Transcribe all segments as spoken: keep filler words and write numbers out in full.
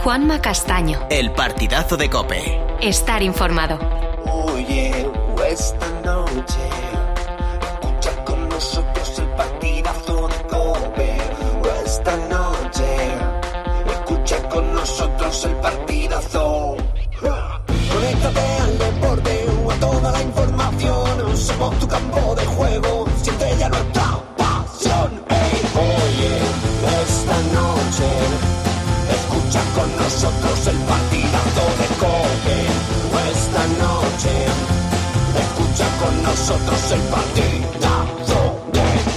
Juanma Castaño. El partidazo de COPE. Estar informado. Oye, esta noche escucha con nosotros el partidazo de COPE. Esta noche escucha con nosotros el partidazo. Conéctate al deporte o a toda la información. Somos tu campo de juego. Siente ya nuestra pasión. Hey, oye, esta noche escucha con nosotros el partidazo de COPE. Esta noche escucha con nosotros el partidazo de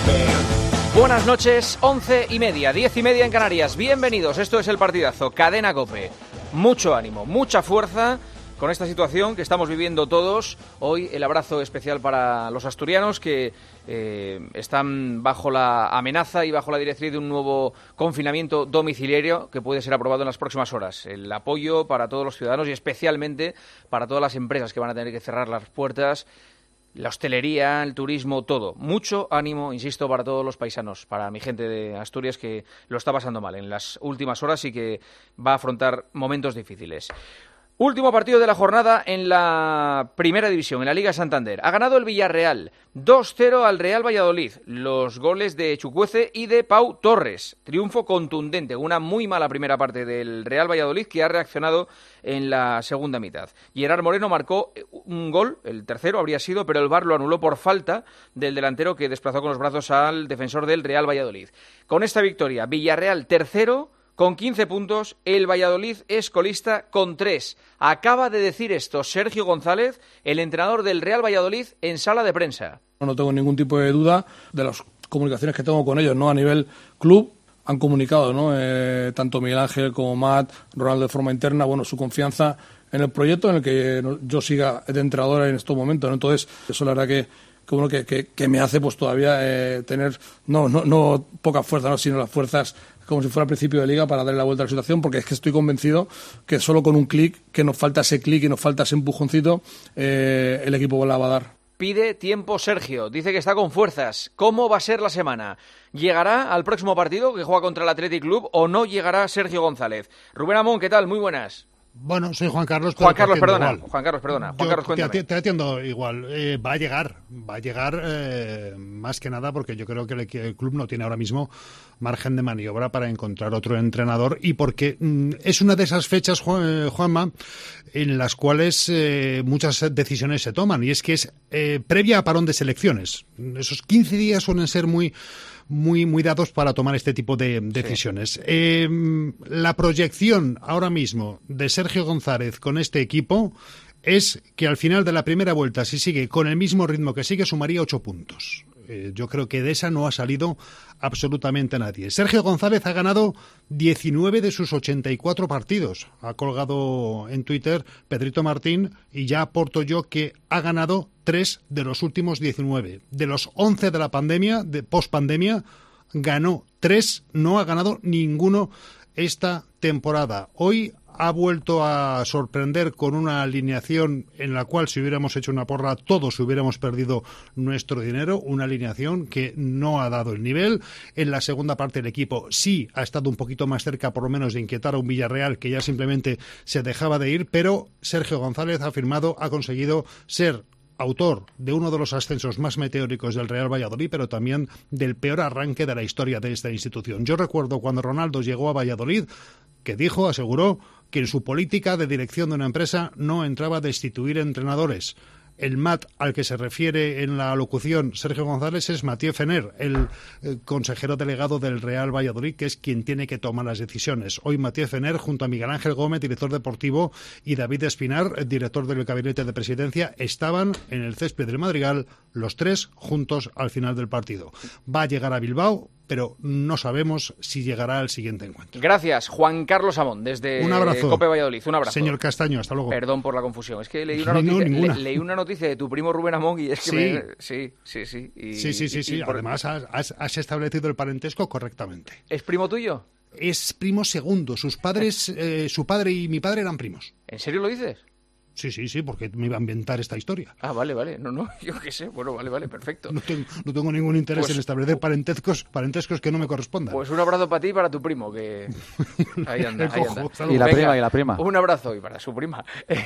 COPE. Buenas noches, once y media, diez y media en Canarias. Bienvenidos, esto es el partidazo, Cadena COPE. Mucho ánimo, mucha fuerza con esta situación que estamos viviendo todos. Hoy el abrazo especial para los asturianos que eh, están bajo la amenaza y bajo la directriz de un nuevo confinamiento domiciliario que puede ser aprobado en las próximas horas. El apoyo para todos los ciudadanos y especialmente para todas las empresas que van a tener que cerrar las puertas, la hostelería, el turismo, todo. Mucho ánimo, insisto, para todos los paisanos, para mi gente de Asturias que lo está pasando mal en las últimas horas y que va a afrontar momentos difíciles. Último partido de la jornada en la Primera División, en la Liga Santander. Ha ganado el Villarreal, dos cero al Real Valladolid. Los goles de Chukwueze y de Pau Torres. Triunfo contundente, una muy mala primera parte del Real Valladolid que ha reaccionado en la segunda mitad. Gerard Moreno marcó un gol, el tercero habría sido, pero el V A R lo anuló por falta del delantero que desplazó con los brazos al defensor del Real Valladolid. Con esta victoria, Villarreal tercero, con quince puntos, el Valladolid es colista con tres. Acaba de decir esto Sergio González, el entrenador del Real Valladolid, en sala de prensa. No tengo ningún tipo de duda de las comunicaciones que tengo con ellos, ¿no? A nivel club han comunicado, ¿no? Eh, tanto Miguel Ángel como Matt, Ronaldo de forma interna, bueno, su confianza en el proyecto en el que yo siga de entrenador en estos momentos, ¿no? Entonces, eso la verdad que que bueno que, que, que me hace pues todavía eh, tener no no no poca fuerza, ¿no? Sino las fuerzas como si fuera al principio de liga para darle la vuelta a la situación, porque es que estoy convencido que solo con un clic, que nos falta ese clic y nos falta ese empujoncito, eh, el equipo la va a dar. Pide tiempo Sergio, dice que está con fuerzas. ¿Cómo va a ser la semana? ¿Llegará al próximo partido que juega contra el Athletic Club o no llegará Sergio González? Rubén Amón, ¿qué tal? Muy buenas. Bueno, soy Juan Carlos. Juan Carlos, perdona. Igual. Juan Carlos, perdona. Juan Yo Carlos, cuéntame. Te, te atiendo igual. Eh, va a llegar, va a llegar eh, más que nada porque yo creo que el, que el club no tiene ahora mismo margen de maniobra para encontrar otro entrenador y porque mm, es una de esas fechas, Juan, eh, Juanma, en las cuales eh, muchas decisiones se toman y es que es eh, previa a parón de selecciones. Esos quince días suelen ser muy... muy muy dados para tomar este tipo de decisiones. Sí. Eh, la proyección ahora mismo de Sergio González con este equipo es que al final de la primera vuelta, si sigue con el mismo ritmo que sigue, sumaría ocho puntos. Eh, yo creo que de esa no ha salido absolutamente nadie. Sergio González ha ganado diecinueve de sus ochenta y cuatro partidos. Ha colgado en Twitter Pedrito Martín y ya aporto yo que ha ganado tres de los últimos diecinueve. De los once de la pandemia, de post-pandemia, ganó tres, no ha ganado ninguno esta temporada. Hoy ha vuelto a sorprender con una alineación en la cual si hubiéramos hecho una porra todos hubiéramos perdido nuestro dinero, una alineación que no ha dado el nivel. En la segunda parte el equipo sí ha estado un poquito más cerca por lo menos de inquietar a un Villarreal que ya simplemente se dejaba de ir, pero Sergio González ha firmado, ha conseguido ser autor de uno de los ascensos más meteóricos del Real Valladolid, pero también del peor arranque de la historia de esta institución. Yo recuerdo cuando Ronaldo llegó a Valladolid, que dijo, aseguró, que en su política de dirección de una empresa no entraba a destituir entrenadores. El M A T al que se refiere en la locución Sergio González es Mathieu Fener, el, el consejero delegado del Real Valladolid, que es quien tiene que tomar las decisiones. Hoy Mathieu Fener, junto a Miguel Ángel Gómez, director deportivo, y David Espinar, director del gabinete de presidencia, estaban en el césped del Madrigal, los tres juntos al final del partido. Va a llegar a Bilbao, pero no sabemos si llegará al siguiente encuentro. Gracias, Juan Carlos Amón, desde un abrazo. COPE Valladolid. Un abrazo. Señor Castaño, hasta luego. Perdón por la confusión. Es que leí una noticia, no, le, leí una noticia de tu primo Rubén Amón y es que sí. me... Sí, sí, sí. Y, sí, sí, sí. Y, sí. y por... Además, has, has establecido el parentesco correctamente. ¿Es primo tuyo? Es primo segundo. Sus padres, eh, su padre y mi padre eran primos. ¿En serio lo dices? Sí, sí, sí, porque me iba a inventar esta historia. Ah, vale, vale. No, no, yo qué sé. Bueno, vale, vale, perfecto. No tengo, no tengo ningún interés Pues, en establecer parentescos, parentescos que no me correspondan. Pues un abrazo para ti y para tu primo, que ahí anda, ahí anda. Y la Venga, prima, y la prima. Un abrazo y para su prima.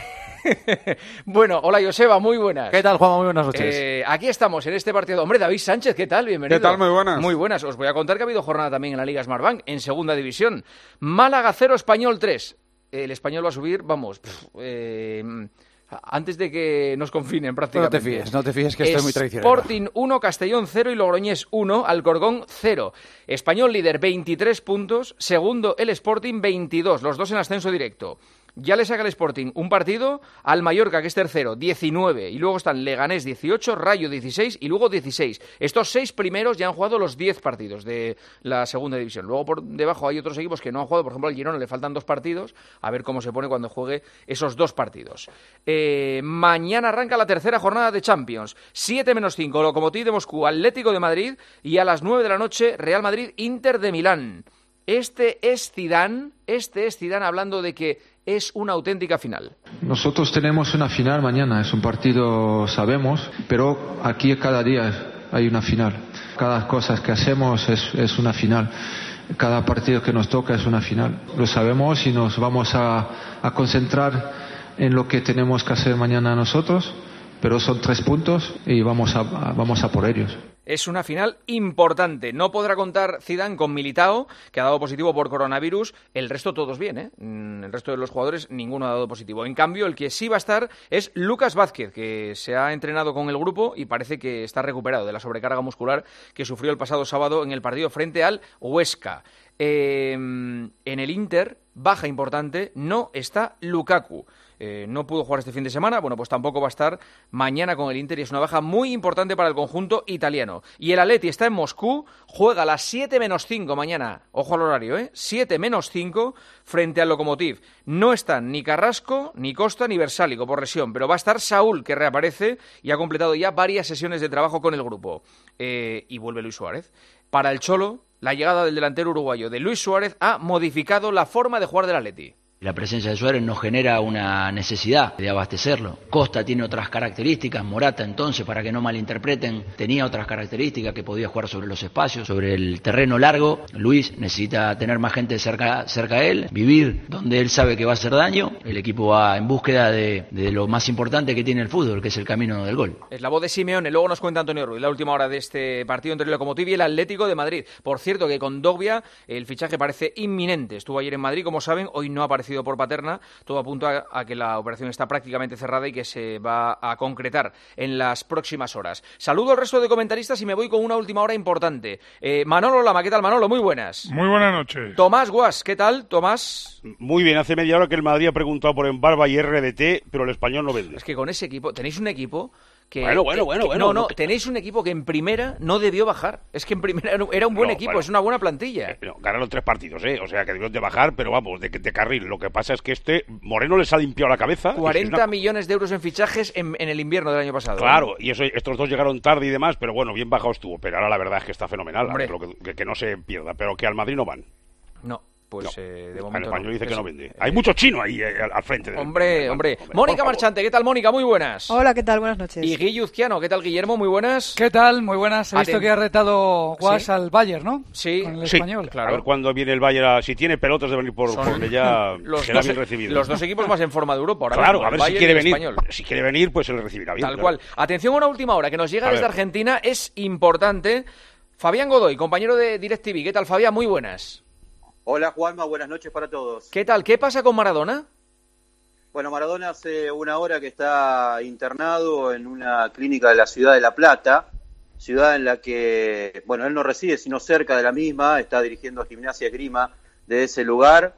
Bueno, hola Joseba, muy buenas. ¿Qué tal, Juan? Muy buenas noches. Eh, aquí estamos en este partido. Hombre, David Sánchez, ¿qué tal? Bienvenido. ¿Qué tal? Muy buenas. Muy buenas. Os voy a contar que ha habido jornada también en la Liga Smartbank, en segunda división. Málaga cero, Español tres. El Español va a subir, vamos, pff, eh, antes de que nos confinen prácticamente. No te fíes, no te fíes que esto es muy traicionero. Sporting uno, Castellón cero y Logroñés uno, Alcorcón cero. Español líder veintitrés puntos, segundo el Sporting veintidós, los dos en ascenso directo. Ya le saca el Sporting un partido al Mallorca, que es tercero, diecinueve. Y luego están Leganés dieciocho, Rayo dieciséis y luego dieciséis. Estos seis primeros ya han jugado los diez partidos de la segunda división. Luego por debajo hay otros equipos que no han jugado. Por ejemplo, al Girona le faltan dos partidos. A ver cómo se pone cuando juegue esos dos partidos. Eh, mañana arranca la tercera jornada de Champions. siete menos cinco, Lokomotiv de Moscú, Atlético de Madrid. Y a las nueve de la noche, Real Madrid, Inter de Milán. Este es Zidane, este es Zidane hablando de que es una auténtica final. Nosotros tenemos una final mañana, es un partido, sabemos, pero aquí cada día hay una final. Cada cosa que hacemos es, es una final. Cada partido que nos toca es una final. Lo sabemos y nos vamos a, a concentrar en lo que tenemos que hacer mañana nosotros, pero son tres puntos y vamos a, a, vamos a por ellos. Es una final importante. No podrá contar Zidane con Militao, que ha dado positivo por coronavirus. El resto todos bien, ¿eh? El resto de los jugadores ninguno ha dado positivo. En cambio, el que sí va a estar es Lucas Vázquez, que se ha entrenado con el grupo y parece que está recuperado de la sobrecarga muscular que sufrió el pasado sábado en el partido frente al Huesca. Eh, en el Inter, baja importante, no está Lukaku. Eh, no pudo jugar este fin de semana, bueno, pues tampoco va a estar mañana con el Inter y es una baja muy importante para el conjunto italiano. Y el Atleti está en Moscú, juega a las siete menos cinco mañana, ojo al horario, ¿eh? siete menos cinco frente al Lokomotiv. No están ni Carrasco, ni Costa, ni Versálico por lesión, pero va a estar Saúl, que reaparece y ha completado ya varias sesiones de trabajo con el grupo. Eh, y vuelve Luis Suárez. Para el Cholo, la llegada del delantero uruguayo de Luis Suárez ha modificado la forma de jugar del Atleti. La presencia de Suárez nos genera una necesidad de abastecerlo. Costa tiene otras características, Morata entonces, para que no malinterpreten, tenía otras características, que podía jugar sobre los espacios, sobre el terreno largo. Luis necesita tener más gente cerca, cerca a él, vivir donde él sabe que va a hacer daño. El equipo va en búsqueda de, de lo más importante que tiene el fútbol, que es el camino del gol. Es la voz de Simeone, luego nos cuenta Antonio Ruiz, la última hora de este partido entre el Lokomotiv y el Atlético de Madrid. Por cierto, que con Dogbia el fichaje parece inminente. Estuvo ayer en Madrid, como saben, hoy no ha aparecido por Paterna, todo apunta a, a que la operación está prácticamente cerrada y que se va a concretar en las próximas horas. Saludo al resto de comentaristas y me voy con una última hora importante. Eh, Manolo Lama, ¿qué tal, Manolo? Muy buenas. Muy buenas noches. Tomás Guas, ¿qué tal, Tomás? Muy bien, hace media hora que el Madrid ha preguntado por Embarba y R D T, pero el Español no vende. Es que con ese equipo, tenéis un equipo que... Bueno, bueno, bueno, que, bueno. No, no, tenéis un equipo que en primera no debió bajar. Es que en primera era un buen no, equipo, bueno, es una buena plantilla. Eh, no, ganaron tres partidos, ¿eh? O sea, que debieron de bajar, pero vamos, de, de carril. Lo que pasa es que este Moreno les ha limpiado la cabeza. cuarenta una... millones de euros en fichajes en, en el invierno del año pasado. Claro, ¿eh? y eso, estos dos llegaron tarde y demás, pero bueno, bien bajado estuvo. Pero ahora la verdad es que está fenomenal, Hombre. lo que, que, que no se pierda, pero que al Madrid no van. No. Pues no. eh, de El momento Español no. dice que Es, no vende. eh, Hay mucho chino ahí eh, al, al frente. Del, Hombre, del, hombre. hombre. Mónica Marchante, ¿qué tal, Mónica? Muy buenas. Hola, ¿qué tal? Buenas noches. Y Guillermo Uzquiano, ¿qué tal, Guillermo? Muy buenas. ¿Qué tal? Muy buenas. He visto Aten- que ha retado Guas ¿Sí? al Bayern, ¿no? Sí, Con el Sí, español. claro. A ver cuándo viene el Bayern. A, si tiene pelotas de venir por, Son por ella, los será dos, bien recibido. los dos equipos más en forma de Europa ahora Claro, mismo, a ver el si Bayern quiere y el venir. Español. Si quiere venir, pues se le recibirá bien. Tal claro. cual. Atención a una última hora que nos llega A desde ver. Argentina, es importante. Fabián Godoy, compañero de DirecTV. ¿Qué tal, Fabián? Muy buenas. Hola Juanma, buenas noches para todos. ¿Qué tal? ¿Qué pasa con Maradona? Bueno, Maradona hace una hora que está internado en una clínica de la ciudad de La Plata, ciudad en la que, bueno, él no reside, sino cerca de la misma, está dirigiendo Gimnasia Esgrima de ese lugar.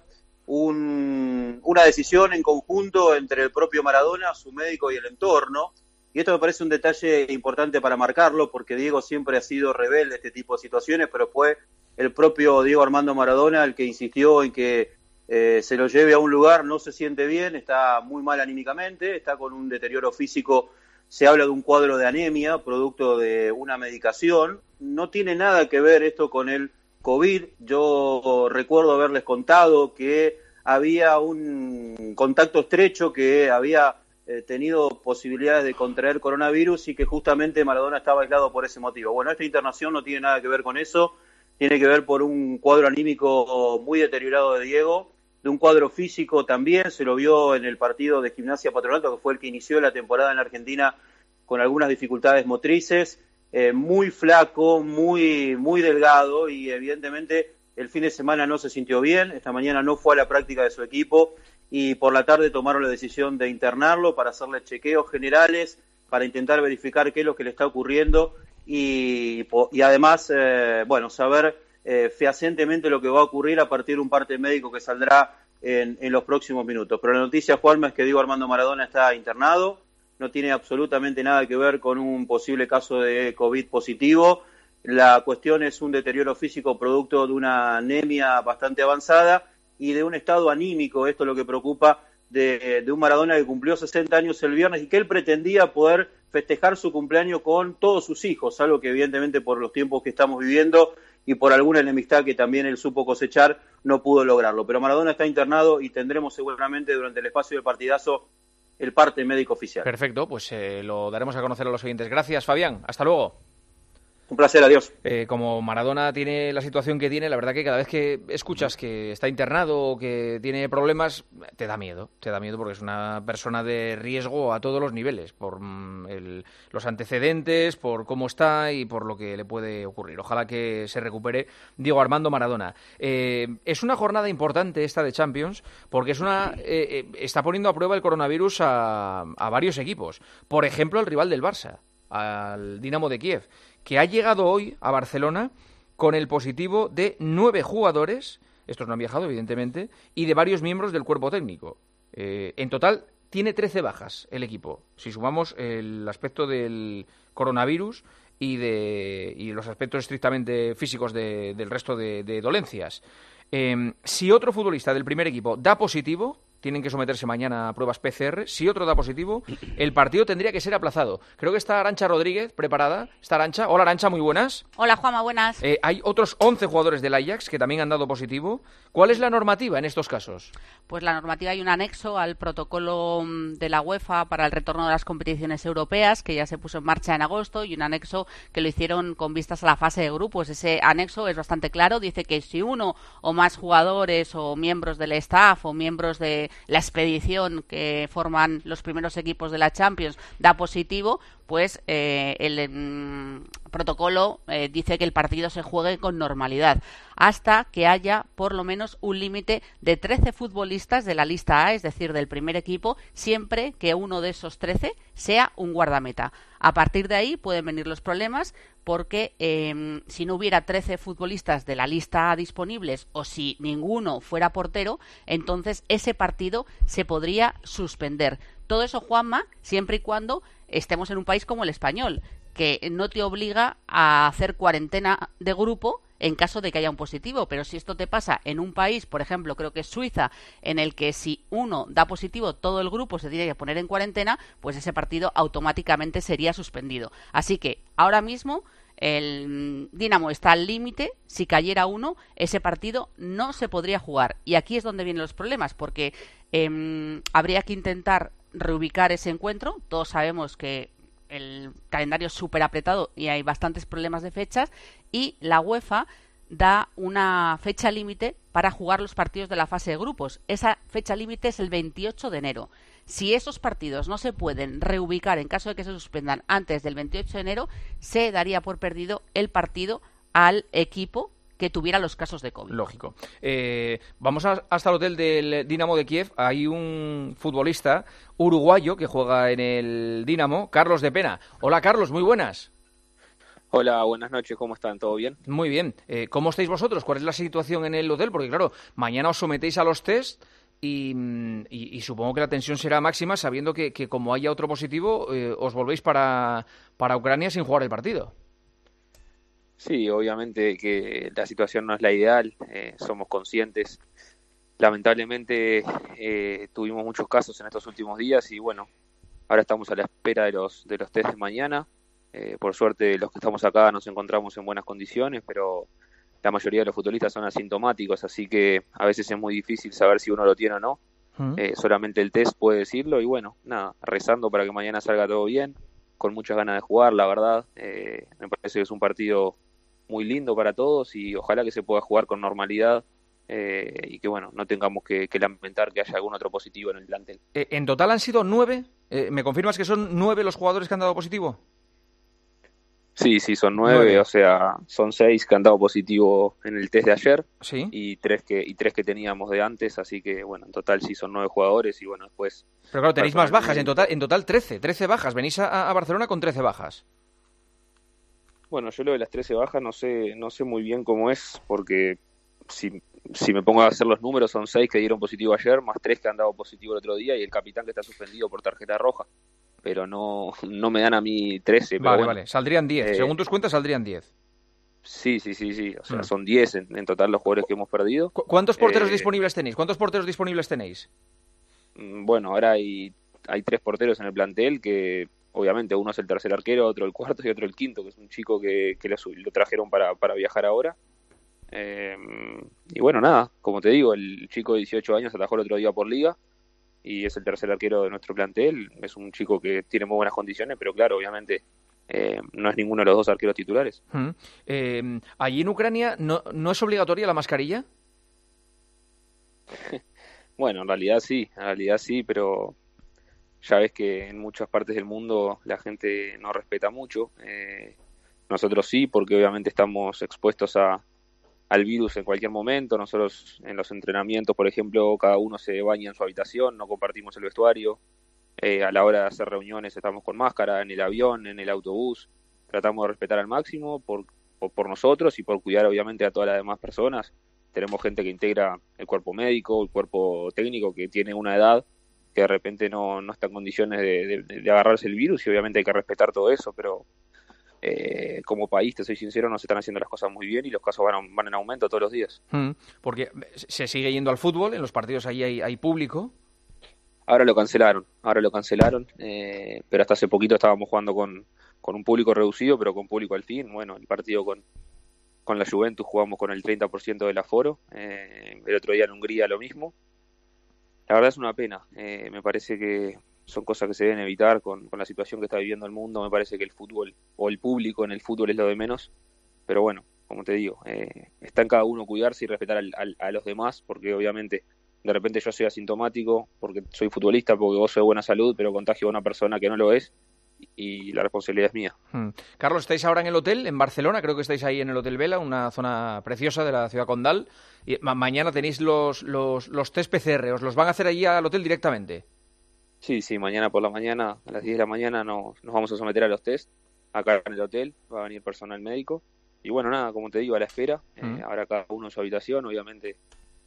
Un, una decisión en conjunto entre el propio Maradona, su médico y el entorno. Y esto me parece un detalle importante para marcarlo, porque Diego siempre ha sido rebelde a este tipo de situaciones, pero fue el propio Diego Armando Maradona el que insistió en que eh, se lo lleve a un lugar, no se siente bien, está muy mal anímicamente, está con un deterioro físico, se habla de un cuadro de anemia, producto de una medicación, no tiene nada que ver esto con el COVID. Yo recuerdo haberles contado que había un contacto estrecho, que había eh, tenido posibilidades de contraer coronavirus y que justamente Maradona estaba aislado por ese motivo. Bueno, esta internación no tiene nada que ver con eso, tiene que ver por un cuadro anímico muy deteriorado de Diego, de un cuadro físico también, se lo vio en el partido de Gimnasia Patronato, que fue el que inició la temporada en Argentina con algunas dificultades motrices, eh, muy flaco, muy, muy delgado y evidentemente el fin de semana no se sintió bien, esta mañana no fue a la práctica de su equipo y por la tarde tomaron la decisión de internarlo para hacerle chequeos generales, para intentar verificar qué es lo que le está ocurriendo y, y además, eh, bueno, saber eh, fehacientemente lo que va a ocurrir a partir de un parte médico que saldrá en, en los próximos minutos. Pero la noticia, Juanma, es que Diego Armando Maradona está internado, no tiene absolutamente nada que ver con un posible caso de COVID positivo. La cuestión es un deterioro físico producto de una anemia bastante avanzada y de un estado anímico, esto es lo que preocupa, de, de un Maradona que cumplió sesenta años el viernes y que él pretendía poder festejar su cumpleaños con todos sus hijos, algo que evidentemente por los tiempos que estamos viviendo y por alguna enemistad que también él supo cosechar, no pudo lograrlo. Pero Maradona está internado y tendremos seguramente durante el espacio del partidazo el parte médico oficial. Perfecto, pues eh, lo daremos a conocer a los oyentes. Gracias, Fabián. Hasta luego. Un placer, adiós. Eh, como Maradona tiene la situación que tiene, la verdad que cada vez que escuchas que está internado o que tiene problemas, te da miedo, te da miedo porque es una persona de riesgo a todos los niveles, por mm, el, los antecedentes, por cómo está y por lo que le puede ocurrir. Ojalá que se recupere Diego Armando Maradona. Eh, es una jornada importante esta de Champions porque es una eh, eh, está poniendo a prueba el coronavirus a, a varios equipos. Por ejemplo, al rival del Barça, al Dinamo de Kiev, que ha llegado hoy a Barcelona con el positivo de nueve jugadores, estos no han viajado evidentemente, y de varios miembros del cuerpo técnico. Eh, en total tiene trece bajas el equipo, si sumamos el aspecto del coronavirus y, de, y los aspectos estrictamente físicos de, del resto de, de dolencias. Eh, si otro futbolista del primer equipo da positivo, tienen que someterse mañana a pruebas P C R. Si otro da positivo, el partido tendría que ser aplazado. Creo que está Arantxa Rodríguez preparada. ¿Está Arantxa? Hola, Arantxa, muy buenas. Hola, Juanma, buenas. Eh, hay otros once jugadores del Ajax que también han dado positivo. ¿Cuál es la normativa en estos casos? Pues la normativa, hay un anexo al protocolo de la UEFA para el retorno de las competiciones europeas, que ya se puso en marcha en agosto, y un anexo que lo hicieron con vistas a la fase de grupos. Ese anexo es bastante claro, dice que si uno o más jugadores o miembros del staff o miembros de la expedición que forman los primeros equipos de la Champions da positivo, pues eh, el mm, protocolo eh, dice que el partido se juegue con normalidad hasta que haya por lo menos un límite de trece futbolistas de la lista A, es decir, del primer equipo, siempre que uno de esos trece sea un guardameta. A partir de ahí pueden venir los problemas porque eh, si no hubiera trece futbolistas de la lista A disponibles o si ninguno fuera portero, entonces ese partido se podría suspender. Todo eso, Juanma, siempre y cuando estemos en un país como el español, que no te obliga a hacer cuarentena de grupo en caso de que haya un positivo. Pero si esto te pasa en un país, por ejemplo, creo que es Suiza, en el que si uno da positivo, todo el grupo se tiene que poner en cuarentena, pues ese partido automáticamente sería suspendido. Así que ahora mismo el Dinamo está al límite. Si cayera uno, ese partido no se podría jugar. Y aquí es donde vienen los problemas, porque eh, habría que intentar reubicar ese encuentro. Todos sabemos que el calendario es súper apretado y hay bastantes problemas de fechas, y la UEFA da una fecha límite para jugar los partidos de la fase de grupos. Esa fecha límite es el veintiocho de enero. Si esos partidos no se pueden reubicar en caso de que se suspendan antes del veintiocho de enero, se daría por perdido el partido al equipo que tuviera los casos de COVID. Lógico. Eh, vamos a, hasta el hotel del Dinamo de Kiev. Hay un futbolista uruguayo que juega en el Dinamo, Carlos de Pena. Hola, Carlos, muy buenas. Hola, buenas noches, ¿cómo están? ¿Todo bien? Muy bien. Eh, ¿Cómo estáis vosotros? ¿Cuál es la situación en el hotel? Porque, claro, mañana os sometéis a los test y, y, y supongo que la tensión será máxima sabiendo que, que como haya otro positivo, eh, os volvéis para, para Ucrania sin jugar el partido. Sí, obviamente que la situación no es la ideal, eh, somos conscientes. Lamentablemente eh, tuvimos muchos casos en estos últimos días y bueno, ahora estamos a la espera de los de los test de mañana. Eh, por suerte los que estamos acá nos encontramos en buenas condiciones, pero la mayoría de los futbolistas son asintomáticos, así que a veces es muy difícil saber si uno lo tiene o no. Uh-huh. Eh, solamente el test puede decirlo y bueno, nada, rezando para que mañana salga todo bien, con muchas ganas de jugar, la verdad. Eh, me parece que es un partido muy lindo para todos y ojalá que se pueda jugar con normalidad eh, y que bueno, no tengamos que, que lamentar que haya algún otro positivo en el plantel. Eh, ¿En total han sido nueve? Eh, ¿Me confirmas que son nueve los jugadores que han dado positivo? Sí, sí, son nueve, nueve, o sea, son seis que han dado positivo en el test de ayer, ¿sí? y tres que y tres que teníamos de antes, así que bueno, en total sí son nueve jugadores y bueno, después... Pero claro, tenéis más bajas, en total en total trece, trece bajas, venís a, a Barcelona con trece bajas. Bueno, yo lo de las trece bajas no sé no sé muy bien cómo es, porque si, si me pongo a hacer los números son seis que dieron positivo ayer, más tres que han dado positivo el otro día y el capitán que está suspendido por tarjeta roja. Pero no, no me dan a mí trece. Pero vale, bueno, vale, saldrían diez. Eh, Según tus cuentas, saldrían diez. Sí, sí, sí, sí. O sea, mm. son diez en, en total los jugadores que hemos perdido. ¿Cu ¿Cuántos porteros eh, disponibles tenéis? ¿Cuántos porteros disponibles tenéis? Bueno, ahora hay, hay tres porteros en el plantel que, obviamente, uno es el tercer arquero, otro el cuarto y otro el quinto, que es un chico que, que lo, lo trajeron para, para viajar ahora. Eh, y bueno, nada, como te digo, el chico de dieciocho años atajó el otro día por liga. Y es el tercer arquero de nuestro plantel, es un chico que tiene muy buenas condiciones, pero claro, obviamente eh, no es ninguno de los dos arqueros titulares. Mm. Eh, ¿Allí en Ucrania no, no es obligatoria la mascarilla? Bueno, en realidad sí, en realidad sí, pero ya ves que en muchas partes del mundo la gente no respeta mucho. Eh, nosotros sí, porque obviamente estamos expuestos a al virus en cualquier momento. Nosotros en los entrenamientos, por ejemplo, cada uno se baña en su habitación, no compartimos el vestuario, eh, a la hora de hacer reuniones estamos con máscara, en el avión, en el autobús, tratamos de respetar al máximo por, por, por nosotros y por cuidar obviamente a todas las demás personas. Tenemos gente que integra el cuerpo médico, el cuerpo técnico, que tiene una edad que de repente no, no está en condiciones de, de, de agarrarse el virus y obviamente hay que respetar todo eso, pero Eh, como país, te soy sincero, no se están haciendo las cosas muy bien y los casos van, van en aumento todos los días. Mm, porque se sigue yendo al fútbol, en los partidos ahí hay, hay público. Ahora lo cancelaron, ahora lo cancelaron, eh, pero hasta hace poquito estábamos jugando con, con un público reducido, pero con público al fin. Bueno, el partido con, con la Juventus jugamos con el treinta por ciento del aforo, eh, el otro día en Hungría lo mismo. La verdad es una pena, eh, me parece que son cosas que se deben evitar con, con la situación que está viviendo el mundo. Me parece que el fútbol o el público en el fútbol es lo de menos, pero bueno, como te digo, eh, está en cada uno cuidarse y respetar al, al, a los demás, porque obviamente de repente yo soy asintomático porque soy futbolista, porque vos sos de buena salud, pero contagio a una persona que no lo es y la responsabilidad es mía. Hmm. Carlos, ¿estáis ahora en el hotel en Barcelona? Creo que estáis ahí en el Hotel Vela, una zona preciosa de la ciudad condal, y ma mañana tenéis los, los, los test P C R, ¿os los van a hacer allí al hotel directamente? Sí, sí, mañana por la mañana, a las diez de la mañana nos, nos vamos a someter a los test acá en el hotel, va a venir personal médico y bueno, nada, como te digo, a la espera, mm. eh, ahora cada uno en su habitación, obviamente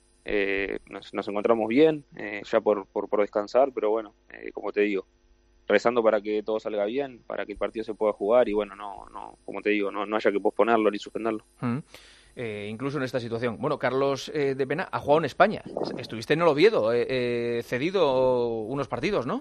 eh, nos, nos encontramos bien, eh, ya por, por, por descansar, pero bueno, eh, como te digo, rezando para que todo salga bien, para que el partido se pueda jugar y bueno, no, no como te digo, no, no haya que posponerlo ni suspenderlo. Mm. Eh, incluso en esta situación. Bueno, Carlos eh, de Pena ha jugado en España. Estuviste en el Oviedo, eh, eh, cedido unos partidos, ¿no?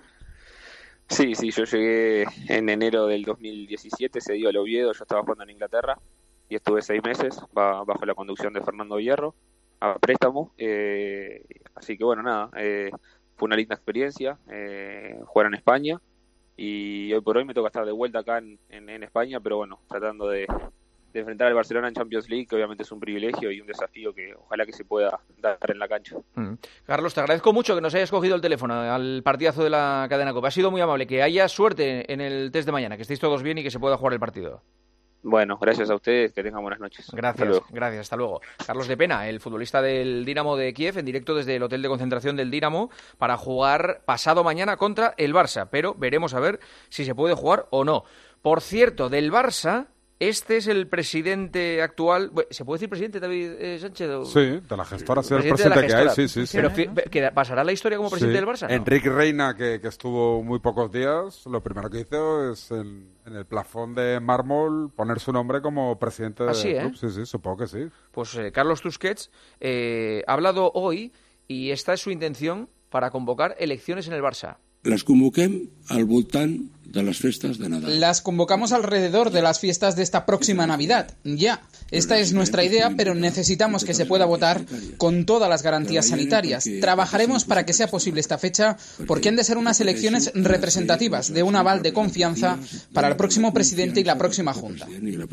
Sí, sí, yo llegué en enero del dos mil diecisiete, cedido al Oviedo, yo estaba jugando en Inglaterra y estuve seis meses ba bajo la conducción de Fernando Hierro, a préstamo. Eh, así que bueno, nada, eh, fue una linda experiencia eh, jugar en España y hoy por hoy me toca estar de vuelta acá en, en, en España, pero bueno, tratando de... de enfrentar al Barcelona en Champions League, que obviamente es un privilegio y un desafío que ojalá que se pueda dar en la cancha. Mm. Carlos, te agradezco mucho que nos hayas cogido el teléfono al partidazo de la Cadena COPE. Ha sido muy amable, que haya suerte en el test de mañana, que estéis todos bien y que se pueda jugar el partido. Bueno, gracias a ustedes, que tengan buenas noches. Gracias, hasta gracias, hasta luego. Carlos de Pena, el futbolista del Dinamo de Kiev, en directo desde el hotel de concentración del Dinamo, para jugar pasado mañana contra el Barça, pero veremos a ver si se puede jugar o no. Por cierto, del Barça... Este es el presidente actual. ¿Se puede decir presidente, David eh, Sánchez? ¿O? Sí, de la gestora, sí, el presidente, presidente que hay, sí, sí, sí. Pero que ¿pasará la historia como presidente sí. del Barça? ¿No? Enrique Reina, que, que estuvo muy pocos días, lo primero que hizo es en, en el plafón de mármol poner su nombre como presidente del ¿Ah, sí, club. ¿eh? Sí, sí, supongo que sí. Pues eh, Carlos Tusquets eh, ha hablado hoy y esta es su intención para convocar elecciones en el Barça. Les convoquem al voltant de las fiestas de Nadal. Las convocamos alrededor de las fiestas de esta próxima Navidad. Ya, esta es nuestra idea, pero necesitamos que se pueda votar con todas las garantías sanitarias. Trabajaremos para que sea posible esta fecha, porque han de ser unas elecciones representativas de un aval de confianza para el próximo presidente y la próxima Junta.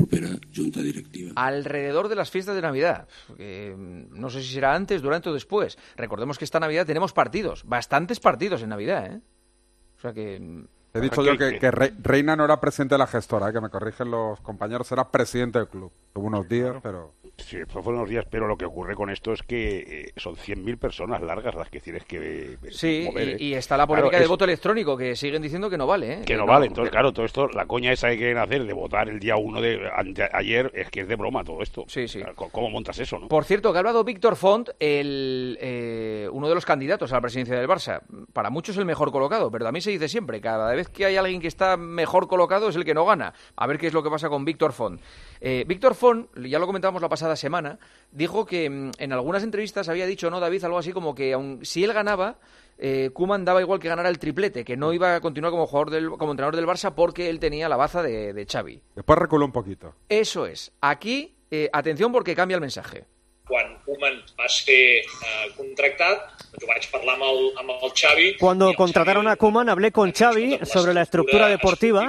Alrededor de las fiestas de Navidad. Eh, no sé si será antes, durante o después. Recordemos que esta Navidad tenemos partidos, bastantes partidos en Navidad, ¿eh? O sea que... He dicho yo que, que Reina no era presidente de la gestora, ¿eh? Que me corrigen los compañeros, era presidente del club. Tuvo unos días, pero... Sí, fueron unos días, pero lo que ocurre con esto es que eh, son cien mil personas largas las que tienes que eh, sí, mover. Sí, ¿eh? y está la polémica claro, del es... voto electrónico, que siguen diciendo que no vale, ¿eh? Que, que no, no vale, entonces claro, todo esto, la coña esa que quieren hacer de votar el día uno de ante, ayer, es que es de broma todo esto. Sí, sí. ¿Cómo, cómo montas eso, no? Por cierto, que ha hablado Víctor Font, el, eh, uno de los candidatos a la presidencia del Barça. Para muchos el mejor colocado, pero también se dice siempre, cada vez que hay alguien que está mejor colocado es el que no gana. A ver qué es lo que pasa con Víctor Font. Eh, Víctor Font, ya lo comentábamos la pasada semana, dijo que mm, en algunas entrevistas había dicho, ¿no, David? Algo así como que aun, si él ganaba, eh, Koeman daba igual que ganara el triplete, que no iba a continuar como jugador del, como entrenador del Barça porque él tenía la baza de, de Xavi. Después reculó un poquito. Eso es. Aquí, eh, atención porque cambia el mensaje. Quan Koeman va ser eh, contractat, doncs ho vaig parlar amb el, amb el Xavi. Cuando contrataron a Koeman hablé con Xavi sobre la estructura deportiva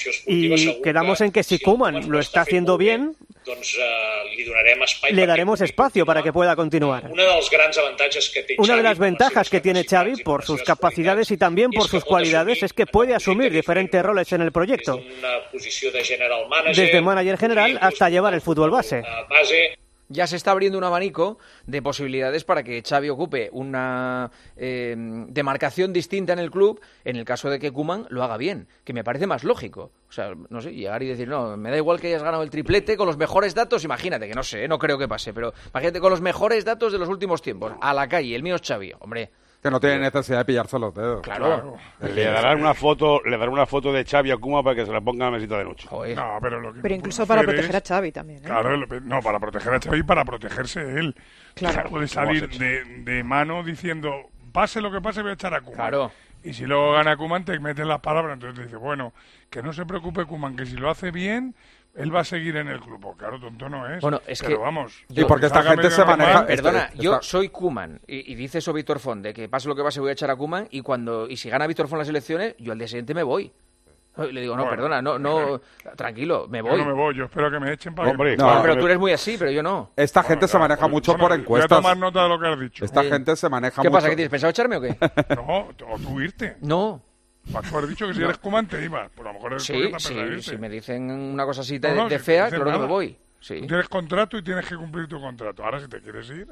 y quedamos en que si Koeman lo está haciendo bien, doncs, eh, li donarem espai le daremos espacio para que pueda continuar. Una dels grans avantatges que té Xavi, Una de las ventajas que tiene Xavi por sus capacidades y también por sus cualidades es que puede asumir diferentes roles en el proyecto, una posició de general manager, desde manager general hasta llevar el fútbol base. base. Ya se está abriendo un abanico de posibilidades para que Xavi ocupe una eh, demarcación distinta en el club en el caso de que Koeman lo haga bien, que me parece más lógico. O sea, no sé, llegar y decir, no, me da igual que hayas ganado el triplete con los mejores datos, imagínate, que no sé, no creo que pase, pero imagínate con los mejores datos de los últimos tiempos, a la calle, el mío es Xavi, hombre. Que no tiene necesidad de pillarse los dedos. Claro. claro. Le darán una foto, le darán una foto de Xavi a Koeman para que se la ponga en la mesita de noche. Joder. No, pero lo que Pero incluso para proteger es... a Xavi también, ¿eh? Claro, no, para proteger a Xavi y para protegerse él. Claro. Puede salir de, de mano diciendo, pase lo que pase, voy a echar a Koeman. Claro. Y si luego gana Koeman, te meten las palabras, entonces te dice, bueno, que no se preocupe Koeman, que si lo hace bien, él va a seguir en el club. Claro, tonto no es. Bueno, es pero que vamos. Y porque esta gente se maneja. Perdona, este, yo esta... soy Koeman y, y dice eso Víctor Font, de que pase lo que pase voy a echar a Koeman y cuando y si gana Víctor Font las elecciones, yo al día siguiente me voy. Y le digo, no, bueno, perdona, no, no, tranquilo, me voy. Yo no me voy, yo espero que me echen para Hombre, que... no, no, pero tú eres muy así, pero yo no. Esta gente bueno, se maneja bueno, mucho por encuestas. Voy a tomar nota de lo que has dicho. Esta sí. gente se maneja ¿Qué mucho. pasa, que tienes pensado echarme o qué? No, o tú irte. No. Tú has dicho que si no. eres Koeman te ibas. Por lo mejor eres sí, sí, si me dicen una cosa así de, no, no, de si fea, claro nada. que me voy. Sí. Tú tienes contrato y tienes que cumplir tu contrato. Ahora, si te quieres ir...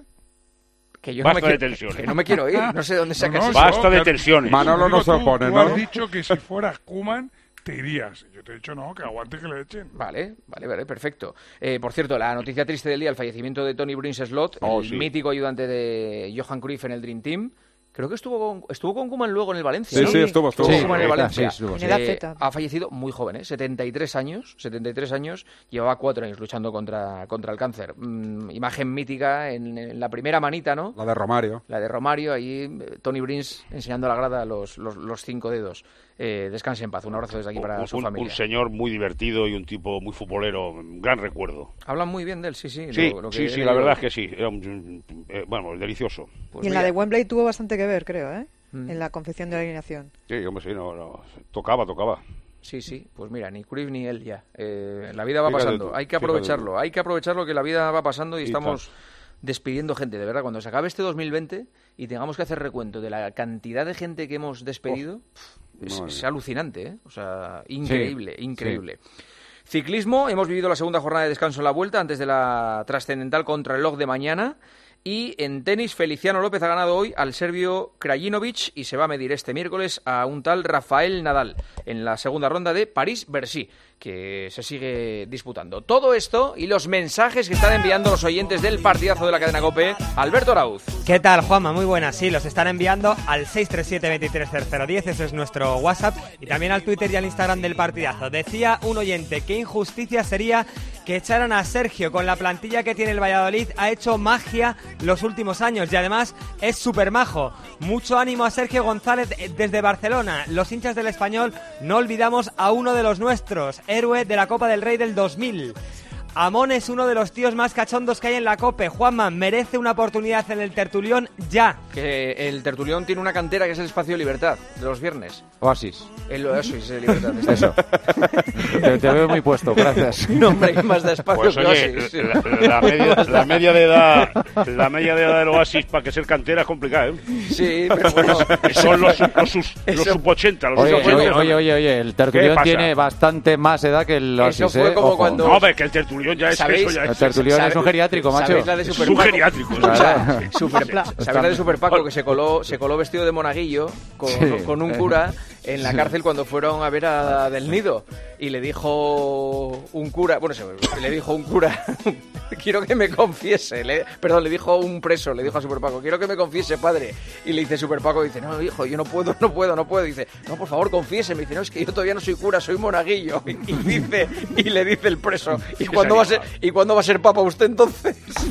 Que yo Basta no me de quiero, tensiones. Que no me quiero ir, no sé dónde sacas no, no, eso. Basta de tensiones. Manolo no se opone, tú, ¿no? Tú has dicho que si fueras Koeman te irías. Yo te he dicho no, que aguante que le echen. Vale, vale, vale, perfecto. Eh, por cierto, la noticia triste del día, el fallecimiento de Tony Bruins-Slot, oh, el sí. mítico ayudante de Johan Cruyff en el Dream Team. Creo que estuvo con, estuvo con Koeman luego en el Valencia, Sí, ¿no? sí, estuvo, estuvo. Sí, Koeman en el Valencia. Sí, estuvo, sí. Eh, ha fallecido muy joven, ¿eh? setenta y tres años, setenta y tres años, llevaba cuatro años luchando contra, contra el cáncer. Mm, imagen mítica en, en la primera manita, ¿no? La de Romario. La de Romario, ahí Tony Bruins enseñando a la grada los, los, los cinco dedos. Eh, descanse en paz, un abrazo desde aquí para un, su familia. Un señor muy divertido y un tipo muy futbolero, un gran recuerdo. Hablan muy bien de él, sí, sí. Sí, lo, lo que sí, sí, la verdad es que sí, era un, eh, bueno, delicioso. Pues y en mira. la de Wembley tuvo bastante que ver, creo, ¿eh? Mm. En la confección de la alineación. Sí, hombre, sí, no, no, tocaba, tocaba. Sí, sí, pues mira, ni Cruyff ni él ya. Eh, la vida va fíjate pasando, tú, hay que aprovecharlo, tú. hay que aprovecharlo que la vida va pasando y, y estamos... Tal. despidiendo gente, de verdad, cuando se acabe este dos mil veinte y tengamos que hacer recuento de la cantidad de gente que hemos despedido, oh, es, es alucinante, ¿eh? O sea, increíble, sí, increíble. Sí. Ciclismo, hemos vivido la segunda jornada de descanso en la Vuelta antes de la trascendental contrarreloj de mañana. Y en tenis, Feliciano López ha ganado hoy al serbio Krajinovic y se va a medir este miércoles a un tal Rafael Nadal en la segunda ronda de París-Bercy. que se sigue disputando. Todo esto y los mensajes que están enviando los oyentes del partidazo de la cadena COPE. Alberto Arauz. ¿Qué tal, Juanma? Muy buenas. Sí, los están enviando al seis tres siete, veintitrés cero cero diez, ese es nuestro WhatsApp, y también al Twitter y al Instagram del partidazo. Decía un oyente, qué injusticia sería que echaran a Sergio. Con la plantilla que tiene el Valladolid ha hecho magia los últimos años y además es súper majo. Mucho ánimo a Sergio González desde Barcelona. Los hinchas del Español no olvidamos a uno de los nuestros, héroe de la Copa del Rey del dos mil. Amón es uno de los tíos más cachondos que hay en la COPE. Juanma, merece una oportunidad en el Tertulión ya. Que el Tertulión tiene una cantera que es el Espacio de Libertad, de los viernes. Oasis. El Oasis de Libertad. Eso. te, te veo muy puesto, gracias. No, hombre, hay más de espacio pues, que oye, Oasis. La, la, media, la, media de edad, la media de edad del Oasis para que ser cantera es complicada, ¿eh? Sí, pero bueno. Son los, los, los, los sub ochenta. Los oye, sub ochenta. Oye, oye, oye, oye, el Tertulión tiene bastante más edad que el Oasis. Eso fue ¿eh? como Ojo. cuando... No, pero que el Tertulión ya es eso. Ya el es Tertulión es un geriátrico, macho. ¿Sabéis la de Super Paco? Es un geriátrico. Escucha, Super, ¿sabéis la de Super Paco que se coló, se coló vestido de monaguillo con, sí. con un cura en la cárcel cuando fueron a ver a Del Nido? Y le dijo un cura, bueno, le dijo un cura, quiero que me confiese, le, perdón, le dijo un preso, le dijo a Super Paco, quiero que me confiese, padre. Y le dice Super Paco, dice, no, hijo, yo no puedo, no puedo, no puedo. Y dice, no, por favor, confiese. Me dice, no, es que yo todavía no soy cura, soy monaguillo. Y, y dice, y le dice el preso, ¿y cuándo va a ser, y cuándo va a ser papa usted entonces?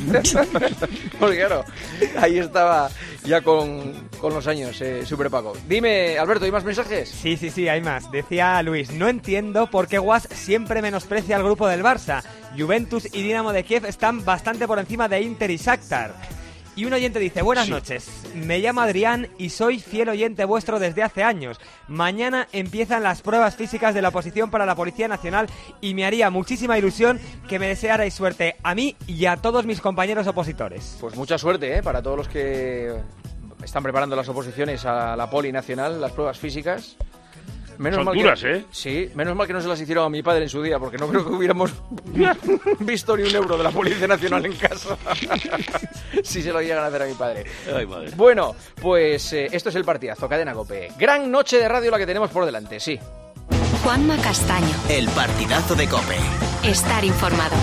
Porque claro, ahí estaba ya con, con los años, eh, Super Paco. Dime, Alberto, ¿hay más mensajes? Sí, sí, sí, hay más. Decía Luis, no entiendo por qué Guas siempre menosprecia al grupo del Barça. Juventus y Dinamo de Kiev están bastante por encima de Inter y Shakhtar. Y un oyente dice, buenas sí. noches, me llamo Adrián y soy fiel oyente vuestro desde hace años. Mañana empiezan las pruebas físicas de la oposición para la Policía Nacional y me haría muchísima ilusión que me desearais suerte a mí y a todos mis compañeros opositores. Pues mucha suerte, ¿eh? Para todos los que están preparando las oposiciones a la Poli Nacional, las pruebas físicas. Menos Son mal duras, que, ¿eh? Sí, menos mal que no se las hicieron a mi padre en su día, porque no creo que hubiéramos visto ni un euro de la Policía Nacional en casa. Si se lo llegan a hacer a mi padre. Ay, madre. Bueno, pues eh, esto es el partidazo, Cadena COPE. Gran noche de radio la que tenemos por delante, sí. Juanma Castaño. El partidazo de COPE. Estar informado.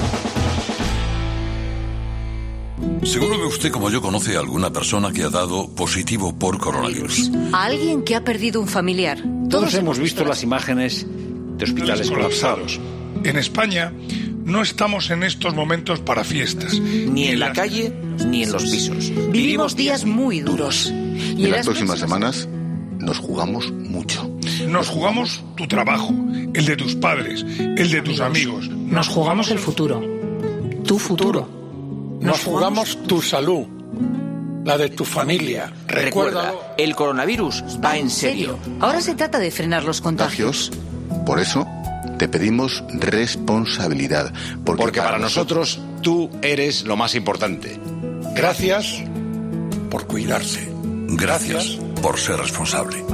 Seguro que usted, como yo, conoce a alguna persona que ha dado positivo por coronavirus. A alguien que ha perdido un familiar. Todos hemos visto las imágenes de hospitales colapsados. En España no estamos en estos momentos para fiestas. Ni en la calle, ni en los pisos. Vivimos días muy duros. Y en las próximas semanas nos jugamos mucho. Nos jugamos tu trabajo, el de tus padres, el de tus amigos. Nos jugamos el futuro. Tu futuro. Nos jugamos tu salud, la de tu familia. Recuerda, el coronavirus va en serio. Ahora se trata de frenar los contagios. Por eso te pedimos responsabilidad. Porque, porque para, para nosotros tú eres lo más importante. Gracias por cuidarse. Gracias por ser responsable.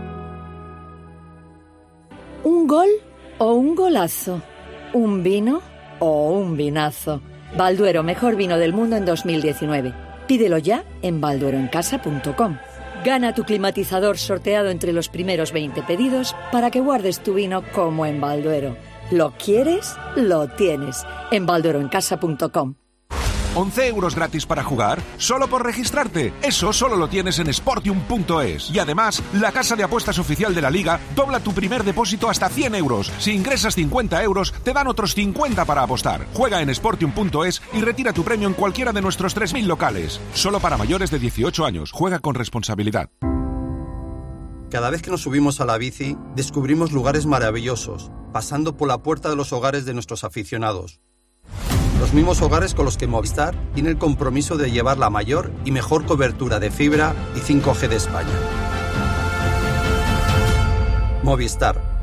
¿Un gol o un golazo? ¿Un vino o un vinazo? Balduero, mejor vino del mundo en dos mil diecinueve. Pídelo ya en balduero en casa punto com. Gana tu climatizador sorteado entre los primeros veinte pedidos para que guardes tu vino como en Balduero. ¿Lo quieres? Lo tienes. En balduero en casa punto com. once euros gratis para jugar, solo por registrarte. Eso solo lo tienes en sportium punto es. Y además, la casa de apuestas oficial de la Liga dobla tu primer depósito hasta cien euros. Si ingresas cincuenta euros, te dan otros cincuenta para apostar. Juega en sportium punto es y retira tu premio en cualquiera de nuestros tres mil locales. Solo para mayores de dieciocho años. Juega con responsabilidad. Cada vez que nos subimos a la bici, descubrimos lugares maravillosos, pasando por la puerta de los hogares de nuestros aficionados. Los mismos hogares con los que Movistar tiene el compromiso de llevar la mayor y mejor cobertura de fibra y cinco G de España. Movistar.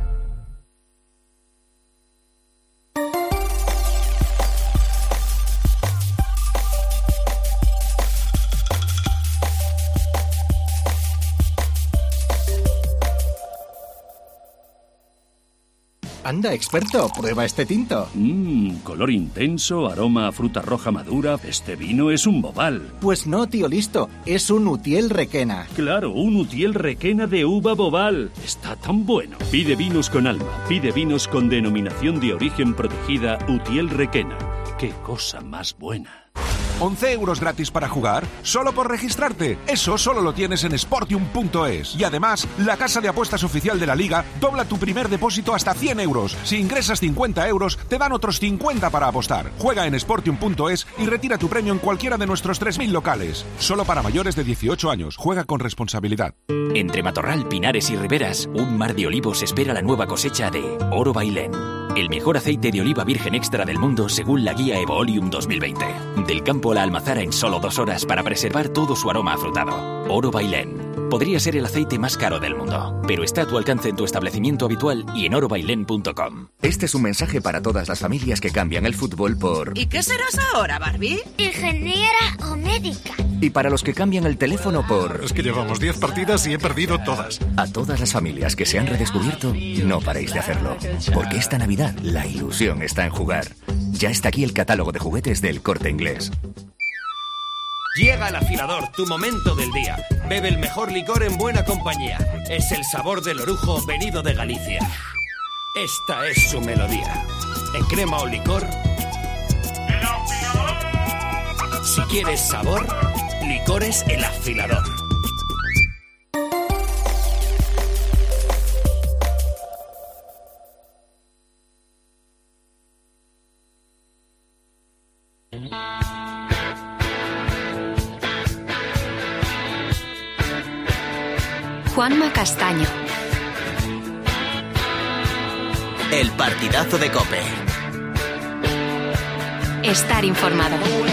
Anda, experto, prueba este tinto. Mmm, color intenso, aroma a fruta roja madura. Este vino es un bobal. Pues no, tío listo, es un Utiel Requena. Claro, un Utiel Requena de uva bobal. Está tan bueno. Pide vinos con alma, pide vinos con denominación de origen protegida Utiel Requena. ¡Qué cosa más buena! once euros gratis para jugar, solo por registrarte. Eso solo lo tienes en Sportium punto es. Y además, la casa de apuestas oficial de la Liga dobla tu primer depósito hasta cien euros. Si ingresas cincuenta euros, te dan otros cincuenta para apostar. Juega en Sportium punto es y retira tu premio en cualquiera de nuestros tres mil locales. Solo para mayores de dieciocho años. Juega con responsabilidad. Entre Matorral, Pinares y Riberas, un mar de olivos espera la nueva cosecha de Oro Bailén. El mejor aceite de oliva virgen extra del mundo según la guía Evoolium dos mil veinte. Del campo a la almazara en solo dos horas para preservar todo su aroma afrutado. Oro Bailén. Podría ser el aceite más caro del mundo, pero está a tu alcance en tu establecimiento habitual y en oro bailén punto com. Este es un mensaje para todas las familias que cambian el fútbol por... ¿Y qué serás ahora, Barbie? Ingeniera o médica. Y para los que cambian el teléfono por... Es que llevamos diez partidas y he perdido todas. A todas las familias que se han redescubierto, no paréis de hacerlo. Porque esta Navidad la ilusión está en jugar. Ya está aquí el catálogo de juguetes del Corte Inglés. Llega el afilador, tu momento del día. Bebe el mejor licor en buena compañía. Es el sabor del orujo venido de Galicia. Esta es su melodía. En crema o licor. Si quieres sabor, licores El Afilador. Juanma Castaño. El partidazo de COPE. Estar informado.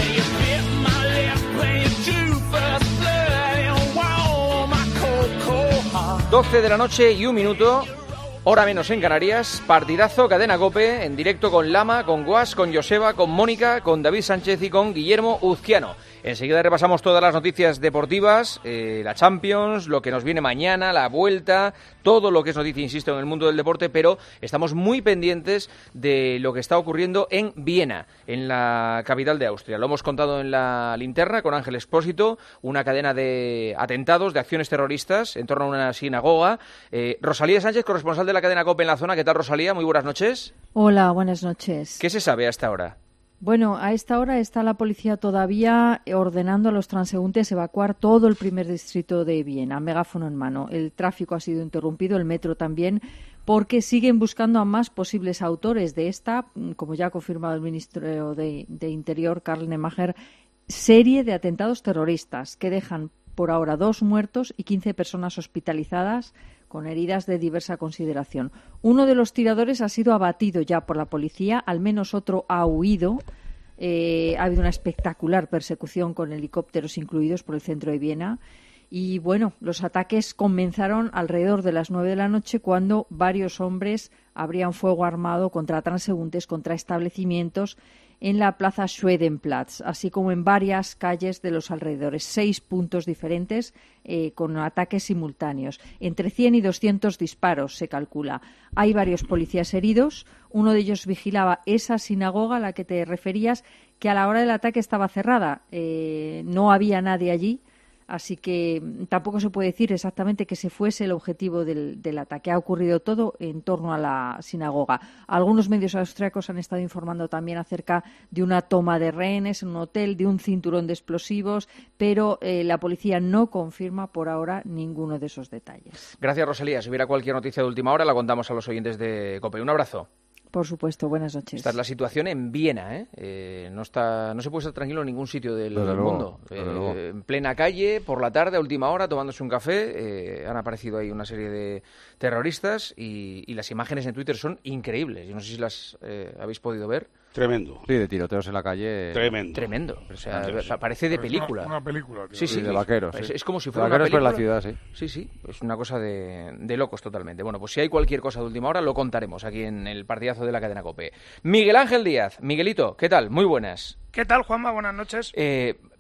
doce de la noche y un minuto, hora menos en Canarias. Partidazo, Cadena COPE, en directo con Lama, con Guas, con Joseba, con Mónica, con David Sánchez y con Guillermo Uzquiano. Enseguida repasamos todas las noticias deportivas, eh, la Champions, lo que nos viene mañana, la Vuelta, todo lo que es noticia, insisto, en el mundo del deporte, pero estamos muy pendientes de lo que está ocurriendo en Viena, en la capital de Austria. Lo hemos contado en la linterna con Ángel Expósito, una cadena de atentados, de acciones terroristas en torno a una sinagoga. Eh, Rosalía Sánchez, corresponsal de la cadena COPE en la zona. ¿Qué tal, Rosalía? Muy buenas noches. Hola, buenas noches. ¿Qué se sabe hasta ahora? Bueno, a esta hora está la policía todavía ordenando a los transeúntes evacuar todo el primer distrito de Viena, megáfono en mano. El tráfico ha sido interrumpido, el metro también, porque siguen buscando a más posibles autores de esta, como ya ha confirmado el ministro de, de Interior, Karl Nehammer, serie de atentados terroristas que dejan por ahora dos muertos y quince personas hospitalizadas con heridas de diversa consideración. Uno de los tiradores ha sido abatido ya por la policía, al menos otro ha huido. Eh, ha habido una espectacular persecución con helicópteros incluidos por el centro de Viena. Y bueno, los ataques comenzaron alrededor de las nueve de la noche cuando varios hombres abrían fuego armado contra transeúntes, contra establecimientos en la plaza Schwedenplatz, así como en varias calles de los alrededores. Seis puntos diferentes eh, con ataques simultáneos. Entre cien y doscientos disparos se calcula. Hay varios policías heridos. Uno de ellos vigilaba esa sinagoga a la que te referías, que a la hora del ataque estaba cerrada. Eh, no había nadie allí. Así que tampoco se puede decir exactamente que ese fuese el objetivo del, del ataque. Ha ocurrido todo en torno a la sinagoga. Algunos medios austriacos han estado informando también acerca de una toma de rehenes en un hotel, de un cinturón de explosivos, pero eh, la policía no confirma por ahora ninguno de esos detalles. Gracias, Rosalía. Si hubiera cualquier noticia de última hora, la contamos a los oyentes de COPE. Un abrazo. Por supuesto, buenas noches. Esta es la situación en Viena, ¿eh? Eh, no está, no se puede estar tranquilo en ningún sitio del, del mundo. Eh, en plena calle, por la tarde, a última hora, tomándose un café, eh, han aparecido ahí una serie de terroristas y, y las imágenes en Twitter son increíbles. Yo no sé si las eh, habéis podido ver. Tremendo. Sí, de tiroteos en la calle. Tremendo. Tremendo. O sea, parece de película. Una, una película. Sí, sí. De vaqueros. Es, sí. es como si fuera vaqueros una película. Por la ciudad, sí. Sí, sí. Es una cosa de, de locos totalmente. Bueno, pues si hay cualquier cosa de última hora, lo contaremos aquí en el partidazo de la cadena COPE. Miguel Ángel Díaz. Miguelito, ¿qué tal? Muy buenas. ¿Qué tal, Juanma? Buenas noches. Eh,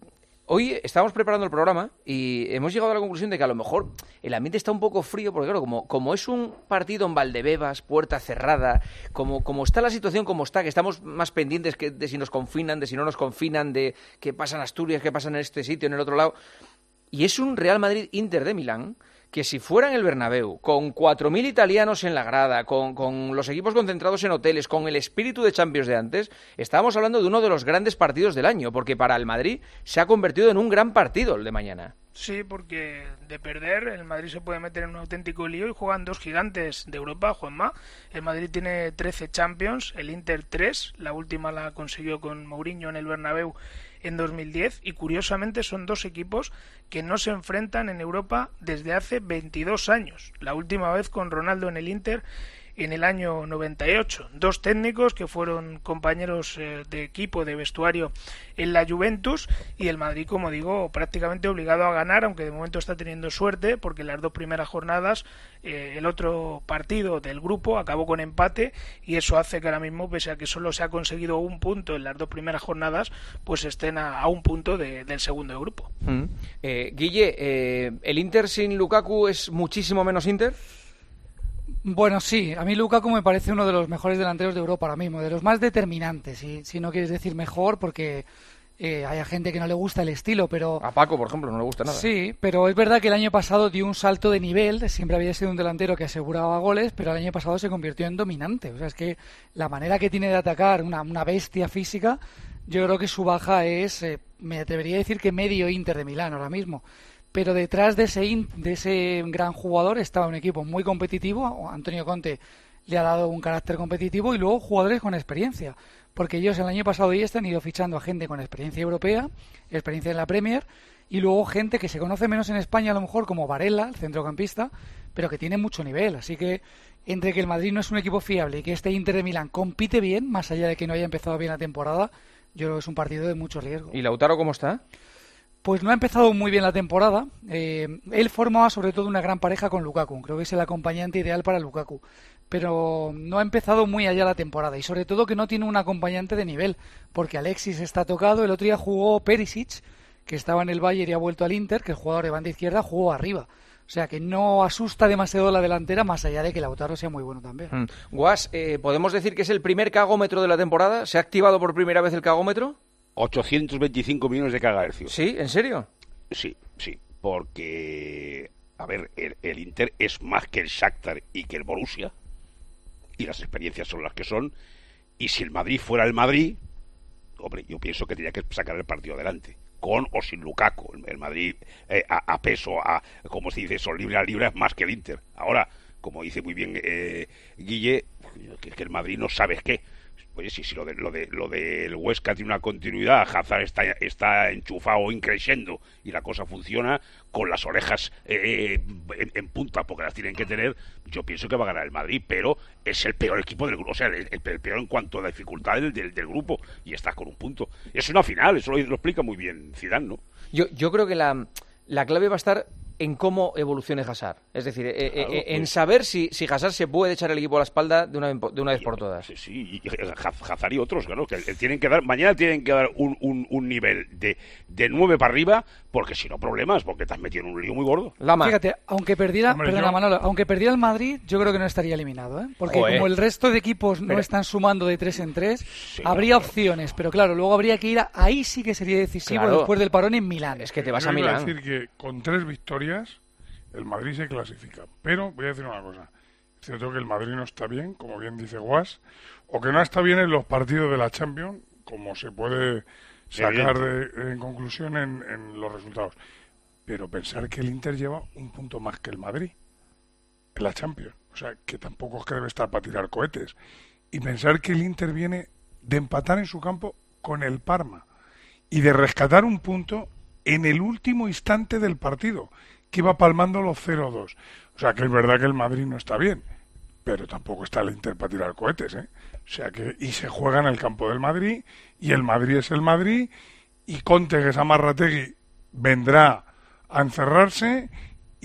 Hoy estábamos preparando el programa y hemos llegado a la conclusión de que a lo mejor el ambiente está un poco frío, porque claro, como, como es un partido en Valdebebas, puerta cerrada, como, como está la situación como está, que estamos más pendientes que de si nos confinan, de si no nos confinan, de qué pasa en Asturias, qué pasa en este sitio, en el otro lado, y es un Real Madrid-Inter de Milán, que si fuera en el Bernabéu, con cuatro mil italianos en la grada, con, con los equipos concentrados en hoteles, con el espíritu de Champions de antes, estábamos hablando de uno de los grandes partidos del año, porque para el Madrid se ha convertido en un gran partido el de mañana. Sí, porque de perder el Madrid se puede meter en un auténtico lío y juegan dos gigantes de Europa, Juanma. El Madrid tiene trece Champions, el Inter tres, la última la consiguió con Mourinho en el Bernabéu en dos mil diez, y curiosamente son dos equipos que no se enfrentan en Europa desde hace veintidós años, la última vez con Ronaldo en el Inter en el año noventa y ocho. Dos técnicos que fueron compañeros eh, de equipo, de vestuario en la Juventus, y el Madrid, como digo, prácticamente obligado a ganar, aunque de momento está teniendo suerte porque en las dos primeras jornadas eh, el otro partido del grupo acabó con empate, y eso hace que ahora mismo, pese a que solo se ha conseguido un punto en las dos primeras jornadas, pues estén a, a un punto de, del segundo de grupo. Mm. Eh, Guille, eh, ¿el Inter sin Lukaku es muchísimo menos Inter? Bueno, sí, a mí Lukaku me parece uno de los mejores delanteros de Europa ahora mismo, de los más determinantes, y si no quieres decir mejor, porque eh, hay gente que no le gusta el estilo, pero... A Paco, por ejemplo, no le gusta nada. Sí, pero es verdad que el año pasado dio un salto de nivel, siempre había sido un delantero que aseguraba goles, pero el año pasado se convirtió en dominante, o sea, es que la manera que tiene de atacar, una, una bestia física, yo creo que su baja es, eh, me atrevería a decir que medio Inter de Milán ahora mismo. Pero detrás de ese, de ese gran jugador estaba un equipo muy competitivo. Antonio Conte le ha dado un carácter competitivo, y luego jugadores con experiencia, porque ellos el año pasado y este han ido fichando a gente con experiencia europea, experiencia en la Premier, y luego gente que se conoce menos en España a lo mejor, como Varela, el centrocampista, pero que tiene mucho nivel. Así que entre que el Madrid no es un equipo fiable y que este Inter de Milán compite bien, más allá de que no haya empezado bien la temporada, yo creo que es un partido de mucho riesgo. ¿Y Lautaro cómo está? Pues no ha empezado muy bien la temporada. Eh, él formaba sobre todo una gran pareja con Lukaku. Creo que es el acompañante ideal para Lukaku. Pero no ha empezado muy allá la temporada. Y sobre todo que no tiene un acompañante de nivel. Porque Alexis está tocado. El otro día jugó Perisic, que estaba en el Bayern y ha vuelto al Inter, que el jugador de banda izquierda jugó arriba. O sea que no asusta demasiado la delantera, más allá de que Lautaro sea muy bueno también. Mm. Guas, eh, ¿podemos decir que es el primer cagómetro de la temporada? ¿Se ha activado por primera vez el cagómetro? ochocientos veinticinco millones de cagahercios. ¿Sí? ¿En serio? Sí, sí, porque, a ver, el, el Inter es más que el Shakhtar y que el Borussia, y las experiencias son las que son, y si el Madrid fuera el Madrid, hombre, yo pienso que tenía que sacar el partido adelante, con o sin Lukaku. El, el Madrid eh, a, a peso, a como se dice, son libre a libre, es más que el Inter. Ahora, como dice muy bien eh, Guille, que, que el Madrid no sabes qué. Oye, sí, sí, lo de lo de lo del Huesca tiene una continuidad, Hazard está está enchufado, increciendo, y la cosa funciona con las orejas eh, en, en punta, porque las tienen que tener. Yo pienso que va a ganar el Madrid, pero es el peor equipo del grupo, o sea, el, el, el peor en cuanto a la dificultad del, del, del grupo, y está con un punto. Es una final, eso lo, lo explica muy bien Zidane, ¿no? Yo yo creo que la la clave va a estar en cómo evolucione Hazard. Es decir, eh, claro, eh, en pues, saber si, si Hazard se puede echar el equipo a la espalda de una, de una vez por todas. Sí, sí, y Hazard y otros, claro, que tienen que dar, mañana tienen que dar un, un, un nivel de, de nueve para arriba, porque si no problemas, porque te has metido en un lío muy gordo. Lama. Fíjate, aunque perdiera, Hombre, perdona, yo... Manolo, aunque perdiera el Madrid, yo creo que no estaría eliminado, ¿eh? Porque Joder. como el resto de equipos no pero... están sumando de tres en tres, sí, habría claro. opciones, pero claro, luego habría que ir a, ahí sí que sería decisivo claro. después del parón en Milán. Es que te vas yo a Milán. Iba a decir que con tres victorias el Madrid se clasifica, pero voy a decir una cosa, es cierto que el Madrid no está bien, como bien dice Guas, o que no está bien en los partidos de la Champions, como se puede sacar de, en conclusión en, en los resultados, pero pensar que el Inter lleva un punto más que el Madrid en la Champions, o sea, que tampoco es que debe estar para tirar cohetes, y pensar que el Inter viene de empatar en su campo con el Parma, y de rescatar un punto en el último instante del partido, que iba palmando los cero dos. O sea que es verdad que el Madrid no está bien, pero tampoco está el Inter para tirar cohetes, ¿eh? O sea que, y se juega en el campo del Madrid, y el Madrid es el Madrid, y Conte, que es Amarrategui, vendrá a encerrarse,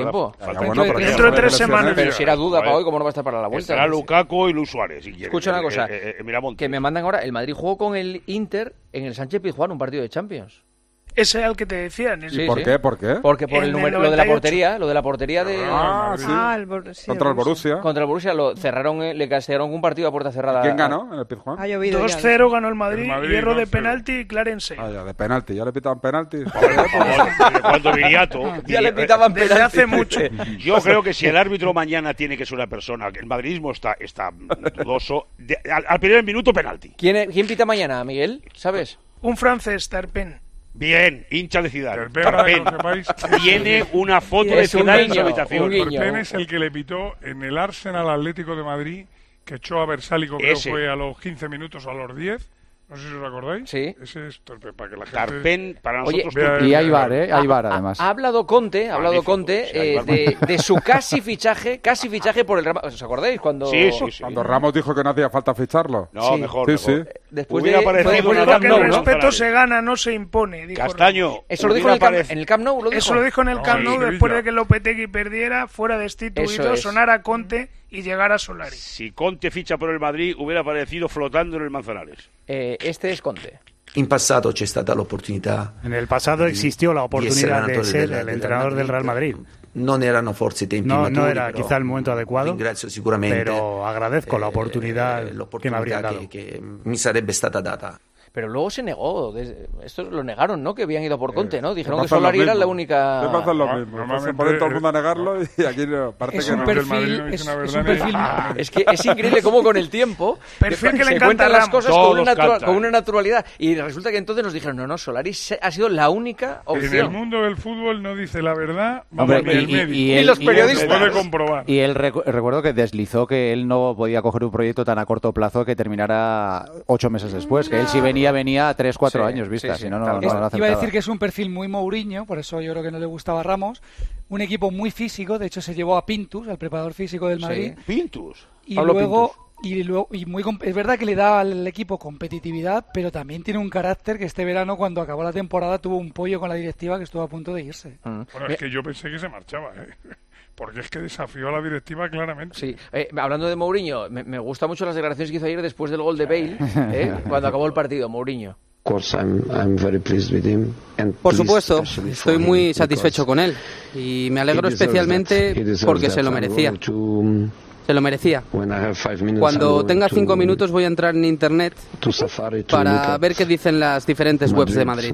tiempo. Falta bueno, dentro, dentro de tres semanas. Pero si era duda para hoy, ¿cómo no va a estar para la vuelta? Será Lukaku y Luis Suárez. Si Escucha una cosa, eh, eh, eh, que me mandan ahora, el Madrid jugó con el Inter en el Sánchez Pizjuán un partido de Champions. Ese al que te decían. ¿Y por qué? ¿Por qué? Porque por el número, lo de la portería, lo de la portería de ah, sí. ah, el Bor- sí, contra el Borussia. Contra el Borussia lo cerraron, eh, le castigaron un partido a puerta cerrada. ¿Quién ganó en el Pizjuán? Ha llovido dos ya. cero ganó el Madrid, El Madrid, hierro de dos cero. penalti y Clarence. Ah, ya, de penalti, ya le pitan penalti. Cuando Viriato. Ya le pitaban Desde penalti. hace mucho. Yo creo que si el árbitro mañana tiene que ser una persona, que el madridismo está, está dudoso, de- al, al primer minuto penalti. ¿Quién, es- ¿Quién pita mañana, Miguel? ¿Sabes? Un francés, Tarpen. Bien, hincha de Zidane. Terpen, para que Tarpen. lo sepáis, Tiene una foto de Es un Zidane en su guiño, habitación. un guiño. Terpen es el que le pitó en el Arsenal Atlético de Madrid, que echó a Versálico, creo Ese. fue a los quince minutos o a los diez. No sé si os acordáis. Sí. Ese es Terpen, para que la gente... Tarpen, para Oye, nosotros... vea- Turpin. Y hay bar, ¿eh? Hay bar, además. Ha hablado Conte, ha hablado Magnífico, Conte sí, hay eh, bar. de, de su casi fichaje, casi fichaje por el Real Madrid. ¿Os acordáis? Cuando Sí, sí, sí. Cuando Ramos dijo que no hacía falta ficharlo. No, Sí. mejor, Sí, mejor. sí. Después Hubiera de, parecido después del una Camp Que Nou, el ¿no? respeto se gana, no se impone. Dijo Castaño. Eso lo dijo en hubiera el, Camp, parec- en el Camp Nou, lo dijo. Eso lo dijo en el No, Camp en Nou Sevilla. después de que Lopetegui perdiera, fuera destituido, Eso es. sonara Conte y llegara Solari. Si Conte ficha por el Madrid, hubiera aparecido flotando en el Manzanares. Eh, este es Conte. In passato c'è stata l'opportunità. En el pasado existió la oportunidad de ser el entrenador del Real Madrid. Non erano forse i tempi No, maturi, no era però quizá el momento adecuado, ringrazio sicuramente pero agradezco la oportunidad eh, que me habrían l'opportunità dado. che, che mi sarebbe stata data. Pero luego se negó. Desde- Esto lo negaron, ¿no? Que habían ido por Conte, ¿no? Dijeron que Siempre hacen lo Solari era la mismo. única... Siempre hacen lo Ah, mismo. normalmente- Se pone todo el mundo a negarlo y aquí no, parece Es que un no. Pero el Madrid perfil, no dice es, una es verdad un ni- perfil Ah, Es que es increíble cómo con el tiempo Perfil que le se encanta cuentan a las Ramos. cosas con Todos una, natura- cantan. con una naturalidad. Y resulta que entonces nos dijeron, no, no, Solari se- ha sido la única En el opción. mundo del fútbol no dice la verdad, vamos, Hombre, ni y- el y- médico. y Y el- los y- periodistas. Se puede comprobar. Eh, Y él recu- recuerdo que deslizó que él no podía coger un proyecto tan a corto plazo que terminara ocho meses después, que él si venía, venía a tres, cuatro Sí, años vista, sí, sí, si no, no, tal no, cual. lo Iba a aceptaba. decir que es un perfil muy Mourinho, por eso yo creo que no le gustaba a Ramos. Un equipo muy físico, de hecho se llevó a Pintus, al preparador físico del Madrid. Pintus. Y Pablo luego, y luego y muy comp- es verdad que le da al equipo competitividad, pero también tiene un carácter que este verano, cuando acabó la temporada, tuvo un pollo con la directiva que estuvo a punto de irse. Bueno, es que yo pensé que se marchaba, ¿eh? Porque es que desafió a la directiva claramente. Sí, eh, hablando de Mourinho, me, me gustan mucho las declaraciones que hizo ayer después del gol de Bale, ¿eh? Cuando acabó el partido, Mourinho. Por Por supuesto, estoy muy satisfecho con él y me alegro especialmente porque se lo merecía. Se lo merecía. Cuando tenga cinco minutos voy a entrar en internet para ver qué dicen las diferentes webs de Madrid.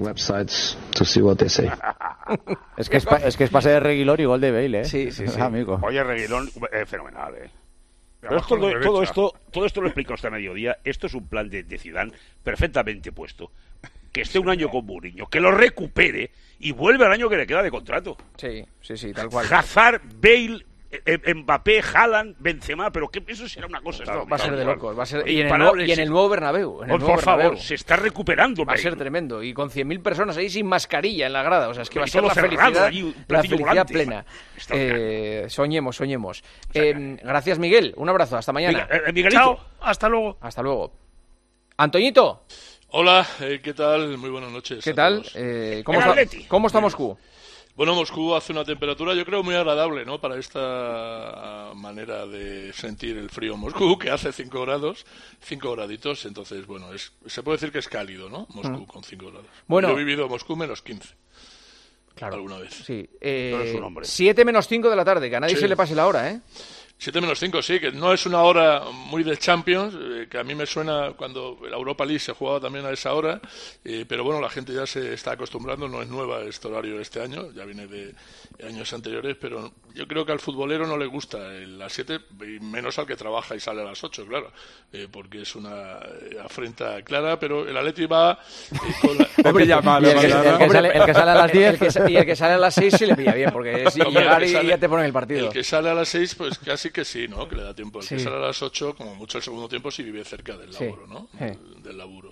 Es que es, pa- es que es pase de Reguilón y gol de Bale, ¿eh? Sí, sí, sí. Amigo. Oye, Reguilón, eh, fenomenal, ¿eh? Pero abajo esto- a la todo, derecha. esto, todo esto lo explico hasta mediodía. Esto es un plan de, de Zidane perfectamente puesto. Que esté un año con Mourinho, que lo recupere y vuelve al año que le queda de contrato. Sí, sí, sí, tal cual. Hazard, Bale, eh, Mbappé, Haaland, Benzema, pero que eso será una cosa. Claro, va a ser de extraordinaria. locos. Va a ser, y, en el, Imparable, nuevo- y en sí. el nuevo Bernabéu. En el Por, nuevo por favor, Bernabéu. se está recuperando. Va a Bale. ser tremendo. Y con cien mil personas ahí sin mascarilla en la grada. O sea, es que va a Y ser todo la cerrado felicidad, allí, un la platillo felicidad volante. plena. Extraordinario. Eh, soñemos, soñemos. Eh, gracias, Miguel. Un abrazo. Hasta mañana. Venga, eh, Miguelito. Chao, hasta luego. Hasta luego. Antoñito, Hola, eh, ¿qué tal? Muy buenas noches. ¿qué a tal? todos. Eh, ¿cómo, El está, Atleti. ¿Cómo está Moscú? Bueno, Moscú hace una temperatura, yo creo, muy agradable, ¿no? Para esta manera de sentir el frío en Moscú, que hace cinco grados, cinco graditos, entonces, bueno, es, se puede decir que es cálido, ¿no? Moscú Mm. con cinco grados. Bueno. Yo he vivido en Moscú menos quince. Claro. Alguna vez. Sí. Eh, Todo es un hombre. siete menos cinco de la tarde, que a nadie Sí. se le pase la hora, ¿eh? siete menos cinco, sí, que no es una hora muy de Champions, eh, que a mí me suena cuando la Europa League se jugaba también a esa hora, eh, pero bueno, la gente ya se está acostumbrando, no es nueva este horario este año, ya viene de años anteriores, pero yo creo que al futbolero no le gusta el- las siete, y menos al que trabaja y sale a las ocho, claro, eh, porque es una eh, afrenta clara, pero el Atleti va eh, con la... Hombre, ya mal, Y el que, ya mal, el que sale, el que sale a las diez. El que sa- y el que sale a las seis sí le pilla bien, porque es Hombre, llegar el y que sale- ya te ponen el partido. El que sale a las seis, pues casi que sí, ¿no? Que le da tiempo. El que Sí. sale a las ocho, como mucho el segundo tiempo, si vive cerca del Sí. laburo, ¿no? Sí. Del, del laburo.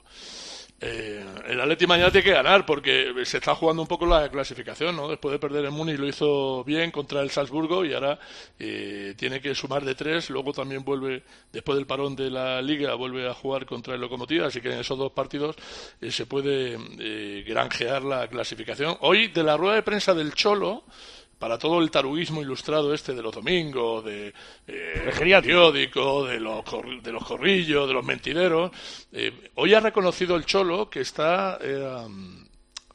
Eh, el Atleti mañana tiene que ganar porque se está jugando un poco la clasificación, ¿no? Después de perder en Múnich lo hizo bien contra el Salzburgo y ahora eh, tiene que sumar de tres. Luego también vuelve, después del parón de la Liga, vuelve a jugar contra el Lokomotiv, así que en esos dos partidos eh, se puede eh, granjear la clasificación. Hoy, de la rueda de prensa del Cholo, para todo el taruguismo ilustrado este de los domingos, de eh, periódico, de los, cor- de los corrillos, de los mentideros, eh, hoy ha reconocido el Cholo que está eh,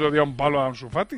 otro día un palo a Ansu Fati.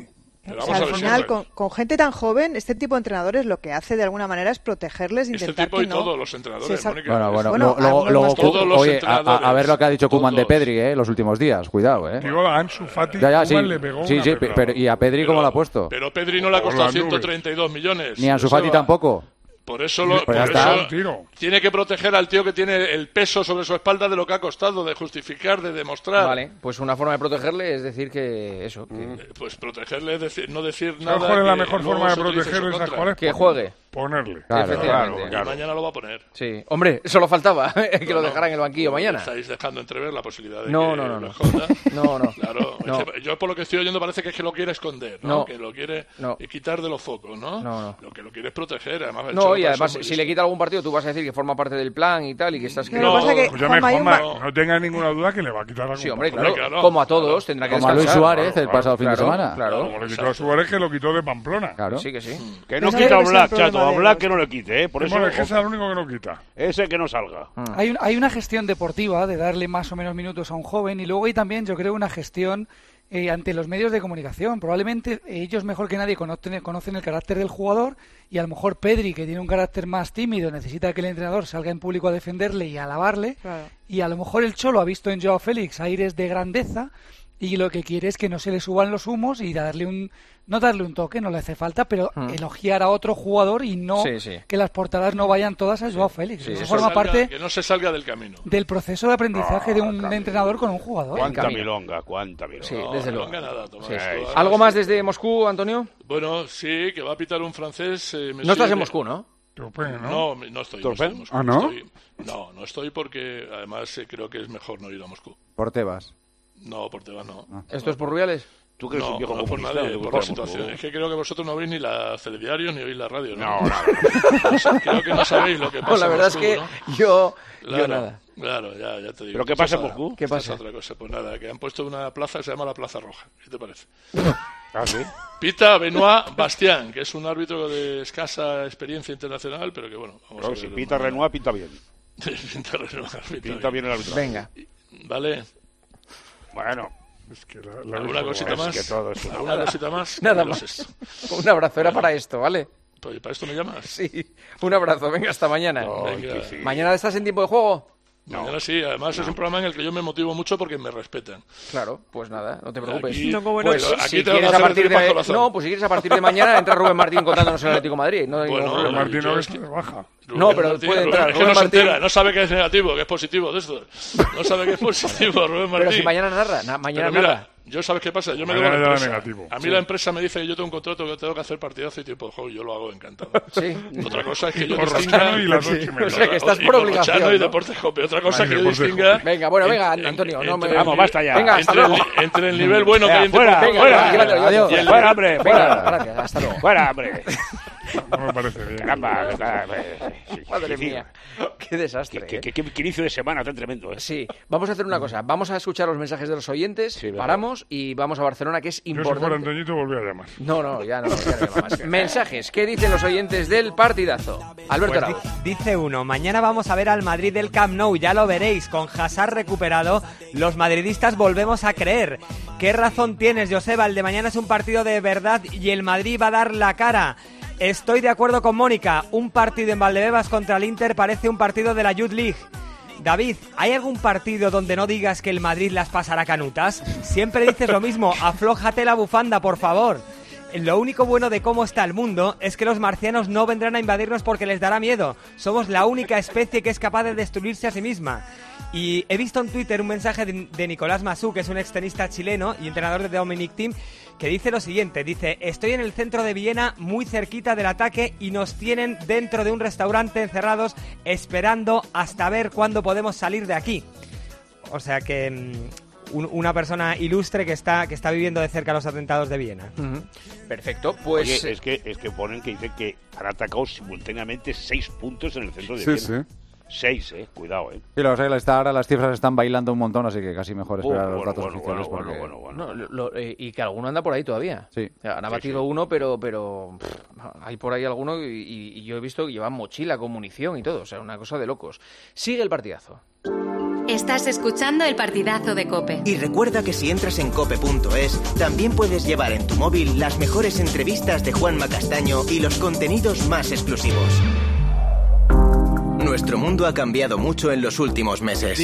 Pero O vamos sea, a al ver final, siempre. con, con gente tan joven, este tipo de entrenadores lo que hace de alguna manera es protegerles, Este intentar tipo que y no... todos los entrenadores, Sí, Mónica. Bueno, bueno, Bueno, lo- luego, algunos luego más Ku- todos los oye, a, a- entrenadores, a ver lo que ha dicho Koeman de todos. Pedri, ¿eh? Los últimos días, cuidado, ¿eh? Digo, a Ansu Fati, Ya, ya, sí, Koeman le pegó sí, una sí, pedrada. pero ¿y a Pedri cómo lo ha puesto? Pero Pedri no le ha Por costado las nubes. ciento treinta y dos millones. Ni a Ansu Eso Fati va. tampoco. Por eso, lo, Pues ya por está. eso Un tiro. tiene que proteger al tío que tiene el peso sobre su espalda de lo que ha costado, de justificar, de demostrar. Vale, pues una forma de protegerle es decir que eso, que, Eh, Pues protegerle es decir, no decir ¿Sabes nada. cuál es la que mejor luego forma de se utilice en su protegerles a contra. cuál es? que juegue. Ponerle. Claro, Efectivamente. Y mañana lo va a poner. Sí, hombre, solo faltaba que No, lo no. dejara en el banquillo mañana. Estáis dejando entrever la posibilidad de No, que no, no, lo no. esconda. No, no. Claro, No. es que yo por lo que estoy oyendo parece que es que lo quiere esconder, ¿no? No. Que lo quiere No. quitar de los focos, ¿no? No, no. Lo que lo quiere es proteger, además. el No, Cholo y para eso además, es muy si listo. le quita algún partido, tú vas a decir que forma parte del plan y tal, y que estás... Pero lo que pasa es que, Pues llame Juanma, hay un Juanma, ma- no tenga ninguna duda que le va a quitar algún Sí, hombre, partido. claro, claro, como a claro. todos, tendrá que Como a Luis descansar. Suárez el claro, pasado fin de claro, semana. claro. Como le quitó a Suárez, que lo quitó de Pamplona. Claro. Sí, que sí. Que no Pero quita a ese es el Black, problema chato. A de Black los- que no le quite, ¿eh? Por eso. Bueno, es que ese es el único que no quita. Ese que no salga. Hay, un- hay una gestión deportiva de darle más o menos minutos a un joven y luego hay también, yo creo, una gestión eh, ante los medios de comunicación. Probablemente ellos mejor que nadie conocen, conocen el carácter del jugador y a lo mejor Pedri, que tiene un carácter más tímido, necesita que el entrenador salga en público a defenderle y a alabarle. Claro. Y a lo mejor el Cholo ha visto en Joao Félix aires de grandeza y lo que quiere es que no se le suban los humos y darle un... No darle un toque, no le hace falta, pero Hmm. elogiar a otro jugador y no Sí, sí. que las portadas no vayan todas a Joao Félix. sí, Eso eso forma Salga- parte Que no se salga del camino. del proceso de aprendizaje Ah, de un camino. entrenador con un jugador. Cuánta camino. milonga, cuánta milonga. Sí, No, desde no luego. venga nada, Tomás. Sí. Tú hagas- ¿Algo más desde Moscú, Antonio? Bueno, sí, que va a pitar un francés. eh, me No estás sigue- en Moscú, ¿no? Turpin, ¿no? No, me- no estoy, no ¿Turpin? estoy en Moscú. ¿Ah, no? Estoy- no, no estoy porque además eh, creo que es mejor no ir a Moscú. Por Tebas. No, por Tebas no. ¿Esto es por Rubiales? Tú que eres No, un viejo no por comunista, nadie, no te por gusta la Moscú. situación. Es que creo que vosotros no oís ni la telediario ni oís la radio, ¿no? No, no, No sé, creo que no sabéis lo que pasa Pues la en verdad es Moscú, que ¿no? yo, yo Claro, nada. claro, ya, ya te digo. ¿Pero qué Esto pasa es en otra- Moscú? ¿Qué esto es pasa? otra cosa. Pues nada, que han puesto una plaza que se llama la Plaza Roja. ¿Qué te parece? Ah, sí. Pita Benoit Bastien, que es un árbitro de escasa experiencia internacional, pero que bueno, vamos Claro, a ver. si pita Renoir, pinta bien. Pinta Renoir, pinta Pinta bien el árbitro. Venga. Vale. Bueno, Es que la, la ¿Alguna vi por cosita la- más? es que todo es una- ¿Alguna cosita más? Nada ¿Qué más. es esto? Un abrazo, era para esto, ¿vale? Pues, ¿para esto me llamas? Sí, un abrazo, venga, hasta mañana. Ay, Venga. que sí. ¿Mañana estás en tiempo de juego? Mañana sí, además es un programa en el que yo me motivo mucho porque me respetan. Claro, pues nada, no te preocupes. Aquí- No, como no. Pues Pero aquí si te quieres van a a hacer partir tripas de corazón. no, pues si quieres a partir de mañana entra Rubén Martín contándonos el Atlético de Madrid. No hay Bueno, ningún Pero problema. Martín yo no es que que- se baja. No, pero Martín, puede entrar, Es que Rubén no se Martín. entera, no sabe que es negativo, que es positivo de esto. No sabe que es positivo, Rubén Martín. Pero si mañana narra, na- mañana Pero mira, narra. yo sabes qué pasa, yo me Mañana debo a la ya da empresa. negativo. A mí Sí. la empresa me dice que yo tengo un contrato que tengo que hacer partidazo y tiempo de juego y yo lo hago encantado. Sí. Otra cosa es que yo Corrochano distinga... y las ocho y Sí. media. O sea, que estás Y por Corrochano obligación, y ¿no? Deportes Jope. Otra cosa Ay, que yo Deportes distinga... Jope. Venga, bueno, venga, en- Antonio, no entre me... el Vamos, nivel- basta ya. Venga, hasta Entre luego. el, entre el nivel bueno que Ya, hay en fuera, Deportes Venga, Jope fuera. llévatelo, llévatelo. Adiós. y el- Fuera, hombre, Venga, fuera. gracias, hasta luego. Fuera, hombre. No me parece bien. Caramba, caramba, sí, Madre sí, mía, qué Qué, desastre. qué, ¿eh? qué- qué inicio de semana tan tremendo, ¿eh? Sí, vamos a hacer una cosa. Vamos a escuchar los mensajes de los oyentes, Sí, verdad. paramos y vamos a Barcelona, que es Yo si fuera importante. Antoñito volví a llamar. No, no, ya no, ya no llama más. Mensajes, ¿qué dicen los oyentes del partidazo? Alberto Pues Arau. di- dice uno, mañana vamos a ver al Madrid del Camp Nou, ya lo veréis, con Hazard recuperado, los madridistas volvemos a creer. ¿Qué razón tienes, Joseba? El de mañana es un partido de verdad y el Madrid va a dar la cara. Estoy de acuerdo con Mónica, un partido en Valdebebas contra el Inter parece un partido de la Youth League. David, ¿hay algún partido donde no digas que el Madrid las pasará canutas? Siempre dices lo mismo, aflójate la bufanda, por favor. Lo único bueno de cómo está el mundo es que los marcianos no vendrán a invadirnos porque les dará miedo. Somos la única especie que es capaz de destruirse a sí misma. Y he visto en Twitter un mensaje de, de Nicolás Masú, que es un extenista chileno y entrenador de Dominic Thiem, que dice lo siguiente, dice, estoy en el centro de Viena, muy cerquita del ataque y nos tienen dentro de un restaurante encerrados esperando hasta ver cuándo podemos salir de aquí. O sea que... mm, un- una persona ilustre que está que está viviendo de cerca los atentados de Viena. Ujú. Perfecto, pues... Oye, es que, es que ponen que dicen que han atacado simultáneamente seis puntos en el centro de Sí, Viena. sí. Seis, eh, cuidado, eh. Y lo sé, está, ahora las cifras están bailando un montón, así que casi mejor esperar Oh, los bueno, datos bueno, oficiales. bueno, porque... bueno, bueno, bueno. No, lo- lo- eh, y que alguno anda por ahí todavía. Sí. O sea, han Sí, abatido sí. uno, pero pero pff, hay por ahí alguno y, y- y yo he visto que llevan mochila con munición y todo. O sea, una cosa de locos. Sigue el partidazo. Estás escuchando el partidazo de COPE. Y recuerda que si entras en cope punto es, también puedes llevar en tu móvil las mejores entrevistas de Juanma Castaño y los contenidos más exclusivos. Nuestro mundo ha cambiado mucho en los últimos meses.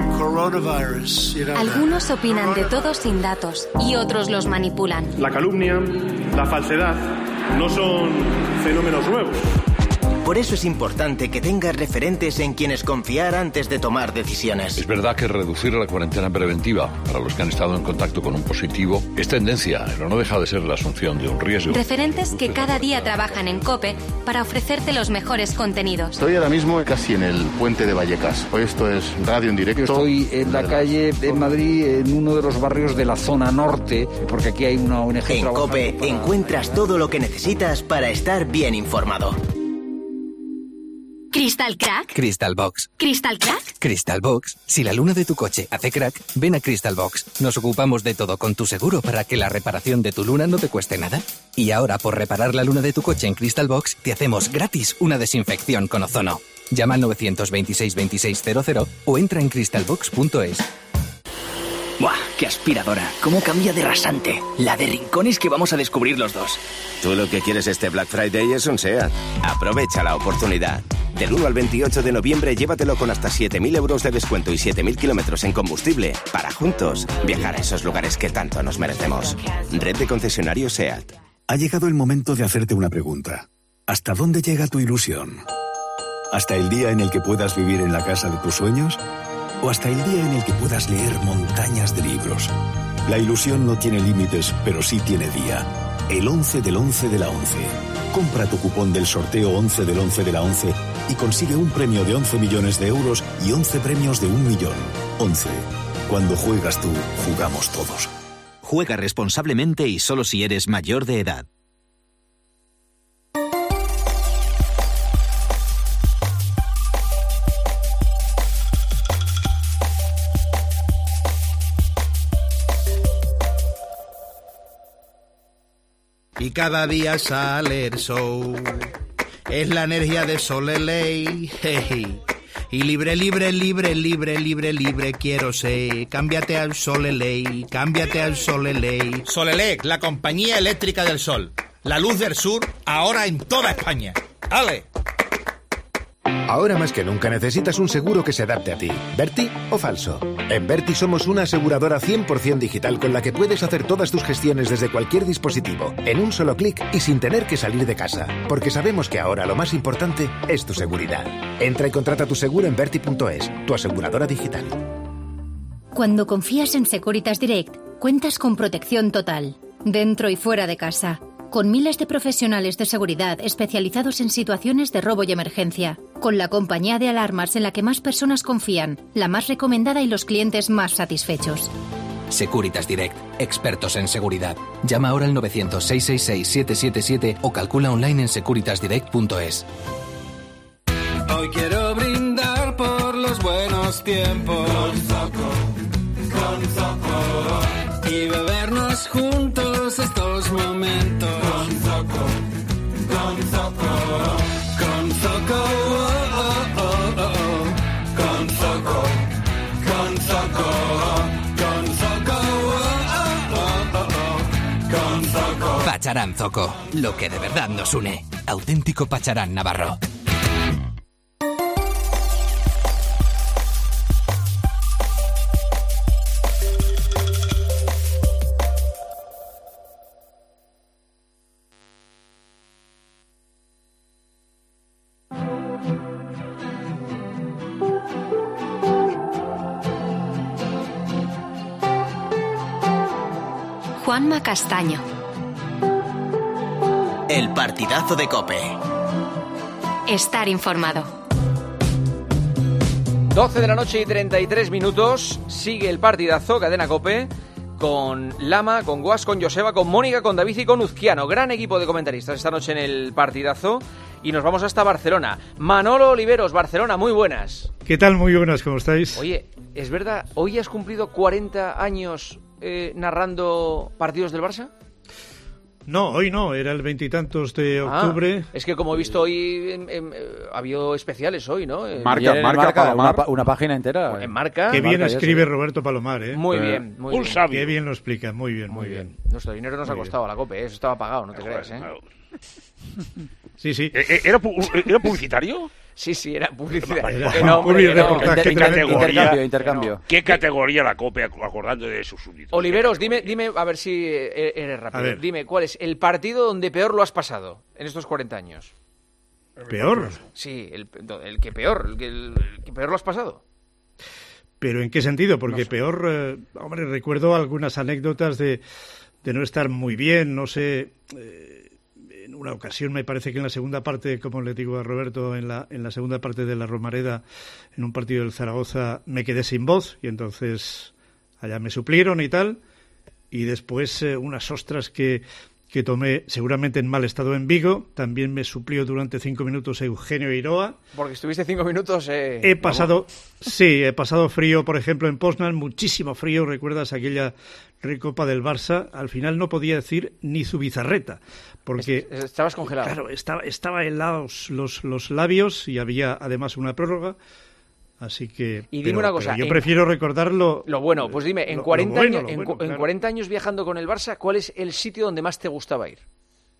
Algunos opinan de todo sin datos y otros los manipulan. La calumnia, la falsedad, no son fenómenos nuevos. Por eso es importante que tengas referentes en quienes confiar antes de tomar decisiones. Es verdad que reducir la cuarentena preventiva para los que han estado en contacto con un positivo es tendencia, pero no deja de ser la asunción de un riesgo. Referentes que cada día trabajan en COPE para ofrecerte los mejores contenidos. Estoy ahora mismo casi en el puente de Vallecas. Hoy esto es radio en directo. Estoy en la calle de Madrid, en uno de los barrios de la zona norte, porque aquí hay una O N G. En COPE para... encuentras todo lo que necesitas para estar bien informado. ¿Crystal Crack? Crystal Box. ¿Crystal Crack? Crystal Box. Si la luna de tu coche hace crack, ven a Crystal Box. Nos ocupamos de todo con tu seguro para que la reparación de tu luna no te cueste nada. Y ahora, por reparar la luna de tu coche en Crystal Box, te hacemos gratis una desinfección con ozono. Llama al nueve dos seis, veintiséis cero cero o entra en crystal box punto es. ¡Buah! ¡Qué aspiradora! ¿Cómo cambia de rasante? La de rincones que vamos a descubrir los dos. Tú lo que quieres este Black Friday es un SEAT. Aprovecha la oportunidad. Del uno al veintiocho de noviembre llévatelo con hasta siete mil euros de descuento y siete mil kilómetros en combustible para juntos viajar a esos lugares que tanto nos merecemos. Red de concesionarios SEAT. Ha llegado el momento de hacerte una pregunta. ¿Hasta dónde llega tu ilusión? ¿Hasta el día en el que puedas vivir en la casa de tus sueños? ¿O hasta el día en el que puedas leer montañas de libros? La ilusión no tiene límites, pero sí tiene día. El once del once de la once. Compra tu cupón del sorteo once del once de la once y consigue un premio de once millones de euros y once premios de un millón. once. Cuando juegas tú, jugamos todos. Juega responsablemente y solo si eres mayor de edad. Y cada día sale el sol, es la energía de Soleley, hey. Y libre, libre, libre, libre, libre, libre quiero ser. Cámbiate al Soleley, cámbiate al Soleley. Solelec, la compañía eléctrica del sol. La luz del sur, ahora en toda España. ¡Ale! Ahora más que nunca necesitas un seguro que se adapte a ti. ¿Verti o falso? En Verti somos una aseguradora cien por ciento digital con la que puedes hacer todas tus gestiones desde cualquier dispositivo, en un solo clic y sin tener que salir de casa. Porque sabemos que ahora lo más importante es tu seguridad. Entra y contrata tu seguro en verti punto es, tu aseguradora digital. Cuando confías en Securitas Direct, cuentas con protección total, dentro y fuera de casa. Con miles de profesionales de seguridad especializados en situaciones de robo y emergencia. Con la compañía de alarmas en la que más personas confían, la más recomendada y los clientes más satisfechos. Securitas Direct, expertos en seguridad. Llama ahora al novecientos, seiscientos sesenta y seis, siete siete siete o calcula online en securitas direct punto es. Hoy quiero brindar por los buenos tiempos. Con Zoco, con Zoco. Y bebernos juntos estos momentos. Con Zoco, con Zoco. Con Zoco, oh, oh, oh, oh. Con Zoco, con Zoco. Con Zoco, oh, oh, oh, oh. Con Zoco. Pacharán Zoco, lo que de verdad nos une. Auténtico Pacharán navarro. Juanma Castaño. El partidazo de COPE. Estar informado. doce de la noche y treinta y tres minutos. Sigue el partidazo, Cadena COPE, con Lama, con Guas, con Joseba, con Mónica, con David y con Uzquiano. Gran equipo de comentaristas esta noche en el partidazo. Y nos vamos hasta Barcelona. Manolo Oliveros, Barcelona, muy buenas. ¿Qué tal? Muy buenas, ¿cómo estáis? Oye, ¿es verdad? ¿Hoy has cumplido cuarenta años eh, narrando partidos del Barça? No, hoy no, era el veintitantos de octubre. Ah, es que como he visto hoy, en, en, ha habido especiales hoy, ¿no? Marca, en marca, marca una, una página entera. En Marca. Qué bien marca, escribe Roberto Palomar, ¿eh? Muy bien, muy Un bien. sabio. Qué bien lo explica, muy bien, muy, muy bien. bien. Nuestro dinero nos muy ha costado bien. A la COPE, eso estaba pagado, no te Joder, creas, ¿eh? Claro. Sí, sí. ¿Era, ¿Era publicitario? Sí, sí, era publicidad. Era que no, hombre, publicidad, que no. reportaje, ¿Qué categoría, intercambio, intercambio. ¿Qué categoría la COPE acordando de sus súbditos? Oliveros, dime, dime, a ver si eres rápido. Dime, ¿cuál es el partido donde peor lo has pasado en estos cuarenta años? ¿Peor? Sí, el, el que peor, el que, el que peor lo has pasado. ¿Pero en qué sentido? Porque no sé. peor, eh, hombre, recuerdo algunas anécdotas de, de no estar muy bien, no sé... Eh, en una ocasión me parece que en la segunda parte, como le digo a Roberto, en la, en la segunda parte de la Romareda, en un partido del Zaragoza, me quedé sin voz y entonces allá me suplieron y tal. Y después eh, unas ostras que, que tomé seguramente en mal estado en Vigo. También me suplió durante cinco minutos Eugenio Iroa. Porque estuviste cinco minutos... Eh... He pasado, sí, he pasado frío, por ejemplo, en Poznan, muchísimo frío. ¿Recuerdas aquella recopa del Barça? Al final no podía decir ni Zubizarreta, porque... Estabas congelado. Claro, estaba, estaba helados los, los labios y había además una prórroga. Así que... Y dime pero, una cosa... Yo en, prefiero recordarlo... Lo bueno, pues dime, en, lo, cuarenta, lo bueno, años, lo en, bueno, en claro. cuarenta años viajando con el Barça, ¿cuál es el sitio donde más te gustaba ir?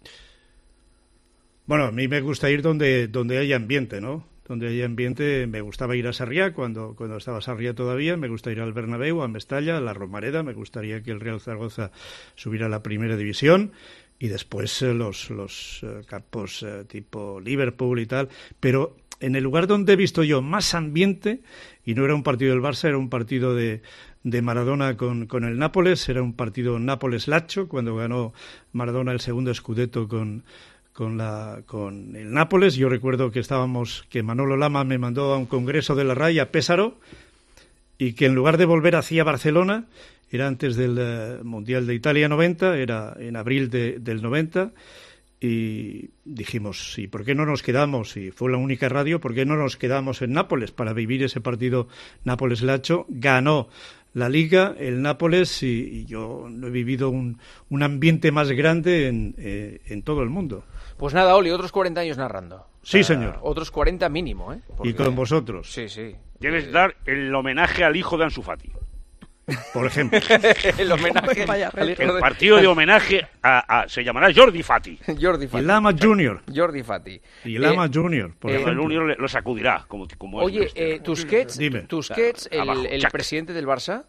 Bueno, a mí me gusta ir donde, donde haya ambiente, ¿no? Donde haya ambiente, me gustaba ir a Sarriá, cuando, cuando estaba Sarriá todavía, me gusta ir al Bernabéu, a Mestalla, a la Romareda, me gustaría que el Real Zaragoza subiera a la primera división, y después eh, los, los eh, campos eh, tipo Liverpool y tal, pero en el lugar donde he visto yo más ambiente, y no era un partido del Barça, era un partido de, de Maradona con, con el Nápoles, era un partido Nápoles-Lazio, cuando ganó Maradona el segundo Scudetto con... Con, la, con el Nápoles. Yo recuerdo que estábamos, que Manolo Lama me mandó a un congreso de la R A I a Pésaro, y que en lugar de volver hacia Barcelona, era antes del uh, Mundial de Italia noventa, era en abril de, del noventa, y dijimos, ¿y por qué no nos quedamos? Y fue la única radio, ¿por qué no nos quedamos en Nápoles para vivir ese partido Nápoles-Lazio? Ganó la Liga, el Nápoles, y, y yo no he vivido un, un ambiente más grande en, eh, en todo el mundo. Pues nada, Oli, otros cuarenta años narrando. Sí, o sea, señor. Otros cuarenta mínimo, ¿eh? Porque... Y con vosotros. Sí, sí. Debes dar el homenaje al hijo de Ansu Fati. Por ejemplo. el homenaje al hijo El de... partido de homenaje a, a se llamará Jordi Fati. Jordi Fati. Y Lama Junior. Jordi Fati. Y Lama eh, Junior, por eh, ejemplo. El Junior lo sacudirá. Como, como Oye, es eh, Tusquets, Dime. Tusquets el, Abajo, el chac. presidente del Barça,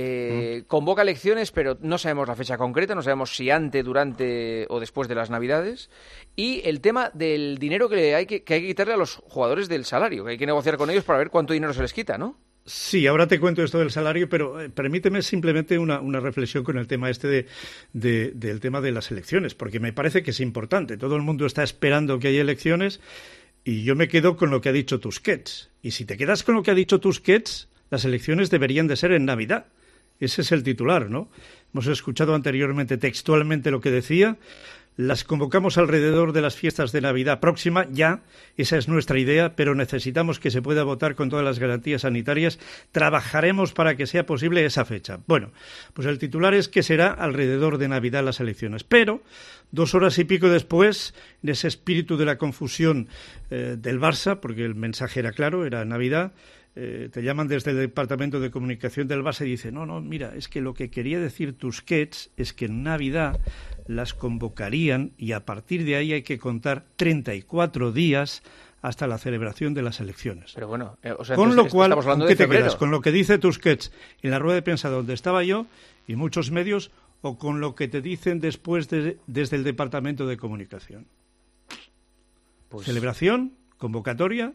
eh, Mm. convoca elecciones, pero no sabemos la fecha concreta, no sabemos si antes, durante o después de las Navidades. Y el tema del dinero que hay que, que hay que quitarle a los jugadores del salario, que hay que negociar con ellos para ver cuánto dinero se les quita, ¿no? Sí, ahora te cuento esto del salario, pero eh, permíteme simplemente una, una reflexión con el tema este de, de, del tema de las elecciones, porque me parece que es importante. Todo el mundo está esperando que haya elecciones y yo me quedo con lo que ha dicho Tusquets. Y si te quedas con lo que ha dicho Tusquets, las elecciones deberían de ser en Navidad. Ese es el titular, ¿no? Hemos escuchado anteriormente textualmente lo que decía. Las convocamos alrededor de las fiestas de Navidad próxima, ya, esa es nuestra idea, pero necesitamos que se pueda votar con todas las garantías sanitarias. Trabajaremos para que sea posible esa fecha. Bueno, pues el titular es que será alrededor de Navidad las elecciones, pero dos horas y pico después, en ese espíritu de la confusión eh, del Barça, porque el mensaje era claro, era Navidad, eh, te llaman desde el Departamento de Comunicación del Barça y dicen, no, no, mira, es que lo que quería decir Tusquets es que en Navidad las convocarían y a partir de ahí hay que contar treinta y cuatro días hasta la celebración de las elecciones. Pero bueno, eh, o sea, con entonces, lo cual, estamos hablando ¿con qué de te febrero. quedas? ¿Con lo que dice Tusquets en la rueda de prensa donde estaba yo y muchos medios o con lo que te dicen después de, desde el Departamento de Comunicación? Pues... ¿Celebración? ¿Convocatoria?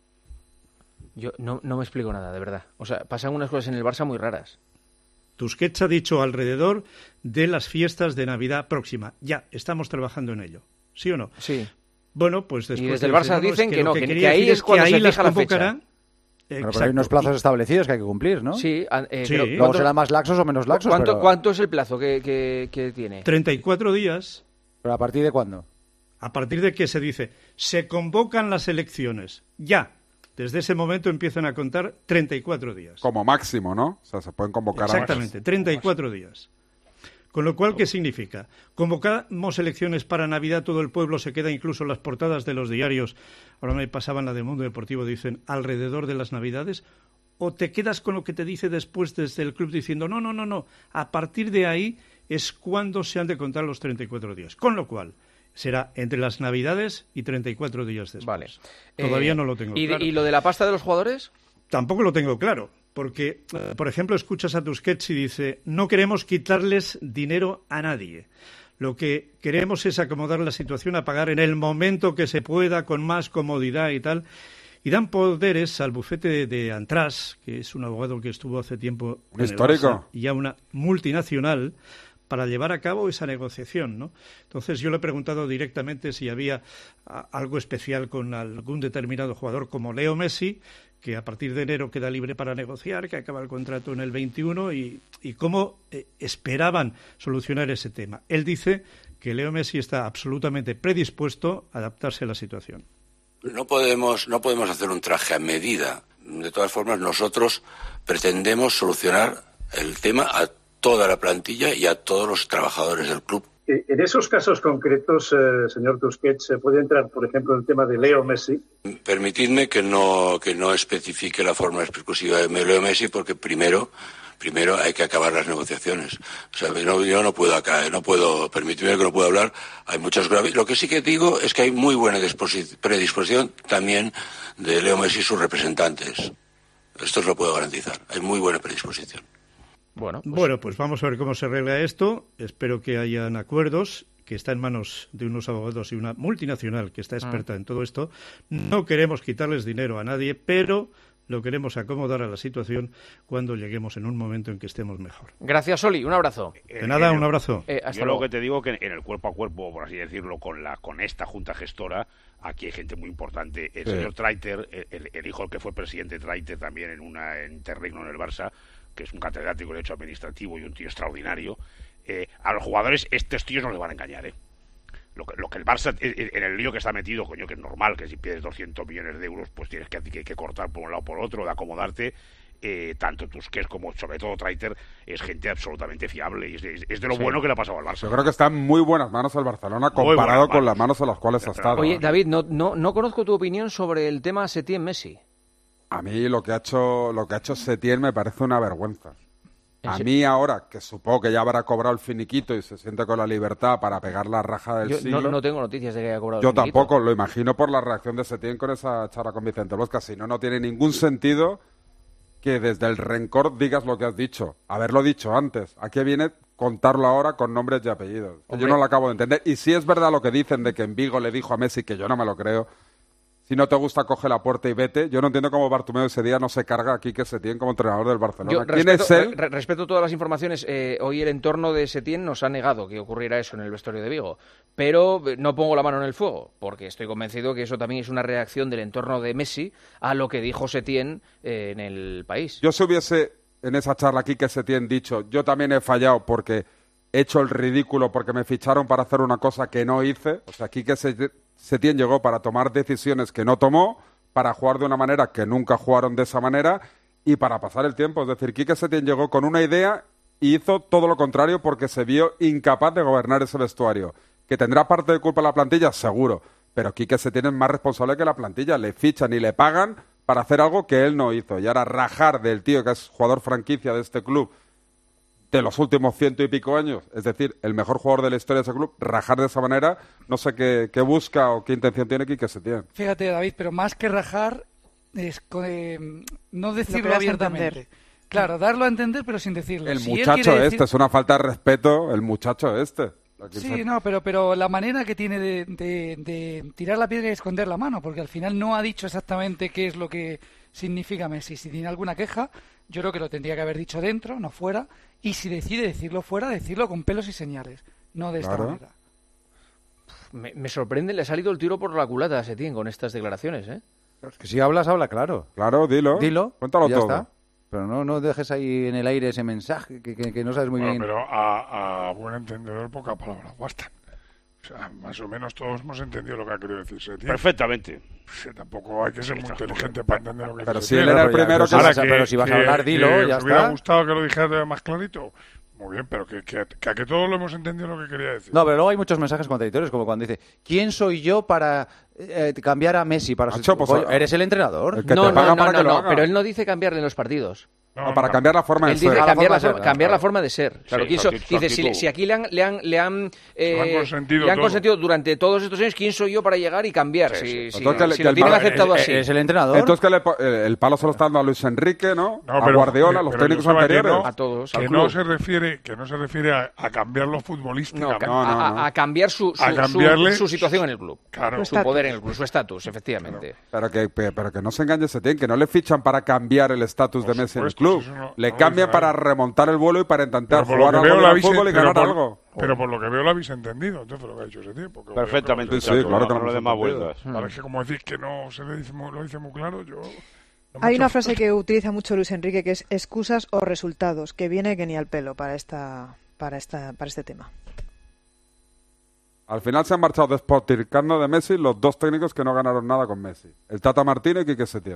Yo no, no me explico nada, de verdad. O sea, pasan unas cosas en el Barça muy raras. Tusquets ha dicho alrededor de las fiestas de Navidad próxima. Ya, estamos trabajando en ello. ¿Sí o no? Sí. Bueno, pues después... Y desde el Barça dicen, dicen que, que no, que, que, que, que ahí es cuando se fija la convocará. fecha. Pero, pero hay unos plazos establecidos que hay que cumplir, ¿no? Sí. Eh, sí. Pero, Luego serán más laxos o menos laxos, ¿cuánto, pero... ¿Cuánto es el plazo que, que, que tiene? treinta y cuatro días. ¿Pero a partir de cuándo? A partir de que se dice, se convocan las elecciones. Ya. Desde ese momento empiezan a contar treinta y cuatro días. Como máximo, ¿no? O sea, se pueden convocar Exactamente, a treinta y cuatro días. Con lo cual, ¿qué significa? Convocamos elecciones para Navidad, todo el pueblo se queda, incluso las portadas de los diarios, ahora me pasaban la de Mundo Deportivo, dicen, alrededor de las Navidades, o te quedas con lo que te dice después desde el club diciendo, no, no, no, no, a partir de ahí es cuando se han de contar los treinta y cuatro días. Con lo cual, será entre las Navidades y treinta y cuatro días después. Vale. Todavía eh, no lo tengo ¿y, claro. ¿Y lo de la pasta de los jugadores? Tampoco lo tengo claro. Porque, por ejemplo, escuchas a Tusquets y dice, no queremos quitarles dinero a nadie. Lo que queremos es acomodar la situación a pagar en el momento que se pueda, con más comodidad y tal. Y dan poderes al bufete de, de Antras, que es un abogado que estuvo hace tiempo un en histórico. El Barça, y ya una multinacional, para llevar a cabo esa negociación, ¿no? Entonces yo le he preguntado directamente si había a, algo especial con algún determinado jugador como Leo Messi, que a partir de enero queda libre para negociar, que acaba el contrato en el veintiuno, y, y cómo eh, esperaban solucionar ese tema. Él dice que Leo Messi está absolutamente predispuesto a adaptarse a la situación. No podemos, no podemos hacer un traje a medida. De todas formas, nosotros pretendemos solucionar el tema a toda la plantilla y a todos los trabajadores del club. En esos casos concretos, eh, señor Tusquets, ¿se puede entrar, por ejemplo, el tema de Leo Messi? Permitidme que no que no especifique la forma exclusiva de Leo Messi, porque primero primero hay que acabar las negociaciones. O sea, no, yo no puedo acá, no puedo permitirme que no puedo hablar. Hay muchas graves. Lo que sí que digo es que hay muy buena predisposición también de Leo Messi y sus representantes. Esto os lo puedo garantizar. Hay muy buena predisposición. Bueno pues... bueno, pues vamos a ver cómo se arregla esto. Espero que hayan acuerdos, que está en manos de unos abogados y una multinacional que está experta ah. en todo esto. No queremos quitarles dinero a nadie, pero lo queremos acomodar a la situación cuando lleguemos en un momento en que estemos mejor. Gracias, Oli. Un abrazo. De nada, un abrazo. Eh, hasta Yo luego. Lo que te digo que en el cuerpo a cuerpo, por así decirlo, con la con esta junta gestora, aquí hay gente muy importante. El sí. señor Traiter, el, el hijo que fue presidente Traiter también en una interregno en el Barça, que es un catedrático de Derecho Administrativo y un tío extraordinario, eh, a los jugadores estos tíos no les van a engañar, ¿eh? Lo que, lo que el Barça, en el lío que está metido, coño, que es normal, que si pides doscientos millones de euros, pues tienes que, que, que cortar por un lado o por otro, de acomodarte, eh, tanto Tusquets como sobre todo Traiter, es gente absolutamente fiable, y es, es, es de lo sí. bueno que le ha pasado al Barça. Yo creo que está en muy buenas manos el Barcelona, comparado con las manos en las cuales ha estado. Oye, David, no, no, no conozco tu opinión sobre el tema Setién-Messi. A mí lo que ha hecho lo que ha hecho Setién me parece una vergüenza. A mí ahora, que supongo que ya habrá cobrado el finiquito y se siente con la libertad para pegar la raja del Yo siglo... No, no tengo noticias de que haya cobrado Yo el finiquito. tampoco, lo imagino por la reacción de Setién con esa charla con Vicente Bosca. Si no, no tiene ningún sentido que desde el rencor digas lo que has dicho. Haberlo dicho antes. ¿A qué viene contarlo ahora con nombres y apellidos? Yo no lo acabo de entender. Y si es verdad lo que dicen de que en Vigo le dijo a Messi, que yo no me lo creo... Si no te gusta, coge la puerta y vete. Yo no entiendo cómo Bartomeu ese día no se carga aquí que Setién como entrenador del Barcelona. Yo ¿Quién respeto, es él? Re, respeto todas las informaciones. Eh, hoy el entorno de Setién nos ha negado que ocurriera eso en el vestuario de Vigo. Pero no pongo la mano en el fuego, porque estoy convencido que eso también es una reacción del entorno de Messi a lo que dijo Setién eh, en el país. Yo si hubiese en esa charla aquí que Setién dicho, yo también he fallado porque he hecho el ridículo porque me ficharon para hacer una cosa que no hice. O sea, aquí que Setién llegó para tomar decisiones que no tomó, para jugar de una manera que nunca jugaron de esa manera y para pasar el tiempo. Es decir, Quique Setién llegó con una idea y hizo todo lo contrario porque se vio incapaz de gobernar ese vestuario. ¿Que tendrá parte de culpa la plantilla? Seguro. Pero Quique Setién es más responsable que la plantilla. Le fichan y le pagan para hacer algo que él no hizo. Y ahora rajar del tío que es jugador franquicia de este club de los últimos ciento y pico años, es decir, el mejor jugador de la historia de ese club, rajar de esa manera, no sé qué, qué busca o qué intención tiene Quique Setién. Fíjate, David, pero más que rajar, es eh, no decirlo abiertamente. Claro, darlo a entender, pero sin decirlo. El si muchacho este, decir... es una falta de respeto, el muchacho este. Sí, se... no, pero, pero la manera que tiene de, de, de tirar la piedra y esconder la mano, porque al final no ha dicho exactamente qué es lo que significa Messi. Si tiene alguna queja, yo creo que lo tendría que haber dicho dentro, no fuera, y si decide decirlo fuera, decirlo con pelos y señales, no de esta claro. manera. Me, me sorprende, le ha salido el tiro por la culata a Setién con estas declaraciones, ¿eh? Es que si hablas, habla claro. Claro, dilo. Dilo. Cuéntalo ya todo. Está. Pero no, no dejes ahí en el aire ese mensaje que, que, que no sabes muy bueno, bien. Pero a, a buen entendedor, pocas palabras bastan. O sea, más o menos todos hemos entendido lo que ha querido decir Setién. Perfectamente. Pues, tampoco hay que ser muy inteligente para entender lo que pero dice si él era el primero que... Ahora que... que pero si vas a hablar, dilo, que ya me hubiera está. gustado que lo dijeras más clarito. Muy bien, pero que, que, que a que todos lo hemos entendido lo que quería decir. No, pero luego hay muchos mensajes contradictorios, como cuando dice, ¿quién soy yo para eh, cambiar a Messi? Para Macho, pues, Oye, ¿eres el entrenador? El que no, te paga no, para no, que no, lo no, haga. pero él no dice cambiarle en los partidos. No, no, para cambiar la forma Él de dice ser. cambiar, la, forma forma, de ser, cambiar claro. la forma de ser. Claro, Sí, quiso- su actitud, dice, su si, le- actitud. si aquí le han, le han, le han, eh, lo han consentido le han todo. consentido durante todos estos años, ¿quién soy yo para llegar y cambiar? Sí, Si, sí. si- Entonces, que si le- lo que el tienen palo- aceptado ¿Es, así. es el entrenador? Entonces que le po- eh, el palo se lo está dando a Luis Enrique, ¿no? No, a pero- Guardiola, a los pero técnicos yo pensaba que anteriores. no, A todos, que al no club. se refiere, que no se refiere a, a cambiarlo futbolísticamente. No, ca- No, no, a, no. a cambiar su, su, A su- cambiarle su situación en el club. Claro. Su poder en el club, su estatus, efectivamente. Pero que, pero que no se engañe Setién, que no le fichan para cambiar el estatus de Messi en el supuesto, club. si eso no- le no cambian dice para nadie. remontar el vuelo y para intentar Pero por lo jugar que algo veo bien lo al habéis, fútbol y pero ganar por- algo. pero por lo que veo lo habéis entendido, entonces lo que ha hecho ese tiempo. que- Perfectamente, Sí, sí, muchacho, claro que no, lo no le hemos dé más entendido. vueltas. Ahora es que como decís que no se le dice muy, lo dice muy claro, yo... no me Hay echo- una frase que utiliza mucho Luis Enrique que es excusas o resultados, que viene que ni al pelo para esta para esta para este tema. Al final se han marchado despotricando de Messi los dos técnicos que no ganaron nada con Messi. El Tata Martino y Quique Setién.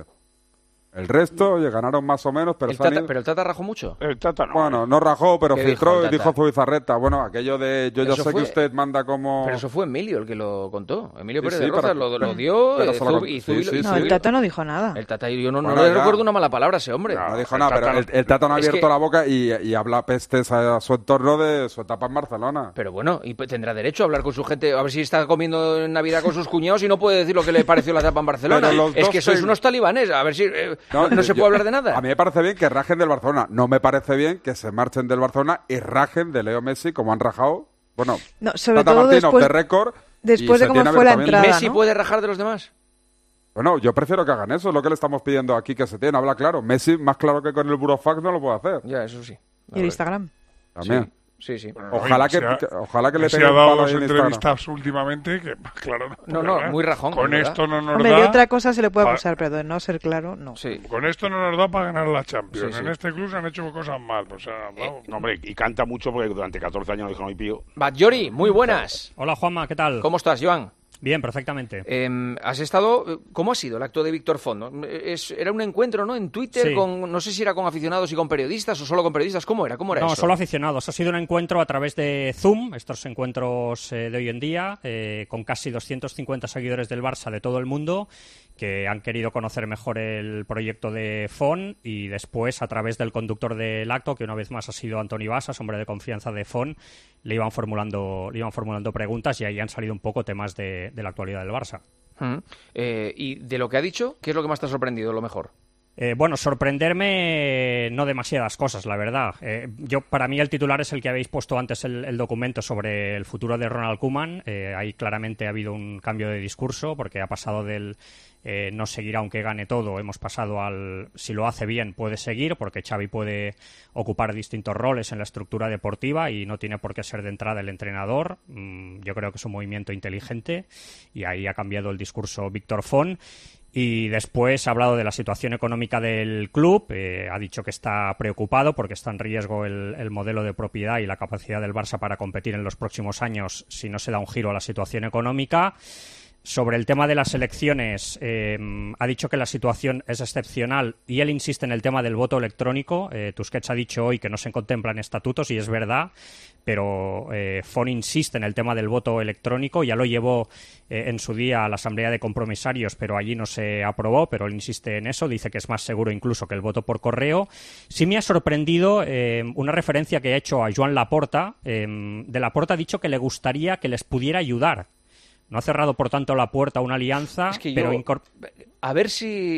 El resto, oye, ganaron más o menos, pero El se han Tata- ido- pero el Tata rajó mucho. El Tata no. Bueno, no rajó, pero ¿Qué dijo filtró el y Tata? dijo Zubizarreta. Bueno, aquello de yo ya Eso sé fue- que usted manda como... Pero eso fue Emilio el que lo contó. Emilio Sí, Pérez sí, de Rozas para- lo, lo dio pero eh, se lo Zub- con- y sí, Zubi- sí, y No, Zubi- el Tata no dijo nada. El Tata, yo no, no Bueno, le ya. recuerdo una mala palabra a ese hombre. No dijo el nada, Tata pero no- el, el Tata no ha Es abierto que- la boca y, y habla pestes a su entorno de su etapa en Barcelona. Pero bueno, y pues tendrá derecho a hablar con su gente, a ver si está comiendo en Navidad con sus cuñados y no puede decir lo que le pareció la etapa en Barcelona. Pero los Es dos que sois ten- unos talibanes, a ver si eh, no, no se yo- puede hablar de nada. A mí me parece bien que rajen del Barcelona. No me parece bien que se marchen del Barcelona y rajen de Leo Messi como han rajado. Bueno, No, sobre Tata todo Martino después- de récord. después y de cómo Setién fue la abiertamente. entrada, ¿Messi ¿no? puede rajar de los demás? Bueno, yo prefiero que hagan eso, es lo que le estamos pidiendo aquí que se tiene. Habla claro. Messi, más claro que con el Burofax, no lo puede hacer. Ya, eso sí. Y el Instagram. También. Sí, sí. Bueno, Ojalá Messi que- ha- que- ojalá que le Messi pegue ha el dado palo dos ahí en Instagram. entrevistas últimamente que, claro, No, no, muy rajón, con ¿verdad? esto no nos Hombre, da... de otra cosa se le puede pa- acusar, pero de no ser claro, no. Sí. Con esto no nos da para ganar la Champions. Sí, sí. En este club se han hecho cosas mal. O sea, vamos. No, hombre, y canta mucho porque durante catorce años no dijo no hay pío. Batllori, muy buenas. Hola Juanma, ¿qué tal? ¿Cómo estás, Joan? Bien, perfectamente. Eh, has estado, ¿cómo ha sido el acto de Víctor Font? ¿No? Es, era un encuentro, ¿no? En Twitter, Sí. con, no sé si era con aficionados y con periodistas o solo con periodistas. ¿Cómo era? ¿Cómo era No, eso? solo aficionados. Ha sido un encuentro a través de Zoom, estos encuentros eh, de hoy en día, eh, con casi doscientos cincuenta seguidores del Barça de todo el mundo que han querido conocer mejor el proyecto de Font y después, a través del conductor del acto, que una vez más ha sido Antoni Basas, hombre de confianza de Font, le iban formulando, le iban formulando preguntas y ahí han salido un poco temas de, de la actualidad del Barça. Mm. Eh, y de lo que ha dicho, ¿qué es lo que más te ha sorprendido, lo mejor? Eh, bueno, sorprenderme no demasiadas cosas, la verdad. Eh, yo, para mí el titular es el que habéis puesto antes el, el documento sobre el futuro de Ronald Koeman. Eh, ahí claramente ha habido un cambio de discurso porque ha pasado del eh, no seguir aunque gane todo, hemos pasado al si lo hace bien puede seguir, porque Xavi puede ocupar distintos roles en la estructura deportiva y no tiene por qué ser de entrada el entrenador. Mm, yo creo que es un movimiento inteligente y ahí ha cambiado el discurso Víctor Font. Y después ha hablado de la situación económica del club, eh, ha dicho que está preocupado porque está en riesgo el, el modelo de propiedad y la capacidad del Barça para competir en los próximos años si no se da un giro a la situación económica. Sobre el tema de las elecciones, eh, ha dicho que la situación es excepcional y él insiste en el tema del voto electrónico. Eh, Tusquets ha dicho hoy que no se contemplan estatutos y es verdad, pero eh, Font insiste en el tema del voto electrónico. Ya lo llevó eh, en su día a la Asamblea de Compromisarios, pero allí no se aprobó, pero él insiste en eso. Dice que es más seguro incluso que el voto por correo. Sí me ha sorprendido eh, una referencia que ha hecho a Joan Laporta. Eh, de Laporta ha dicho que le gustaría que les pudiera ayudar. No ha cerrado, por tanto, la puerta a una alianza, Es que pero yo- incorpora... A ver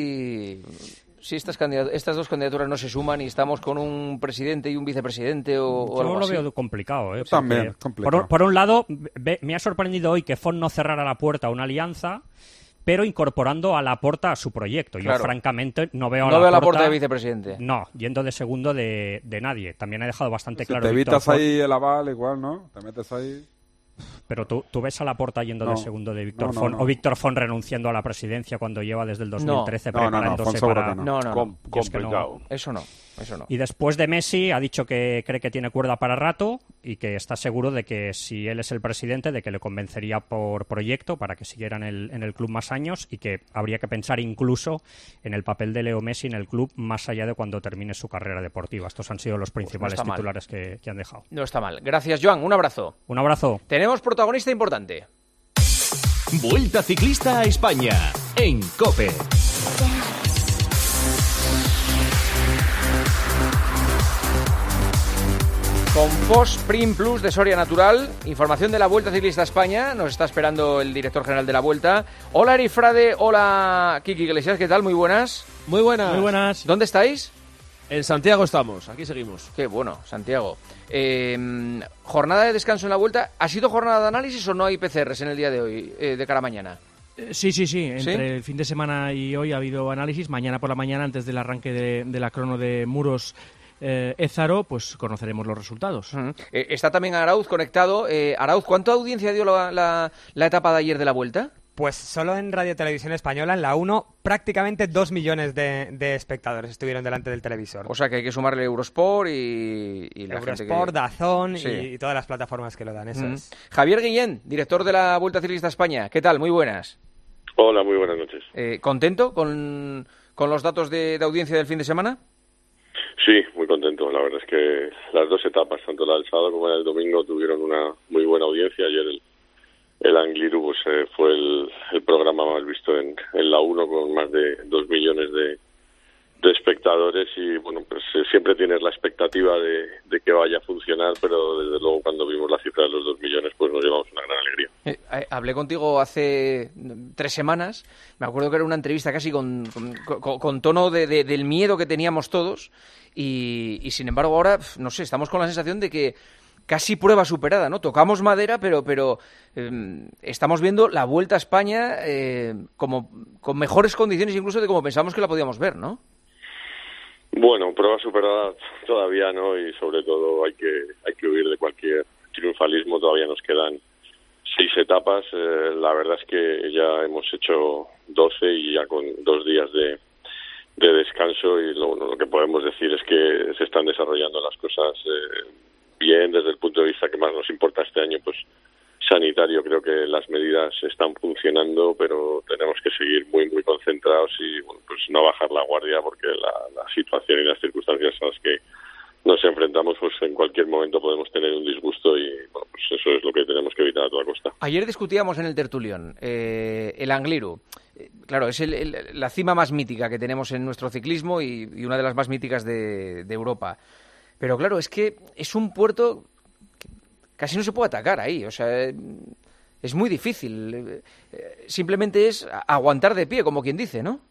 si, si estas, candidat- estas dos candidaturas no se suman y estamos con un presidente y un vicepresidente o, o Yo algo lo así. veo complicado. ¿eh? Yo también, Porque, complicado. Por, un- por un lado, ve- me ha sorprendido hoy que Font no cerrara la puerta a una alianza, pero incorporando a Laporta a su proyecto. Yo, Claro. francamente, no veo a No veo a Laporta... Laporta de vicepresidente. No, yendo de segundo de, de nadie. También ha dejado bastante Si claro... te Víctor evitas Font. ahí el aval, igual, ¿no? Te metes ahí... Pero tú, tú ves a Laporta yendo No. de segundo de Víctor No, no, Font, no. o Víctor Font renunciando a la presidencia cuando lleva desde el dos mil trece No, no, no, preparándose Font seguro para... que no. No, no, no. Com- Yo es que no. complicado. Eso no, eso no. Y después de Messi ha dicho que cree que tiene cuerda para rato, y que está seguro de que si él es el presidente, de que le convencería por proyecto para que siguiera en el, en el club más años y que habría que pensar incluso en el papel de Leo Messi en el club más allá de cuando termine su carrera deportiva. Estos han sido los principales pues no titulares que, que han dejado. No está mal. Gracias, Joan. Un abrazo. Un abrazo. Tenemos protagonista importante. Vuelta Ciclista a España en COPE. Con Post Prim Plus de Soria Natural, información de la Vuelta Ciclista a España. Nos está esperando el director general de la Vuelta. Hola, Eri Frade. Hola, Kiki Iglesias. ¿Qué tal? Muy buenas. Muy buenas. Muy buenas. ¿Dónde estáis? En Santiago estamos. Aquí seguimos. Qué bueno, Santiago. Eh, jornada de descanso en la Vuelta. ¿Ha sido jornada de análisis o no hay P C Rs en el día de hoy, eh, de cara a mañana? Sí, sí, sí. Entre ¿Sí? el fin de semana y hoy ha habido análisis. Mañana por la mañana, antes del arranque de, de la crono de Muros eh, Ézaro, pues conoceremos los resultados. Uh-huh. eh, está también Arauz conectado. Eh, Arauz, ¿cuánta audiencia dio la, la, la etapa de ayer de la Vuelta? Pues solo en Radio Televisión Española, en la uno, prácticamente dos millones de, de espectadores estuvieron delante del televisor. O sea que hay que sumarle Eurosport y, y la Eurosport, gente que... Dazón sí. y, y todas las plataformas que lo dan, eso uh-huh. es. Javier Guillén, director de la Vuelta Ciclista a España. ¿Qué tal? Muy buenas. Hola, muy buenas noches. Eh, ¿Contento con, con los datos de, de audiencia del fin de semana? Sí, muy contento. La verdad es que las dos etapas, tanto la del sábado como la del domingo, tuvieron una muy buena audiencia. Ayer el, el Angliru pues, eh, fue el, el programa más visto en, en la uno, con más de dos millones de, de espectadores, y bueno, pues eh, siempre tienes la expectativa de, de que vaya a funcionar, pero desde luego cuando vimos la cifra de los dos millones pues nos llevamos una gran alegría. Eh, eh, hablé contigo hace tres semanas, me acuerdo que era una entrevista casi con, con, con, con tono de, de, del miedo que teníamos todos, y, y sin embargo ahora, no sé, estamos con la sensación de que casi prueba superada, ¿no? Tocamos madera, pero pero eh, estamos viendo la Vuelta a España eh, como con mejores condiciones incluso de como pensamos que la podíamos ver, ¿no? Bueno, prueba superada todavía no, y sobre todo hay que hay que huir de cualquier triunfalismo. Todavía nos quedan seis etapas. Eh, la verdad es que ya hemos hecho doce y ya con dos días de, de descanso, y lo, lo que podemos decir es que se están desarrollando las cosas eh, bien desde el punto de vista que más nos importa este año, pues sanitario. Creo que las medidas están funcionando, pero tenemos que seguir muy muy concentrados y bueno, pues no bajar la guardia, porque la, la situación y las circunstancias a las que nos enfrentamos, pues en cualquier momento podemos tener un disgusto, y bueno, pues eso es lo que tenemos que evitar a toda costa. Ayer discutíamos en el tertulión eh, el Angliru. Eh, claro, es el, el, la cima más mítica que tenemos en nuestro ciclismo y, y una de las más míticas de, de Europa. Pero claro, es que es un puerto que casi no se puede atacar ahí, o sea, es muy difícil. Simplemente es aguantar de pie, como quien dice, ¿no?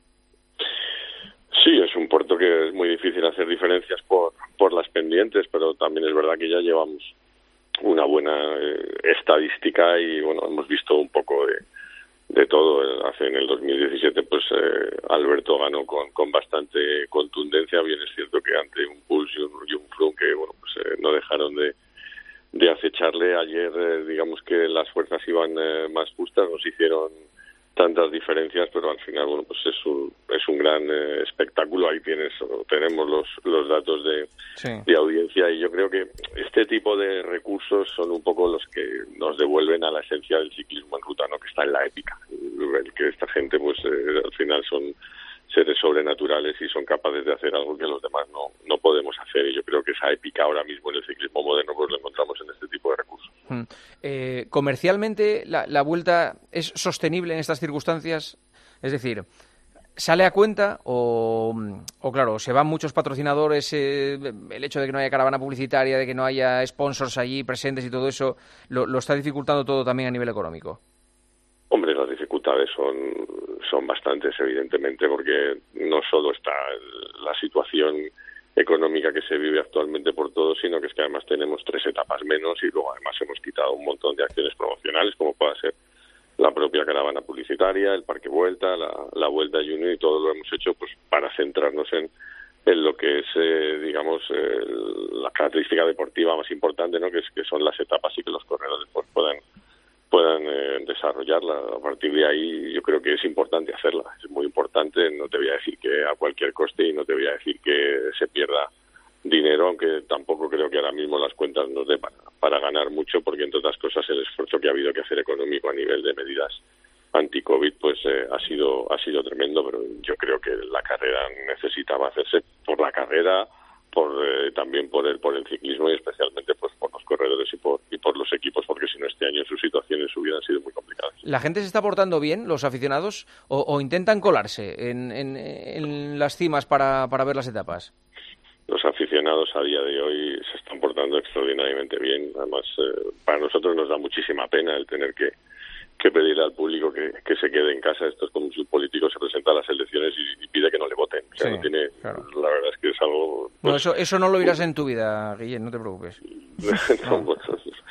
Sí, es un puerto que es muy difícil hacer diferencias por, por las pendientes, pero también es verdad que ya llevamos una buena eh, estadística y bueno, hemos visto un poco de, de todo. Hace en el dos mil diecisiete pues eh, Alberto ganó con, con bastante contundencia. Bien es cierto que ante un Puls y un, y un Froome que bueno, pues eh, no dejaron de, de acecharle. Ayer eh, digamos que las fuerzas iban eh, más justas, nos hicieron tantas diferencias, pero al final bueno, pues es un es un gran eh, espectáculo. Ahí tienes tenemos los los datos de, sí. de audiencia, y yo creo que este tipo de recursos son un poco los que nos devuelven a la esencia del ciclismo en ruta, ¿no? Que está en la épica, el que esta gente pues eh, al final son seres sobrenaturales y son capaces de hacer algo que los demás no no podemos hacer, y yo creo que esa épica ahora mismo en el ciclismo moderno pues lo encontramos en este tipo de recursos. Hmm. Eh, comercialmente la, la Vuelta es sostenible en estas circunstancias, es decir, ¿sale a cuenta o, o claro, se van muchos patrocinadores, eh, el hecho de que no haya caravana publicitaria, de que no haya sponsors allí presentes y todo eso, lo, lo está dificultando todo también a nivel económico? Hombre, las dificultades son, son bastantes, evidentemente, porque no solo está la situación económica que se vive actualmente por todos, sino que es que además tenemos tres etapas menos, y luego además hemos quitado un montón de acciones promocionales, como pueda ser la propia caravana publicitaria, el Parque Vuelta, la, la Vuelta Junior, y todo lo hemos hecho pues para centrarnos en, en lo que es, eh, digamos, eh, la característica deportiva más importante, ¿no? Que, es, que son las etapas, y que los corredores pues, puedan puedan eh, desarrollarla. A partir de ahí yo creo que es importante hacerla, es muy importante. No te voy a decir que a cualquier coste, y no te voy a decir que se pierda dinero, aunque tampoco creo que ahora mismo las cuentas nos dé para, para ganar mucho, porque entre otras cosas el esfuerzo que ha habido que hacer económico a nivel de medidas anti-COVID pues eh, ha sido ha sido tremendo, pero yo creo que la carrera necesitaba hacerse por la carrera, por eh, también por el por el ciclismo y especialmente pues por los corredores y por y por los equipos, porque si no este año sus situaciones hubieran sido muy complicadas. ¿La gente se está portando bien, los aficionados, o, o intentan colarse en, en, en las cimas para, para ver las etapas? Los aficionados a día de hoy se están portando extraordinariamente bien. Además, eh, para nosotros nos da muchísima pena el tener que, que pedirle al público que, que se quede en casa. Esto es como si un político se presenta a las elecciones y, y pide que no le voten. O sea, Sí, no tiene, claro. La verdad es que es algo... No, eso, eso no lo oirás en tu vida, Guillén, no te preocupes. no, pues,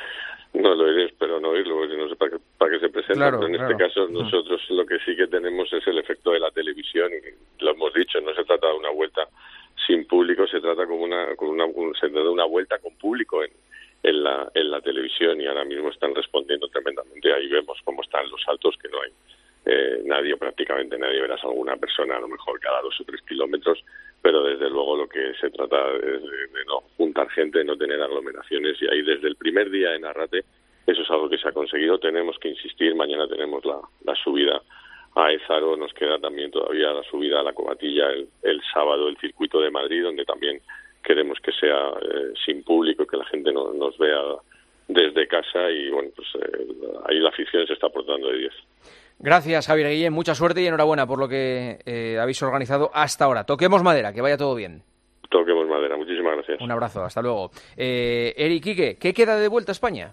no lo oiré, espero no oírlo, porque no sé para qué, para qué se presenta. Claro, pero en claro. este caso nosotros lo que sí que tenemos es el efecto de la televisión, y lo hemos dicho, no se trata de una vuelta sin público, se trata como una, con una se trata de una vuelta con público en, en la en la televisión, y ahora mismo están respondiendo tremendamente. Ahí vemos cómo están los saltos, que no hay eh, nadie, prácticamente nadie, verás alguna persona a lo mejor cada dos o tres kilómetros, pero desde luego lo que se trata es de, de no juntar gente, no tener aglomeraciones, y ahí desde el primer día en Arrate eso es algo que se ha conseguido. Tenemos que insistir, mañana tenemos la, la subida a Ézaro, nos queda también todavía la subida a la Covatilla el, el sábado, el circuito de Madrid, donde también queremos que sea eh, sin público, que la gente no, nos vea desde casa, y bueno, pues eh, ahí la afición se está portando de diez. Gracias, Javier Guillén, mucha suerte y enhorabuena por lo que eh, habéis organizado hasta ahora. Toquemos madera, que vaya todo bien. Toquemos madera, muchísimas gracias. Un abrazo, hasta luego. Eh, Eric Quique, ¿qué queda de vuelta a España?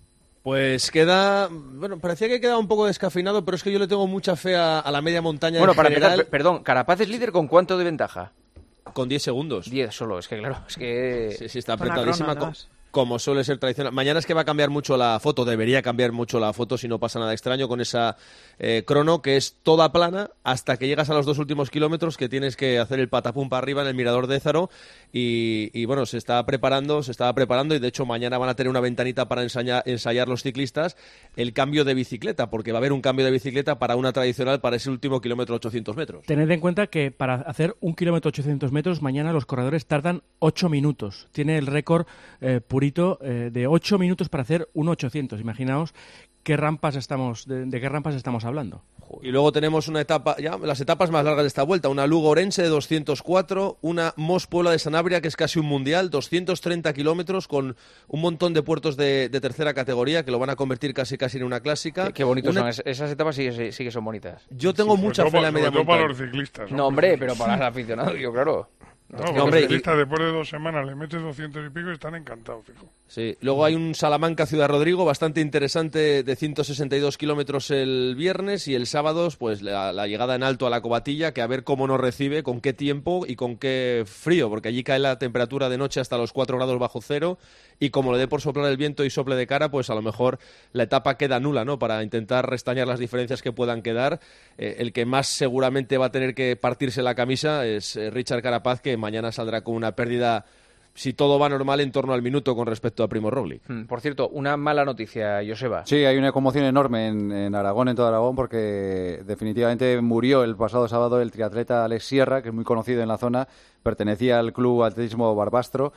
Pues queda, bueno, parecía que quedaba un poco descafeinado, pero es que yo le tengo mucha fe a, a la media montaña Bueno, en para general. empezar, perdón, Carapaz es líder con cuánto de ventaja. Con diez segundos. diez solo, es que claro, es que... Sí, sí, está Con la apretadísima, crono, co- como suele ser tradicional. Mañana es que va a cambiar mucho la foto, debería cambiar mucho la foto si no pasa nada extraño con esa eh, crono, que es toda plana hasta que llegas a los dos últimos kilómetros, que tienes que hacer el patapum para arriba en el mirador de Ézaro, y, y bueno, se está preparando, se estaba preparando, y de hecho mañana van a tener una ventanita para ensayar, ensayar los ciclistas el cambio de bicicleta, porque va a haber un cambio de bicicleta para una tradicional para ese último kilómetro ochocientos metros. Tened en cuenta que para hacer un kilómetro ochocientos metros, mañana los corredores tardan ocho minutos. Tiene el récord eh, purito eh, de ocho minutos para hacer un ochocientos. Imaginaos qué rampas estamos, de, de qué rampas estamos hablando. Y luego tenemos una etapa, ya las etapas más largas de esta vuelta, una Lugo-Orense de doscientos cuatro, una Mos-Puebla de Sanabria, que es casi un mundial, doscientos treinta kilómetros, con un montón de puertos de, de tercera categoría que lo van a convertir casi casi en una clásica. Qué, qué bonitos Una- son, es- esas etapas sí, que- sí que son bonitas. Yo tengo Sobre mucha todo fe en pa- la media sobre todo para montaña. los ciclistas, No, hombre, pero para los aficionados, yo claro. No, No, no, hombre, los y- ciclistas después de dos semanas le metes doscientos y pico y están encantados, fijo. Sí, luego hay un Salamanca-Ciudad Rodrigo bastante interesante de ciento sesenta y dos kilómetros el viernes, y el sábado pues la, la llegada en alto a la Covatilla, que a ver cómo nos recibe, con qué tiempo y con qué frío, porque allí cae la temperatura de noche hasta los cuatro grados bajo cero, y como le dé por soplar el viento y sople de cara, pues a lo mejor la etapa queda nula, ¿no? Para intentar restañar las diferencias que puedan quedar. Eh, el que más seguramente va a tener que partirse la camisa es eh, Richard Carapaz, que mañana saldrá con una pérdida, si todo va normal, en torno al minuto con respecto a Primo Roglic. Mm, Por cierto, una mala noticia, Joseba. Sí, hay una conmoción enorme en, en Aragón, en todo Aragón, porque definitivamente murió el pasado sábado el triatleta Alex Sierra, que es muy conocido en la zona, pertenecía al Club Atletismo Barbastro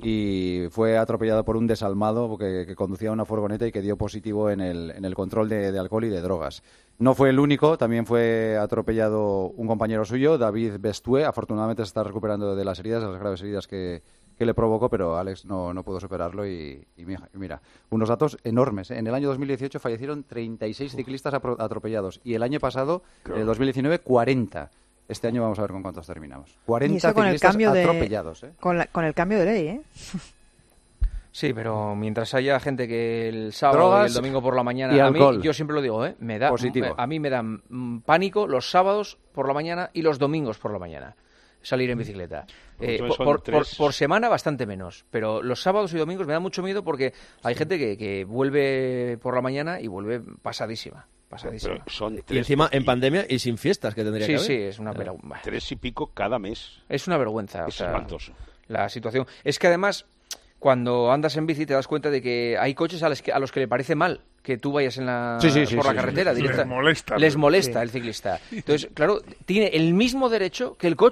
y fue atropellado por un desalmado porque, que conducía una furgoneta y que dio positivo en el, en el control de, de alcohol y de drogas. No fue el único, también fue atropellado un compañero suyo, David Bestué. Afortunadamente se está recuperando de las heridas, de las graves heridas que, que le provocó, pero Alex no, no pudo superarlo y, y mira, mira, unos datos enormes, ¿eh? En el año dos mil dieciocho fallecieron treinta y seis ciclistas apro- atropellados y el año pasado, en el dos mil diecinueve, cuarenta. Este año vamos a ver con cuántos terminamos. Y cuarenta eso con el ciclistas cambio de atropellados, ¿eh? con, la- con el cambio de ley, ¿eh? Sí, pero mientras haya gente que el sábado Drogas y el domingo por la mañana, y a mí, alcohol. yo siempre lo digo, ¿eh? Me da, Positivo. a mí me dan mm, pánico los sábados por la mañana y los domingos por la mañana salir en bicicleta. Eh, Entonces por, son por- tres. por- por semana bastante menos, pero los sábados y domingos me da mucho miedo porque hay gente que, que vuelve por la mañana y vuelve pasadísima. pasadísima. Pero son Y tres encima en pandemia y sin fiestas que tendría Sí, que haber. sí, es una vergüenza. Tres y pico cada mes. Es una vergüenza. o Es sea, espantoso. la situación. Es que además, cuando andas en bici te das cuenta de que hay coches a los que, a los que le parece mal que tú vayas en la, Sí, sí, sí, por sí, la carretera. sí. directa. Les molesta. Les molesta Sí. el ciclista. Entonces, claro, tiene el mismo derecho que el coche.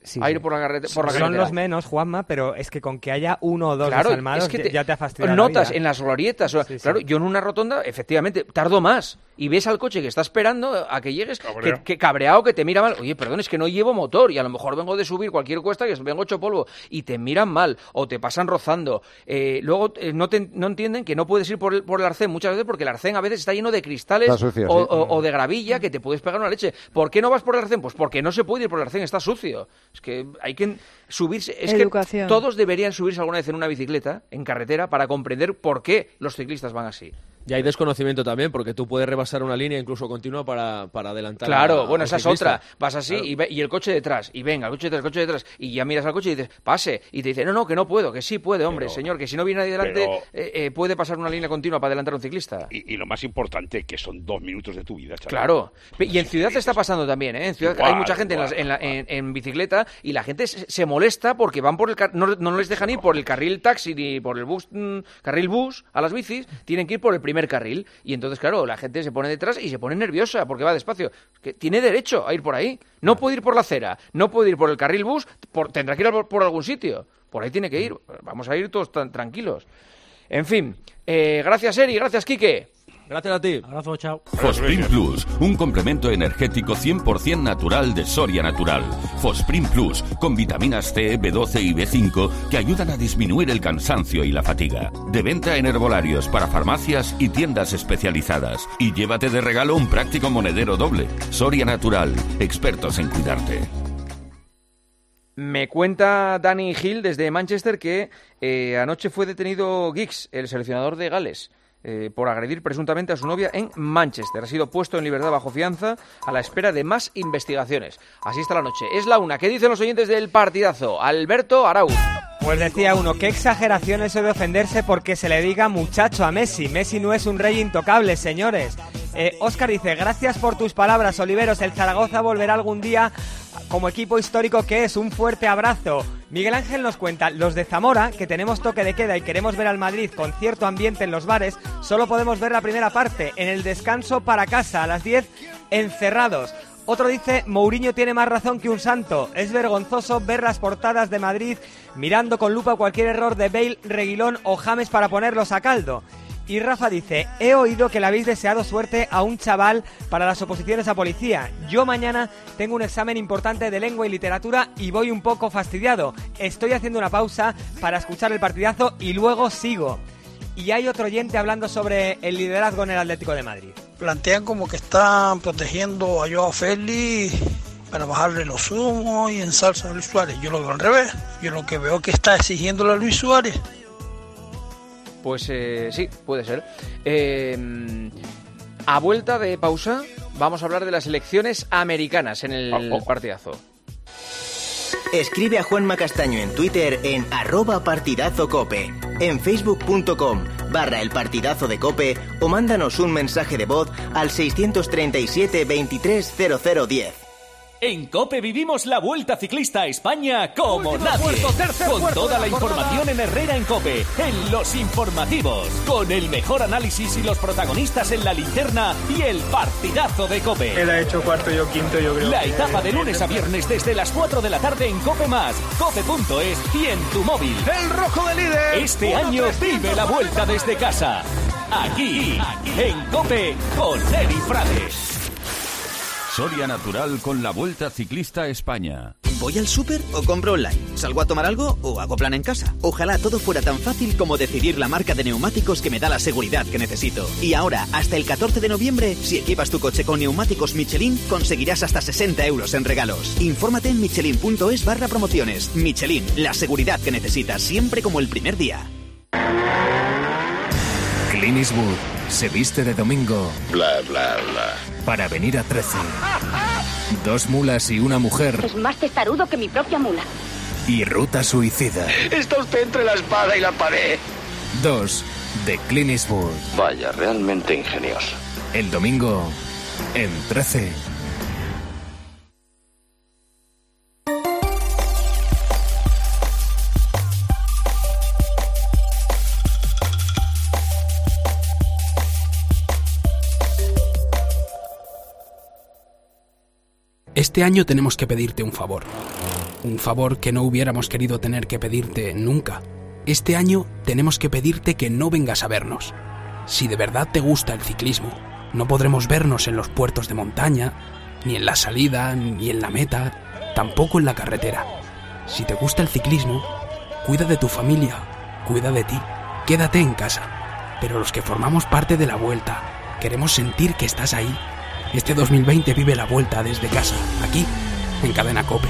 Sí, a ir sí. por la, carrete- por la Son carretera. los menos, Juanma, pero es que con que haya uno o dos Claro, desalmados es que te- ya te ha fastidiado notas la vida. en las glorietas. o- Sí, sí. Claro, yo en una rotonda, efectivamente, tardo más. Y ves al coche que está esperando a que llegues, Cabreo. que, que cabreado, que te mira mal. Oye, perdón, es que no llevo motor y a lo mejor vengo de subir cualquier cuesta que vengo hecho polvo. Y te miran mal o te pasan rozando. Eh, luego eh, no, te, no entienden que no puedes ir por el, por el arcén muchas veces porque el arcén a veces está lleno de cristales Está sucio, o, sí. o- o de gravilla que te puedes pegar una leche. ¿Por qué no vas por el arcén? Pues porque no se puede ir por el arcén, está sucio. Es que hay que subirse. Es Educación. que todos deberían subirse alguna vez en una bicicleta, en carretera, para comprender por qué los ciclistas van así. Y hay desconocimiento también, porque tú puedes rebasar una línea incluso continua para, para adelantar. Claro, a- bueno, al esa es ciclista. otra. Vas así Claro. y, ve- y el coche detrás, y venga, el coche detrás, el coche detrás, y ya miras al coche y dices, pase, y te dice, no, no, que no puedo, que sí puede, hombre, Pero- señor, que si no viene nadie delante, pero- eh, eh, puede pasar una línea continua para adelantar a un ciclista. Y, y lo más importante, que son dos minutos de tu vida, chaval. Claro, y en ciudad te está pasando también, ¿eh? En ciudad Igual, hay mucha gente en, las- igual, en la- en- en bicicleta y la gente se, se molesta porque van por el car- no, no les dejan ir por el carril taxi ni por el bus mm, carril bus a las bicis, tienen que ir por el primer carril y entonces claro, la gente se pone detrás y se pone nerviosa porque va despacio, que tiene derecho a ir por ahí, no puede ir por la acera, no puede ir por el carril bus, por- tendrá que ir por, por algún sitio, por ahí tiene que ir, vamos a ir todos tan tranquilos. En fin, eh, gracias Eri, gracias Quique. Gracias a ti. Abrazo, chao. Fosprint Plus, un complemento energético cien por ciento natural de Soria Natural. Fosprint Plus, con vitaminas C, B doce y B cinco que ayudan a disminuir el cansancio y la fatiga. De venta en herbolarios para farmacias y tiendas especializadas. Y llévate de regalo un práctico monedero doble. Soria Natural, expertos en cuidarte. Me cuenta Danny Hill desde Manchester que eh, anoche fue detenido Giggs, el seleccionador de Gales, eh, por agredir presuntamente a su novia en Manchester. Ha sido puesto en libertad bajo fianza a la espera de más investigaciones. Así está la noche. Es la una. ¿Qué dicen los oyentes del partidazo? Alberto Arauz. Pues decía uno, qué exageración eso de ofenderse porque se le diga muchacho a Messi. Messi no es un rey intocable, señores. Eh, Óscar dice, gracias por tus palabras, Oliveros. El Zaragoza volverá algún día como equipo histórico que es. Un fuerte abrazo. Miguel Ángel nos cuenta, los de Zamora, que tenemos toque de queda y queremos ver al Madrid con cierto ambiente en los bares, solo podemos ver la primera parte, en el descanso para casa, a las diez, encerrados. Otro dice, Mourinho tiene más razón que un santo. Es vergonzoso ver las portadas de Madrid mirando con lupa cualquier error de Bale, Reguilón o James para ponerlos a caldo. Y Rafa dice, he oído que le habéis deseado suerte a un chaval para las oposiciones a policía. Yo mañana tengo un examen importante de lengua y literatura y voy un poco fastidiado. Estoy haciendo una pausa para escuchar el partidazo y luego sigo. Y hay otro oyente hablando sobre el liderazgo en el Atlético de Madrid. Plantean como que están protegiendo a Joao Félix para bajarle los humos y ensalzan a Luis Suárez. Yo lo veo al revés. Yo lo que veo que está exigiéndole a Luis Suárez. Pues eh, sí, puede ser. Eh, a vuelta de pausa, vamos a hablar de las elecciones americanas en el Oh, oh. partidazo. Escribe a Juanma Castaño en Twitter en arroba partidazocope, en facebook.com barra el partidazo de Cope o mándanos un mensaje de voz al seiscientos treinta y siete veintitrés cero cero diez. En COPE vivimos la Vuelta Ciclista a España como Último nadie. esfuerzo, tercer Con esfuerzo toda de la la jornada. información en Herrera en COPE, en Los Informativos. Con el mejor análisis y los protagonistas en la linterna y el partidazo de COPE. Él ha hecho cuarto, yo quinto, yo creo. La que- etapa de lunes a viernes desde las cuatro de la tarde en COPE Más, cope punto es y en tu móvil. ¡El rojo de líder! Este Uno, año trescientos vive la vuelta desde casa. Aquí, en COPE, con Eri Frades. Soria Natural con la Vuelta Ciclista a España. ¿Voy al súper o compro online? ¿Salgo a tomar algo o hago plan en casa? Ojalá todo fuera tan fácil como decidir la marca de neumáticos que me da la seguridad que necesito. Y ahora, hasta el catorce de noviembre, si equipas tu coche con neumáticos Michelin, conseguirás hasta sesenta euros en regalos. Infórmate en michelin punto es barra promociones. Michelin, la seguridad que necesitas, siempre como el primer día. Clint Eastwood se viste de domingo Bla, bla, bla. para venir a trece. Dos mulas y una mujer Es más testarudo que mi propia mula. y ruta suicida. Está usted entre la espada y la pared. Dos de Clint Eastwood. Vaya, realmente ingenioso. El domingo en trece. Este año tenemos que pedirte un favor. un favor que no hubiéramos querido tener que pedirte nunca. Este año tenemos que pedirte que no vengas a vernos. Si de verdad te gusta el ciclismo, no podremos vernos en los puertos de montaña, ni en la salida, ni en la meta, tampoco en la carretera. Si te gusta el ciclismo, cuida de tu familia, cuida de ti, quédate en casa. Pero los que formamos parte de la Vuelta, queremos sentir que estás ahí. Este dos mil veinte vive la Vuelta desde casa, aquí, en Cadena COPE.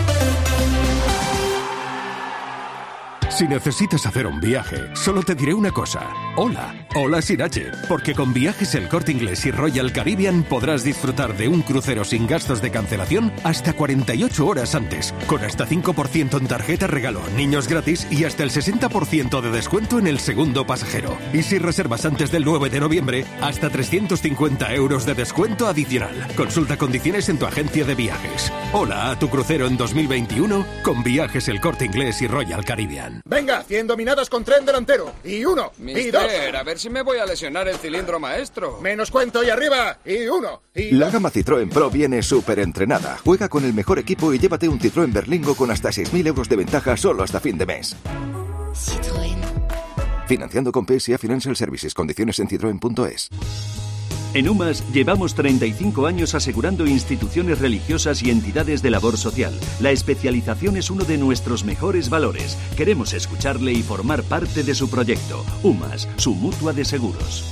Si necesitas hacer un viaje, solo te diré una cosa. Hola, hola sin H, porque con Viajes El Corte Inglés y Royal Caribbean podrás disfrutar de un crucero sin gastos de cancelación hasta cuarenta y ocho horas antes, con hasta cinco por ciento en tarjeta regalo, niños gratis y hasta el sesenta por ciento de descuento en el segundo pasajero. Y si reservas antes del nueve de noviembre, hasta trescientos cincuenta euros de descuento adicional. Consulta condiciones en tu agencia de viajes. Hola a tu crucero en dos mil veintiuno con Viajes El Corte Inglés y Royal Caribbean. Venga, cien dominadas con tren delantero. Y uno, Mister, y dos. a ver si me voy a lesionar el cilindro maestro. Menos cuento y arriba. Y uno, y La gama Citroën Pro viene súper entrenada. Juega con el mejor equipo y llévate un Citroën Berlingo con hasta seis mil euros de ventaja solo hasta fin de mes. Citroën. Financiando con P S A Financial Services. Condiciones en citroen punto es. En UMAS llevamos treinta y cinco años asegurando instituciones religiosas y entidades de labor social. La especialización es uno de nuestros mejores valores. Queremos escucharle y formar parte de su proyecto. UMAS, su mutua de seguros.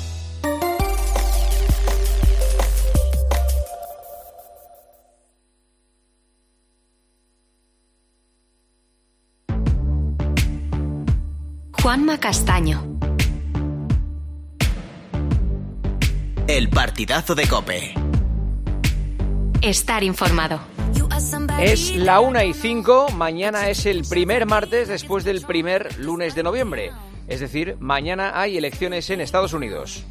Juanma Castaño. El partidazo de COPE. Estar informado. Es la una y cinco, mañana es el primer martes después del primer lunes de noviembre. Es decir, mañana hay elecciones en Estados Unidos.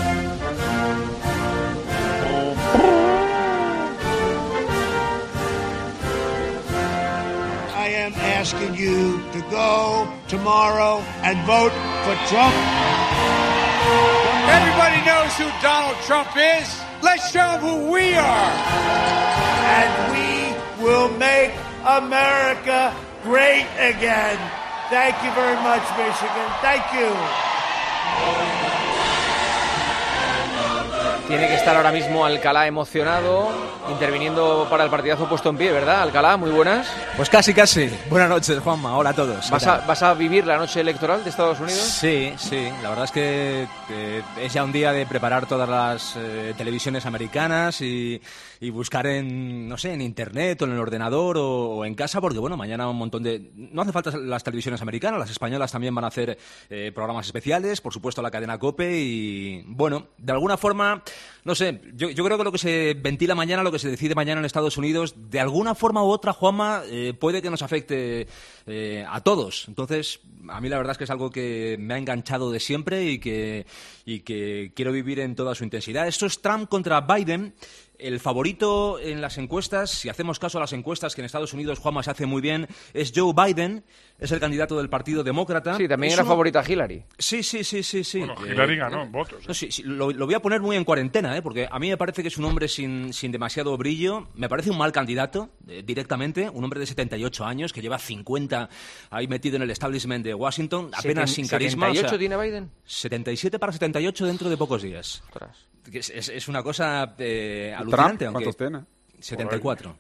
I am asking you to go tomorrow and vote for Trump. Everybody knows who Donald Trump is. Let's show them who we are. And we will make America great again. Thank you very much, Michigan. Thank you. Tiene que estar ahora mismo Alcalá emocionado, interviniendo para el partidazo puesto en pie, ¿verdad, Alcalá? Muy buenas. Pues casi, casi. Buenas noches, Juanma. Hola a todos. ¿Vas a, ¿Vas a vivir la noche electoral de Estados Unidos? Sí, sí. La verdad es que eh, es ya un día de preparar todas las eh, televisiones americanas y, y buscar en, no sé, en internet o en el ordenador o, o en casa, porque, bueno, mañana un montón de... No hace falta las televisiones americanas, las españolas también van a hacer eh, programas especiales, por supuesto la cadena COPE y, bueno, de alguna forma... No sé, yo, yo creo que lo que se ventila mañana, lo que se decide mañana en Estados Unidos, de alguna forma u otra, Juanma, eh, puede que nos afecte eh, a todos. Entonces, a mí la verdad es que es algo que me ha enganchado de siempre y que, y que quiero vivir en toda su intensidad. Esto es Trump contra Biden. El favorito en las encuestas, si hacemos caso a las encuestas, que en Estados Unidos, Juanma, se hace muy bien, es Joe Biden, es el candidato del Partido Demócrata. Sí, también es era uno... favorita Hillary. Sí, sí, sí, sí. sí. Bueno, Hillary eh, ganó en votos. ¿eh? No, sí, sí, lo, lo voy a poner muy en cuarentena, ¿eh? Porque a mí me parece que es un hombre sin, sin demasiado brillo, me parece un mal candidato, eh, directamente, un hombre de setenta y ocho años, que lleva cincuenta ahí metido en el establishment de Washington, apenas sin carisma. ¿setenta y ocho o sea, tiene Biden? setenta y siete para setenta y ocho dentro de pocos días. Ostras. Es, es, es una cosa eh, alucinante. Trump, ¿cuántos tiene? setenta y cuatro.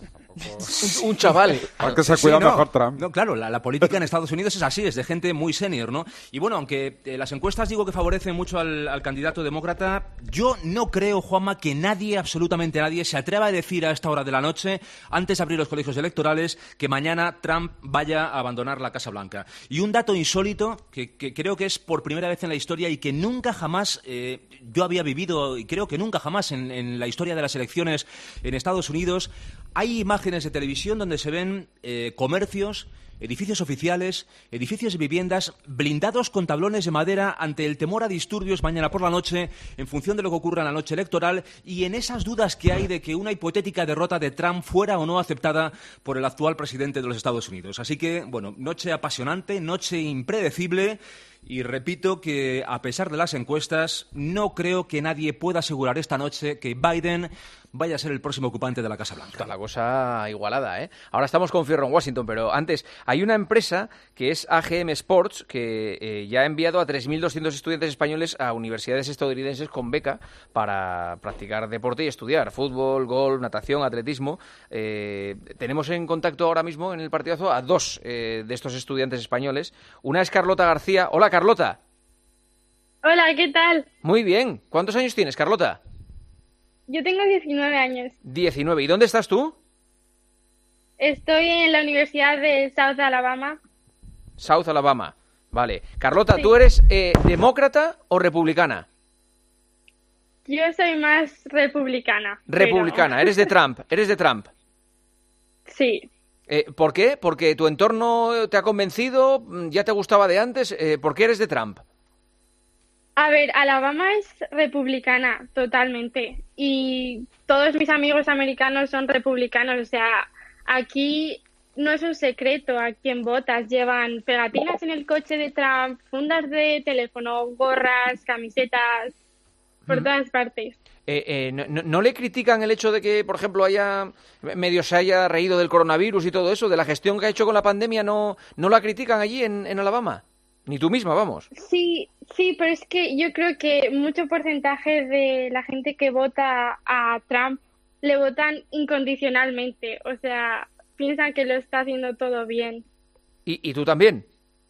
un, un chaval. Hay que se cuida sí, no, mejor Trump. No, claro, la, la política en Estados Unidos es así, es de gente muy senior, ¿no? Y bueno, aunque eh, las encuestas digo que favorecen mucho al, al candidato demócrata, yo no creo, Juanma, que nadie, absolutamente nadie, se atreva a decir a esta hora de la noche, antes de abrir los colegios electorales, que mañana Trump vaya a abandonar la Casa Blanca. Y un dato insólito, que, que creo que es por primera vez en la historia y que nunca jamás eh, yo había vivido, y creo que nunca jamás en, en la historia de las elecciones en Estados Unidos, hay imágenes de televisión donde se ven eh, comercios, edificios oficiales, edificios de viviendas blindados con tablones de madera ante el temor a disturbios mañana por la noche en función de lo que ocurra en la noche electoral y en esas dudas que hay de que una hipotética derrota de Trump fuera o no aceptada por el actual presidente de los Estados Unidos. Así que, bueno, noche apasionante, noche impredecible Y repito que, a pesar de las encuestas, no creo que nadie pueda asegurar esta noche que Biden vaya a ser el próximo ocupante de la Casa Blanca. Está la cosa igualada, ¿eh? Ahora estamos con Fierro en Washington, pero antes hay una empresa que es A G M Sports que eh, ya ha enviado a tres mil doscientos estudiantes españoles a universidades estadounidenses con beca para practicar deporte y estudiar fútbol, golf, natación, atletismo. Eh, tenemos en contacto ahora mismo en el partidazo a dos eh, de estos estudiantes españoles. Una es Carlota García. Hola, Carlota. Hola, ¿qué tal? Muy bien. ¿Cuántos años tienes, Carlota? Yo tengo diecinueve años. diecinueve. ¿Y dónde estás tú? Estoy en la Universidad de South Alabama. South Alabama. Vale. Carlota, Sí. ¿tú eres eh, demócrata o republicana? Yo soy más republicana. Republicana. pero- Eres de Trump. Eres de Trump. Sí. Eh, ¿Por qué? ¿Porque tu entorno te ha convencido? ¿Ya te gustaba de antes? Eh, ¿Por qué eres de Trump? A ver, Alabama es republicana totalmente y todos mis amigos americanos son republicanos, o sea, aquí no es un secreto a quién votas, llevan pegatinas en el coche de Trump, fundas de teléfono, gorras, camisetas, por Mm. todas partes. Eh, eh, no, no- ¿no le critican el hecho de que, por ejemplo, haya medio se haya reído del coronavirus y todo eso, de la gestión que ha hecho con la pandemia? ¿No, no la critican allí en, en Alabama? Ni tú misma, vamos. Sí, sí, pero es que yo creo que mucho porcentaje de la gente que vota a Trump le votan incondicionalmente, o sea, piensan que lo está haciendo todo bien. ¿Y, y tú también?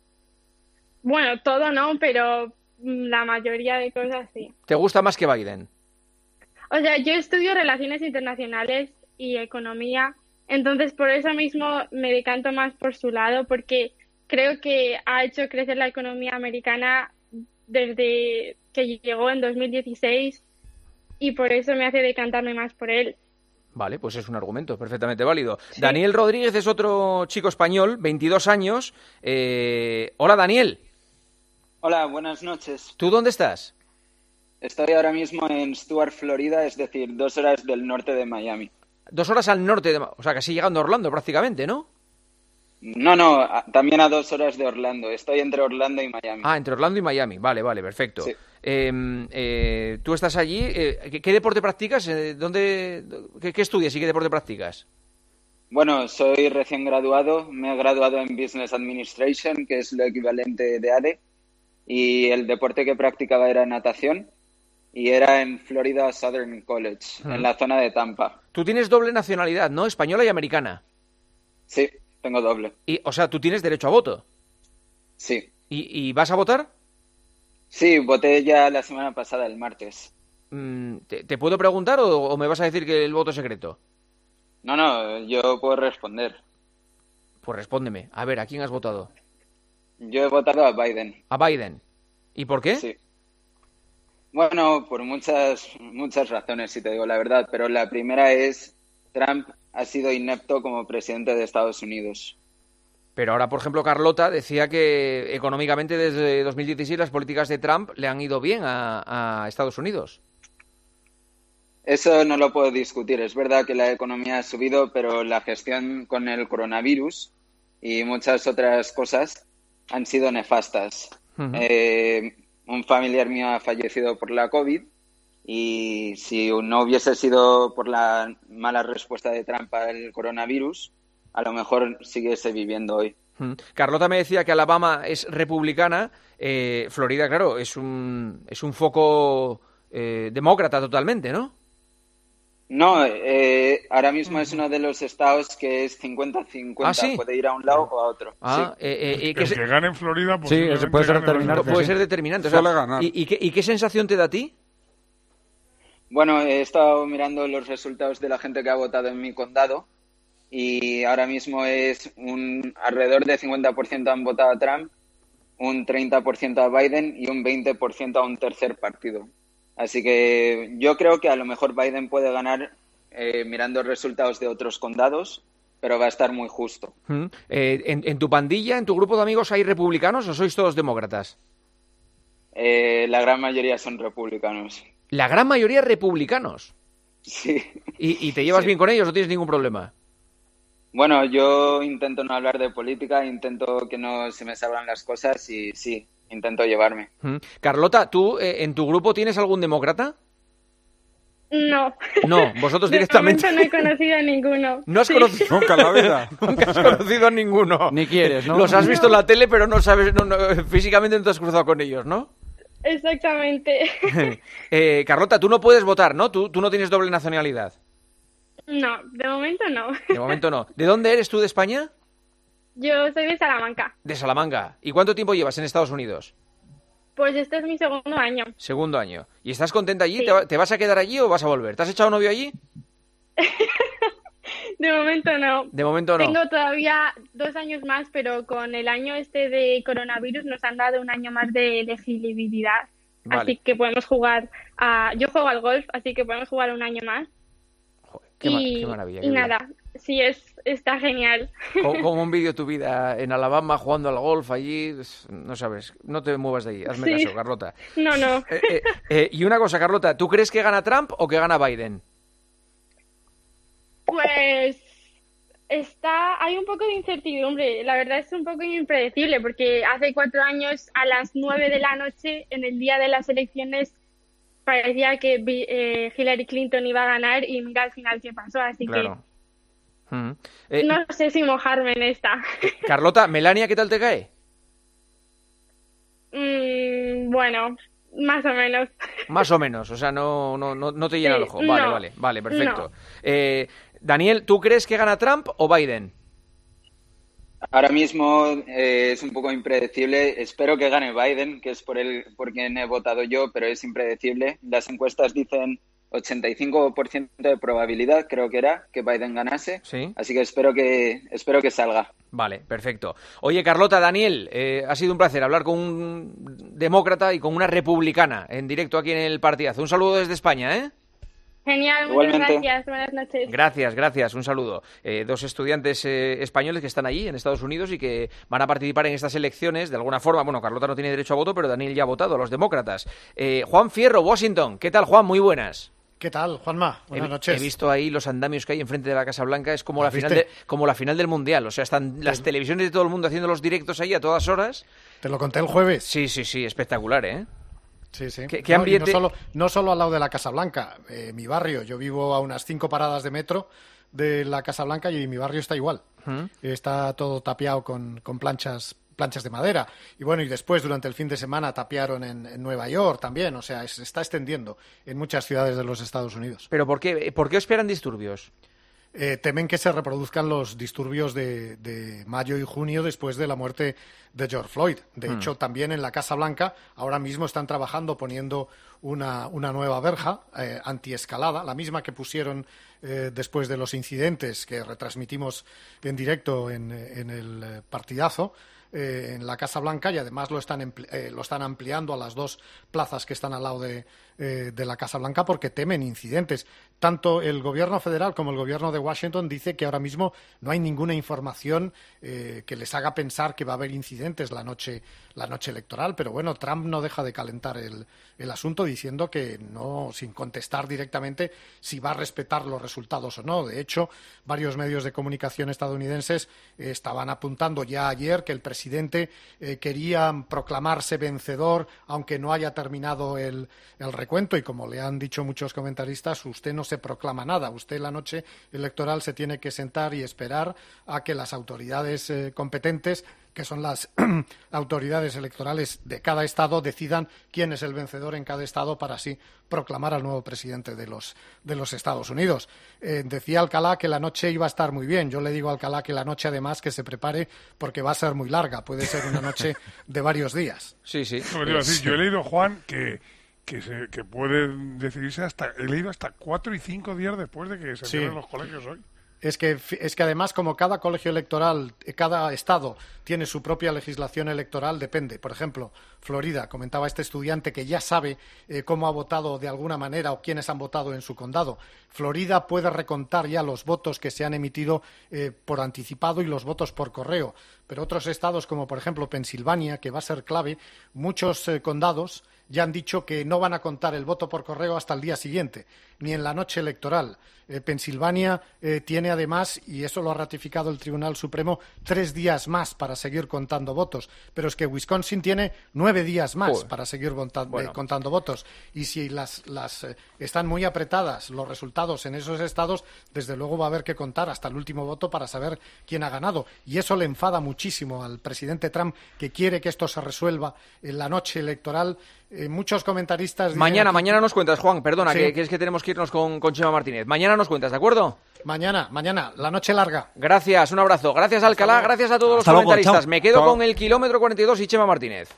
Bueno, todo no, pero mm, la mayoría de cosas sí. ¿Te gusta más que Biden? O sea, yo estudio relaciones internacionales y economía, entonces por eso mismo me decanto más por su lado, porque creo que ha hecho crecer la economía americana desde que llegó en dos mil dieciséis y por eso me hace decantarme más por él. Vale, pues es un argumento perfectamente válido. Daniel Rodríguez es otro chico español, veintidós años. Eh, Hola, Daniel. Hola, buenas noches. ¿Tú dónde estás? Estoy ahora mismo en Stuart, Florida, es decir, dos horas del norte de Miami. Dos horas al norte, de... o sea, casi llegando a Orlando prácticamente, ¿no? No, no, a- también a dos horas de Orlando. Estoy entre Orlando y Miami. Ah, entre Orlando y Miami. Vale, vale, perfecto. Sí. Eh, eh, ¿Tú estás allí? Eh, ¿qué, qué deporte practicas? Eh, ¿Dónde, qué, qué estudias y qué deporte practicas? Bueno, soy recién graduado. Me he graduado en Business Administration, que es lo equivalente de A D E. Y el deporte que practicaba era natación. Y era en Florida Southern College, Ujú. en la zona de Tampa. Tú tienes doble nacionalidad, ¿no? Española y americana. Sí, tengo doble. Y, o sea, tú tienes derecho a voto. Sí. ¿Y, y vas a votar? Sí, voté ya la semana pasada, el martes. Mm, ¿Te, te puedo preguntar o, o me vas a decir que el voto es secreto? No, no, yo puedo responder. Pues respóndeme. A ver, ¿a quién has votado? Yo he votado a Biden. A Biden. ¿Y por qué? Sí. Bueno, por muchas, muchas razones, si te digo la verdad, pero la primera es Trump ha sido inepto como presidente de Estados Unidos. Pero ahora, por ejemplo, Carlota decía que económicamente desde dos mil dieciséis las políticas de Trump le han ido bien a, a Estados Unidos. Eso no lo puedo discutir. Es verdad que la economía ha subido, pero la gestión con el coronavirus y muchas otras cosas han sido nefastas. Ujú. Eh, un familiar mío ha fallecido por la COVID y si no hubiese sido por la mala respuesta de Trump al coronavirus, a lo mejor siguiese viviendo hoy. Mm. Carlota me decía que Alabama es republicana, eh, Florida, claro, es un, es un foco eh, demócrata totalmente, ¿no? No, eh, ahora mismo es uno de los estados que es cincuenta cincuenta, ¿Ah, sí? puede ir a un lado o a otro. Ah, Sí. eh, eh, eh, El que se- que gane en Florida, Sí, posiblemente ese puede ser gane en determinante, Florida. puede sí. ser determinante. o sea, Suele ganar. ¿y, y qué, ¿Y qué sensación te da a ti? Bueno, he estado mirando los resultados de la gente que ha votado en mi condado y ahora mismo es un alrededor de cincuenta por ciento han votado a Trump, un treinta por ciento a Biden y un veinte por ciento a un tercer partido. Así que yo creo que a lo mejor Biden puede ganar eh, mirando resultados de otros condados, pero va a estar muy justo. Mm. Eh, en, ¿En tu pandilla, en tu grupo de amigos hay republicanos o sois todos demócratas? Eh, la gran mayoría son republicanos. La gran mayoría republicanos. Sí. ¿Y, y te llevas Sí. bien con ellos? ¿No tienes ningún problema? Bueno, yo intento no hablar de política, intento que no se me salgan las cosas y sí, intento llevarme. Mm. Carlota, ¿tú eh, en tu grupo tienes algún demócrata? No. No, vosotros De directamente. momento no he conocido a ninguno. No has Sí. conocido Nunca en la vida. Nunca has conocido a ninguno. Ni quieres, ¿no? Los has visto No. en la tele, pero no sabes, no, no, físicamente no te has cruzado con ellos, ¿no? Exactamente. eh, Carlota, tú no puedes votar, ¿no? Tú, tú no tienes doble nacionalidad. No, de momento no. De momento no. ¿De dónde eres tú, de España? Yo soy de Salamanca. De Salamanca. ¿Y cuánto tiempo llevas en Estados Unidos? Pues este es mi segundo año. Segundo año. ¿Y estás contenta allí? Sí. ¿Te, va- te vas a quedar allí o vas a volver? ¿Te has echado novio allí? De momento no. De momento no. Tengo todavía dos años más, pero con el año este de coronavirus nos han dado un año más de elegibilidad. Vale. Así que podemos jugar a... Yo juego al golf, así que podemos jugar un año más. Qué, ma- y qué maravilla. y qué bien. nada, sí, es está genial. ¿Cómo, cómo envidio tu vida en Alabama jugando al golf allí? No sabes, no te muevas de ahí. Hazme Sí. caso, Carlota. No, no. Eh, eh, eh, y una cosa, Carlota, ¿tú crees que gana Trump o que gana Biden? Pues está, hay un poco de incertidumbre. La verdad es un poco impredecible porque hace cuatro años a las nueve de la noche, en el día de las elecciones, parecía que Bi- eh, Hillary Clinton iba a ganar y mira al final qué pasó. Así Claro. Mm. que Eh, no sé si mojarme en esta. Carlota, ¿Melania qué tal te cae? Mm, bueno, más o menos. Más o menos, o sea, no, no, no, no te llena Sí, el ojo. Vale, no, vale, vale, perfecto. no. Eh, Daniel, ¿tú crees que gana Trump o Biden? Ahora mismo eh, es un poco impredecible. Espero que gane Biden, que es por él por quien he votado yo, pero es impredecible. Las encuestas dicen ochenta y cinco por ciento de probabilidad, creo que era, que Biden ganase. Sí. Así que espero que espero que salga. Vale, perfecto. Oye, Carlota, Daniel, eh, ha sido un placer hablar con un demócrata y con una republicana en directo aquí en el partidazo. Un saludo desde España, ¿eh? Genial, muchas Igualmente. gracias. Buenas noches. Gracias, gracias, un saludo. Eh, dos estudiantes eh, españoles que están allí en Estados Unidos y que van a participar en estas elecciones de alguna forma. Bueno, Carlota no tiene derecho a voto, pero Daniel ya ha votado, los demócratas. Eh, Juan Fierro, Washington. ¿Qué tal, Juan? Muy buenas. ¿Qué tal, Juanma? Buenas he, noches. He visto ahí los andamios que hay enfrente de la Casa Blanca, es como la ¿Has final viste? de, como la final del Mundial, o sea, están las televisiones de todo el mundo haciendo los directos ahí a todas horas. Te lo conté el jueves. Sí, sí, sí, espectacular, ¿eh? Sí, sí. ¿Qué- qué No, y ambiente? No solo, no solo al lado de la Casa Blanca, eh, mi barrio, yo vivo a unas cinco paradas de metro de la Casa Blanca y mi barrio está igual. ¿Mm? Está todo tapiado con, con planchas planchas de madera. Y bueno, y después durante el fin de semana tapiaron en, en Nueva York también. O sea, se está extendiendo en muchas ciudades de los Estados Unidos. ¿Pero por qué, por qué esperan disturbios? Eh, temen que se reproduzcan los disturbios de, de mayo y junio después de la muerte de George Floyd. De Hmm. hecho, también en la Casa Blanca ahora mismo están trabajando poniendo una, una nueva verja eh, antiescalada, la misma que pusieron eh, después de los incidentes que retransmitimos en directo en, en el eh, partidazo. Eh, en la Casa Blanca, y además lo están, empli- eh, lo están ampliando a las dos plazas que están al lado de, eh, de la Casa Blanca porque temen incidentes. Tanto el gobierno federal como el gobierno de Washington dice que ahora mismo no hay ninguna información eh, que les haga pensar que va a haber incidentes la noche, la noche electoral, pero bueno, Trump no deja de calentar el, el asunto diciendo que no, sin contestar directamente si va a respetar los resultados o no. De hecho, varios medios de comunicación estadounidenses eh, estaban apuntando ya ayer que el presidente eh, quería proclamarse vencedor aunque no haya terminado el, el recuento, y como le han dicho muchos comentaristas, usted no se proclama nada, usted la noche electoral se tiene que sentar y esperar a que las autoridades eh, competentes, que son las autoridades electorales de cada estado, decidan quién es el vencedor en cada estado para así proclamar al nuevo presidente de los, de los Estados Unidos. Eh, decía Alcalá que la noche iba a estar muy bien. Yo le digo a Alcalá que la noche además que se prepare porque va a ser muy larga. Puede ser una noche de varios días. Sí, sí. No, te iba a decir, yo he leído, Juan, que, que, se, que puede decidirse hasta, he leído hasta cuatro y cinco días después de que se Sí. cierren los colegios hoy. Es que, es que además, como cada colegio electoral, eh, cada estado tiene su propia legislación electoral, depende. Por ejemplo, Florida, comentaba este estudiante que ya sabe eh, cómo ha votado de alguna manera o quiénes han votado en su condado. Florida puede recontar ya los votos que se han emitido eh, por anticipado y los votos por correo. Pero otros estados, como por ejemplo Pensilvania, que va a ser clave, muchos eh, condados ya han dicho que no van a contar el voto por correo hasta el día siguiente, ni en la noche electoral. Eh, Pensilvania eh, tiene además, y eso lo ha ratificado el Tribunal Supremo, tres días más para seguir contando votos. Pero es que Wisconsin tiene nueve días más Joder. para seguir vota- Bueno. eh, contando votos. Y si las, las eh, están muy apretadas los resultados en esos estados, desde luego va a haber que contar hasta el último voto para saber quién ha ganado. Y eso le enfada muchísimo al presidente Trump, que quiere que esto se resuelva en la noche electoral. Eh, muchos comentaristas... dicen Mañana, aquí- mañana nos cuentas, Juan, perdona, Sí. que, que es que tenemos que irnos con, con Chema Martínez. Mañana nos cuentas, ¿de acuerdo? Mañana, mañana, la noche larga. Gracias, un abrazo. Gracias, Alcalá, gracias a todos Hasta los luego, comentaristas. chao. Me quedo Chao. con el kilómetro cuarenta y dos y Chema Martínez.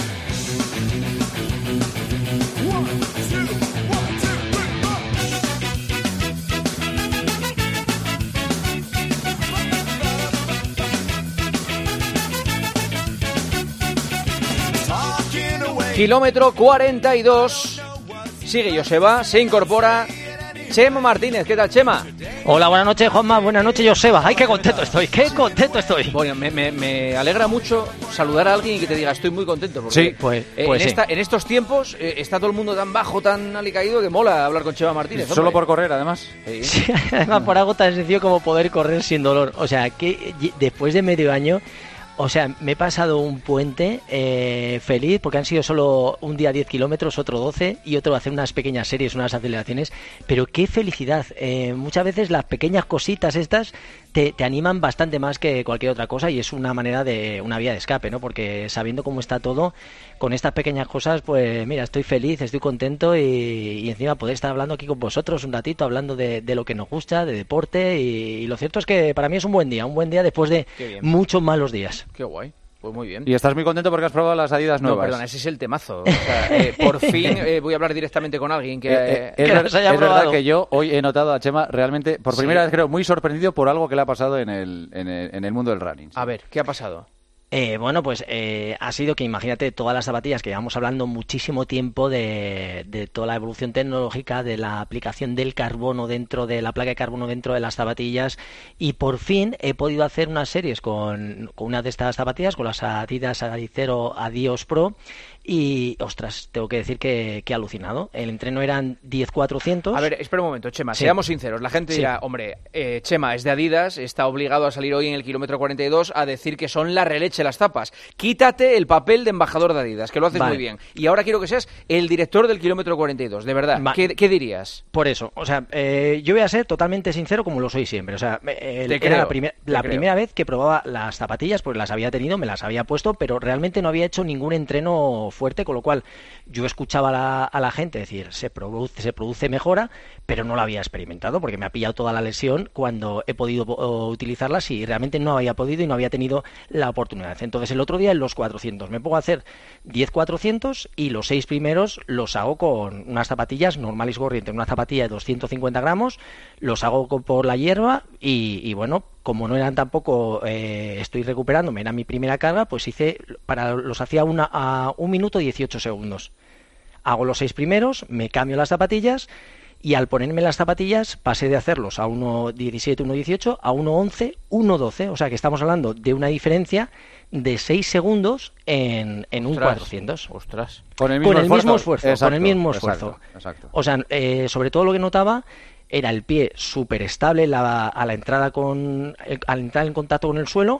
Kilómetro cuarenta y dos. Sigue Joseba, se incorpora Chema Martínez. ¿Qué tal, Chema? Hola, buenas noches, Juanma. Buenas noches, Joseba. ¡Ay, qué contento estoy! ¡Qué contento estoy! Bueno, me, me- me alegra mucho saludar a alguien y que te diga estoy muy contento. Porque, Sí, pues- eh, pues en, sí. esta- en estos tiempos eh, está todo el mundo tan bajo, tan alicaído, que mola hablar con Chema Martínez. Solo hombre. por correr, además. Sí, además por algo tan sencillo como poder correr sin dolor. O sea, que y- después de medio año, o sea, me he pasado un puente eh, feliz porque han sido solo un día diez kilómetros, otro doce y otro hacer unas pequeñas series, unas aceleraciones. Pero qué felicidad. Eh, muchas veces las pequeñas cositas estas te, te animan bastante más que cualquier otra cosa y es una manera de, una vía de escape, ¿no? Porque sabiendo cómo está todo, con estas pequeñas cosas, pues mira, estoy feliz, estoy contento y, y encima poder estar hablando aquí con vosotros un ratito, hablando de, de lo que nos gusta, de deporte y, y lo cierto es que para mí es un buen día, un buen día después de Qué bien. muchos malos días. Qué guay. Pues muy bien. Y estás muy contento porque has probado las Adidas No, nuevas. perdona, ese es el temazo. O sea, eh, por fin eh, voy a hablar directamente con alguien que, Eh, eh, que es ver- las haya es verdad probado. que yo hoy he notado a Chema realmente, por Sí. primera vez creo, muy sorprendido por algo que le ha pasado en el, en el, en el mundo del running. A ver, ¿qué ha pasado? Eh, bueno, pues eh, ha sido que imagínate todas las zapatillas que llevamos hablando muchísimo tiempo de, de toda la evolución tecnológica, de la aplicación del carbono dentro de la placa de carbono dentro de las zapatillas y por fin he podido hacer unas series con, con una de estas zapatillas, con las Adidas Adicero Adios Pro y, ostras, tengo que decir que, que he alucinado. El entreno eran diez cuatrocientos. A ver, espera un momento, Chema, Sí. seamos sinceros. La gente Sí. dirá, hombre, eh, Chema es de Adidas, está obligado a salir hoy en el kilómetro cuarenta y dos a decir que son la releche las tapas. Quítate el papel de embajador de Adidas, que lo haces Vale. muy bien. Y ahora quiero que seas el director del kilómetro cuarenta y dos, de verdad. ¿Qué, qué dirías? Por eso, o sea, eh, yo voy a ser totalmente sincero como lo soy siempre. O sea, eh, Te era creo, la, primer- te la creo. primera vez que probaba las zapatillas, pues las había tenido, me las había puesto, pero realmente no había hecho ningún entreno fuerte, con lo cual yo escuchaba a la, a la gente decir, se produce, se produce mejora, pero no la había experimentado porque me ha pillado toda la lesión cuando he podido uh, utilizarlas y realmente no había podido y no había tenido la oportunidad. Entonces el otro día en los cuatrocientos me pongo a hacer diez cuatrocientos y los seis primeros los hago con unas zapatillas normales y corrientes, una zapatilla de doscientos cincuenta gramos, los hago con- por la hierba y, y bueno, como no eran tampoco, eh, estoy recuperándome, era mi primera carga, pues hice, para los hacía una, a un minuto dieciocho segundos. Hago los seis primeros, me cambio las zapatillas y al ponerme las zapatillas pasé de hacerlos a uno diecisiete, uno dieciocho a uno once, uno doce. O sea que estamos hablando de una diferencia de seis segundos en, en un Ostras, cuatrocientos. Ostras. Con el mismo Con el esfuerzo. mismo esfuerzo. Exacto, con el mismo exacto, esfuerzo. exacto. O sea, eh, sobre todo lo que notaba era el pie súper estable la- a la entrada con, eh, al entrar en contacto con el suelo.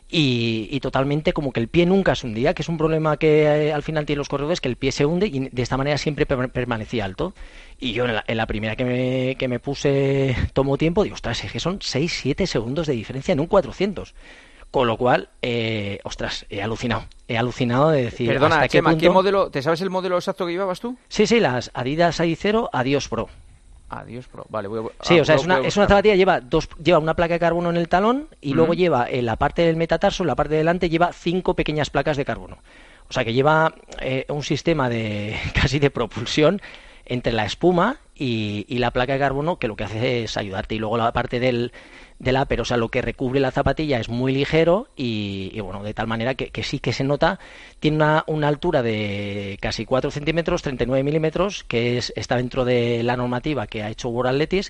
Y, y totalmente como que el pie nunca se hundía, que es un problema que eh, al final tienen los corredores, que el pie se hunde y de esta manera siempre per- permanecía alto. Y yo en la, en la primera que me, que me puse, tomó tiempo, digo, ostras, es que son seis siete segundos de diferencia en un cuatrocientos. Con lo cual, eh, ostras, he alucinado. He alucinado de decir, Perdona, ¿hasta Chema, qué ¿qué punto? modelo? ¿Te sabes el modelo exacto que llevabas tú? Sí, sí, las Adidas Adicero Adios Pro. Adiós, Pro. Vale, voy a... Sí, ah, o sea, voy es a- una, voy a es una buscarlo. zapatilla, lleva dos, lleva una placa de carbono en el talón y Ujú. luego lleva en la parte del metatarso, en la parte de delante, lleva cinco pequeñas placas de carbono. O sea, que lleva eh, un sistema de casi de propulsión entre la espuma y, y la placa de carbono que lo que hace es ayudarte. Y luego la parte del, del upper, o sea, lo que recubre la zapatilla es muy ligero y, y bueno, de tal manera que, que sí que se nota. Tiene una, una altura de casi cuatro centímetros, treinta y nueve milímetros, que es, está dentro de la normativa que ha hecho World Athletics,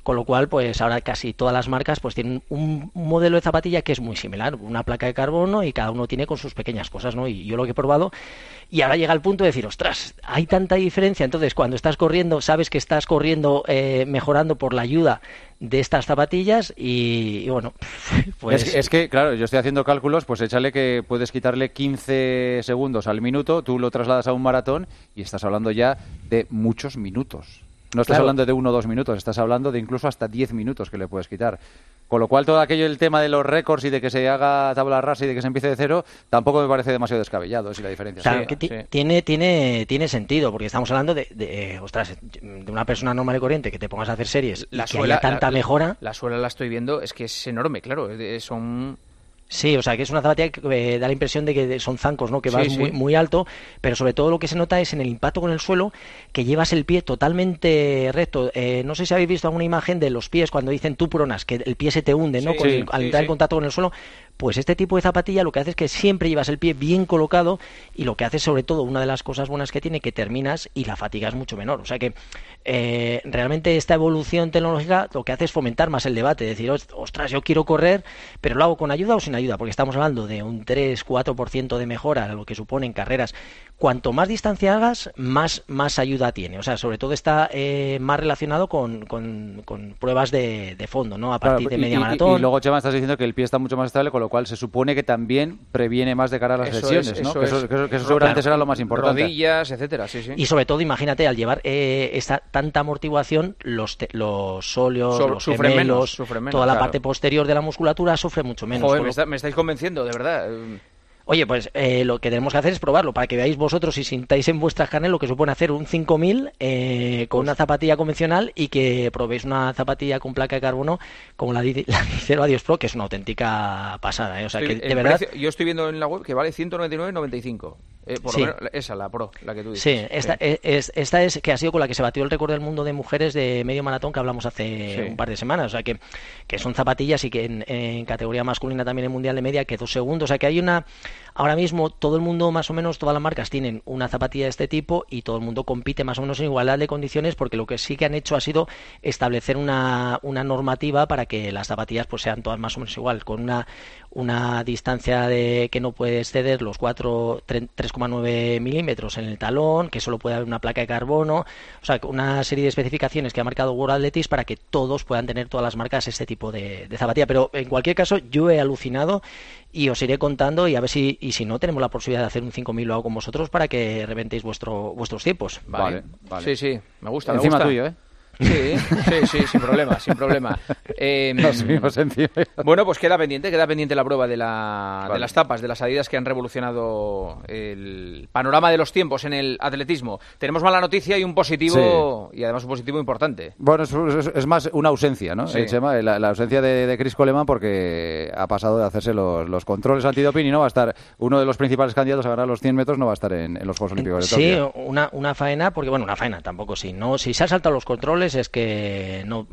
con lo cual pues ahora casi todas las marcas pues tienen un, un modelo de zapatilla que es muy similar, una placa de carbono, y cada uno tiene con sus pequeñas cosas, ¿no? Y yo lo que he probado, y ahora llega el punto de decir, ostras, hay tanta diferencia. Entonces cuando estás corriendo sabes que estás corriendo eh, mejorando por la ayuda de estas zapatillas y, y bueno, pues... Es que, es que, claro, yo estoy haciendo cálculos, pues échale que puedes quitarle quince segundos al minuto, tú lo trasladas a un maratón y estás hablando ya de muchos minutos. No estás Claro. hablando de uno o dos minutos, estás hablando de incluso hasta diez minutos que le puedes quitar. Con lo cual, todo aquello, el tema de los récords y de que se haga tabla rasa y de que se empiece de cero, tampoco me parece demasiado descabellado, si la diferencia. Claro, Sí, que ti- sí. tiene, tiene, tiene sentido, porque estamos hablando de, de, eh, ostras, de una persona normal y corriente que te pongas a hacer series y La que suela, haya tanta la- mejora. La suela la estoy viendo, es que es enorme, claro. eh, Son... Sí, o sea, que es una zapatilla que eh, da la impresión de que son zancos, ¿no? Que Sí, vas sí. muy, muy alto, pero sobre todo lo que se nota es en el impacto con el suelo, que llevas el pie totalmente recto. Eh, no sé si habéis visto alguna imagen de los pies cuando dicen tú pronas, que el pie se te hunde, ¿no? Sí, Con el- sí, al sí, entrar sí. en contacto con el suelo. Pues este tipo de zapatilla lo que hace es que siempre llevas el pie bien colocado, y lo que hace sobre todo, una de las cosas buenas que tiene, que terminas y la fatiga es mucho menor. O sea que eh, realmente esta evolución tecnológica lo que hace es fomentar más el debate, decir, "Ost- ostras, yo quiero correr, pero lo hago con ayuda o sin ayuda", porque estamos hablando de un tres cuatro por ciento de mejora, lo que supone en carreras. Cuanto más distancia hagas, más, más ayuda tiene. O sea, sobre todo está eh, más relacionado con, con, con pruebas de, de fondo, ¿no? A partir Claro, de y- media y, maratón. Y luego, Chema, estás diciendo que el pie está mucho más estable, con lo cual se supone que también previene más de cara a las Eso lesiones, es, ¿no? eso Que eso, es. que eso- que eso seguramente Claro. será lo más importante. Rodillas, etcétera, sí, sí. Y sobre todo, imagínate, al llevar eh, esta tanta amortiguación, los, te- los sóleos, So- los sufren gemelos, menos, sufren menos, toda la claro. parte posterior de la musculatura sufre mucho menos. Joder, Con me, lo- está- me estáis convenciendo, de verdad. Oye, pues eh, lo que tenemos que hacer es probarlo, para que veáis vosotros y sintáis en vuestras carnes lo que supone hacer un cinco mil eh, con una zapatilla convencional, y que probéis una zapatilla con placa de carbono como la, di- la Cicero Adios Pro, que es una auténtica pasada, ¿eh? O sea, Estoy- que el de verdad... precio- yo estoy viendo en la web que vale ciento noventa y nueve noventa y cinco. Eh, por Sí. lo menos esa, la Pro, la que tú dices. Sí, esta, Sí. Es, esta es que ha sido con la que se batió el récord del mundo de mujeres de medio maratón, que hablamos hace Sí. un par de semanas. O sea, que, que son zapatillas, y que en, en categoría masculina también en mundial de media, que dos segundos. O sea, que hay una... Ahora mismo todo el mundo, más o menos, todas las marcas tienen una zapatilla de este tipo, y todo el mundo compite más o menos en igualdad de condiciones, porque lo que sí que han hecho ha sido establecer una, una normativa para que las zapatillas pues sean todas más o menos igual, con una, una distancia de que no puede exceder los cuatro, tres coma nueve milímetros en el talón, que solo puede haber una placa de carbono. O sea, una serie de especificaciones que ha marcado World Athletics para que todos puedan tener, todas las marcas, este tipo de, de zapatilla. Pero en cualquier caso, yo he alucinado, y os iré contando, y a ver si, y si no, tenemos la posibilidad de hacer un cinco mil lo hago con vosotros, para que reventéis vuestro, vuestros tiempos. Vale, vale. Sí, sí, me gusta. me Encima gusta. tuyo, ¿eh? Sí, sí, sí, sin problema, sin problema. Eh, Nos vimos encima. Bueno, pues queda pendiente, queda pendiente la prueba de, la, Vale. de las tapas, de las Adidas, que han revolucionado el panorama de los tiempos en el atletismo. Tenemos mala noticia y un positivo, y además un positivo importante. Bueno, es, es- es más una ausencia, ¿no? Sí. Eh, Chema, la, la ausencia de, de Chris Coleman, porque ha pasado de hacerse los, los controles antidoping, y no va a estar, uno de los principales candidatos a ganar los cien metros no va a estar en, en los Juegos Olímpicos de Sí, Tokio. una, una faena, porque bueno, una faena tampoco, sí. No, si se han saltado los controles, es que no,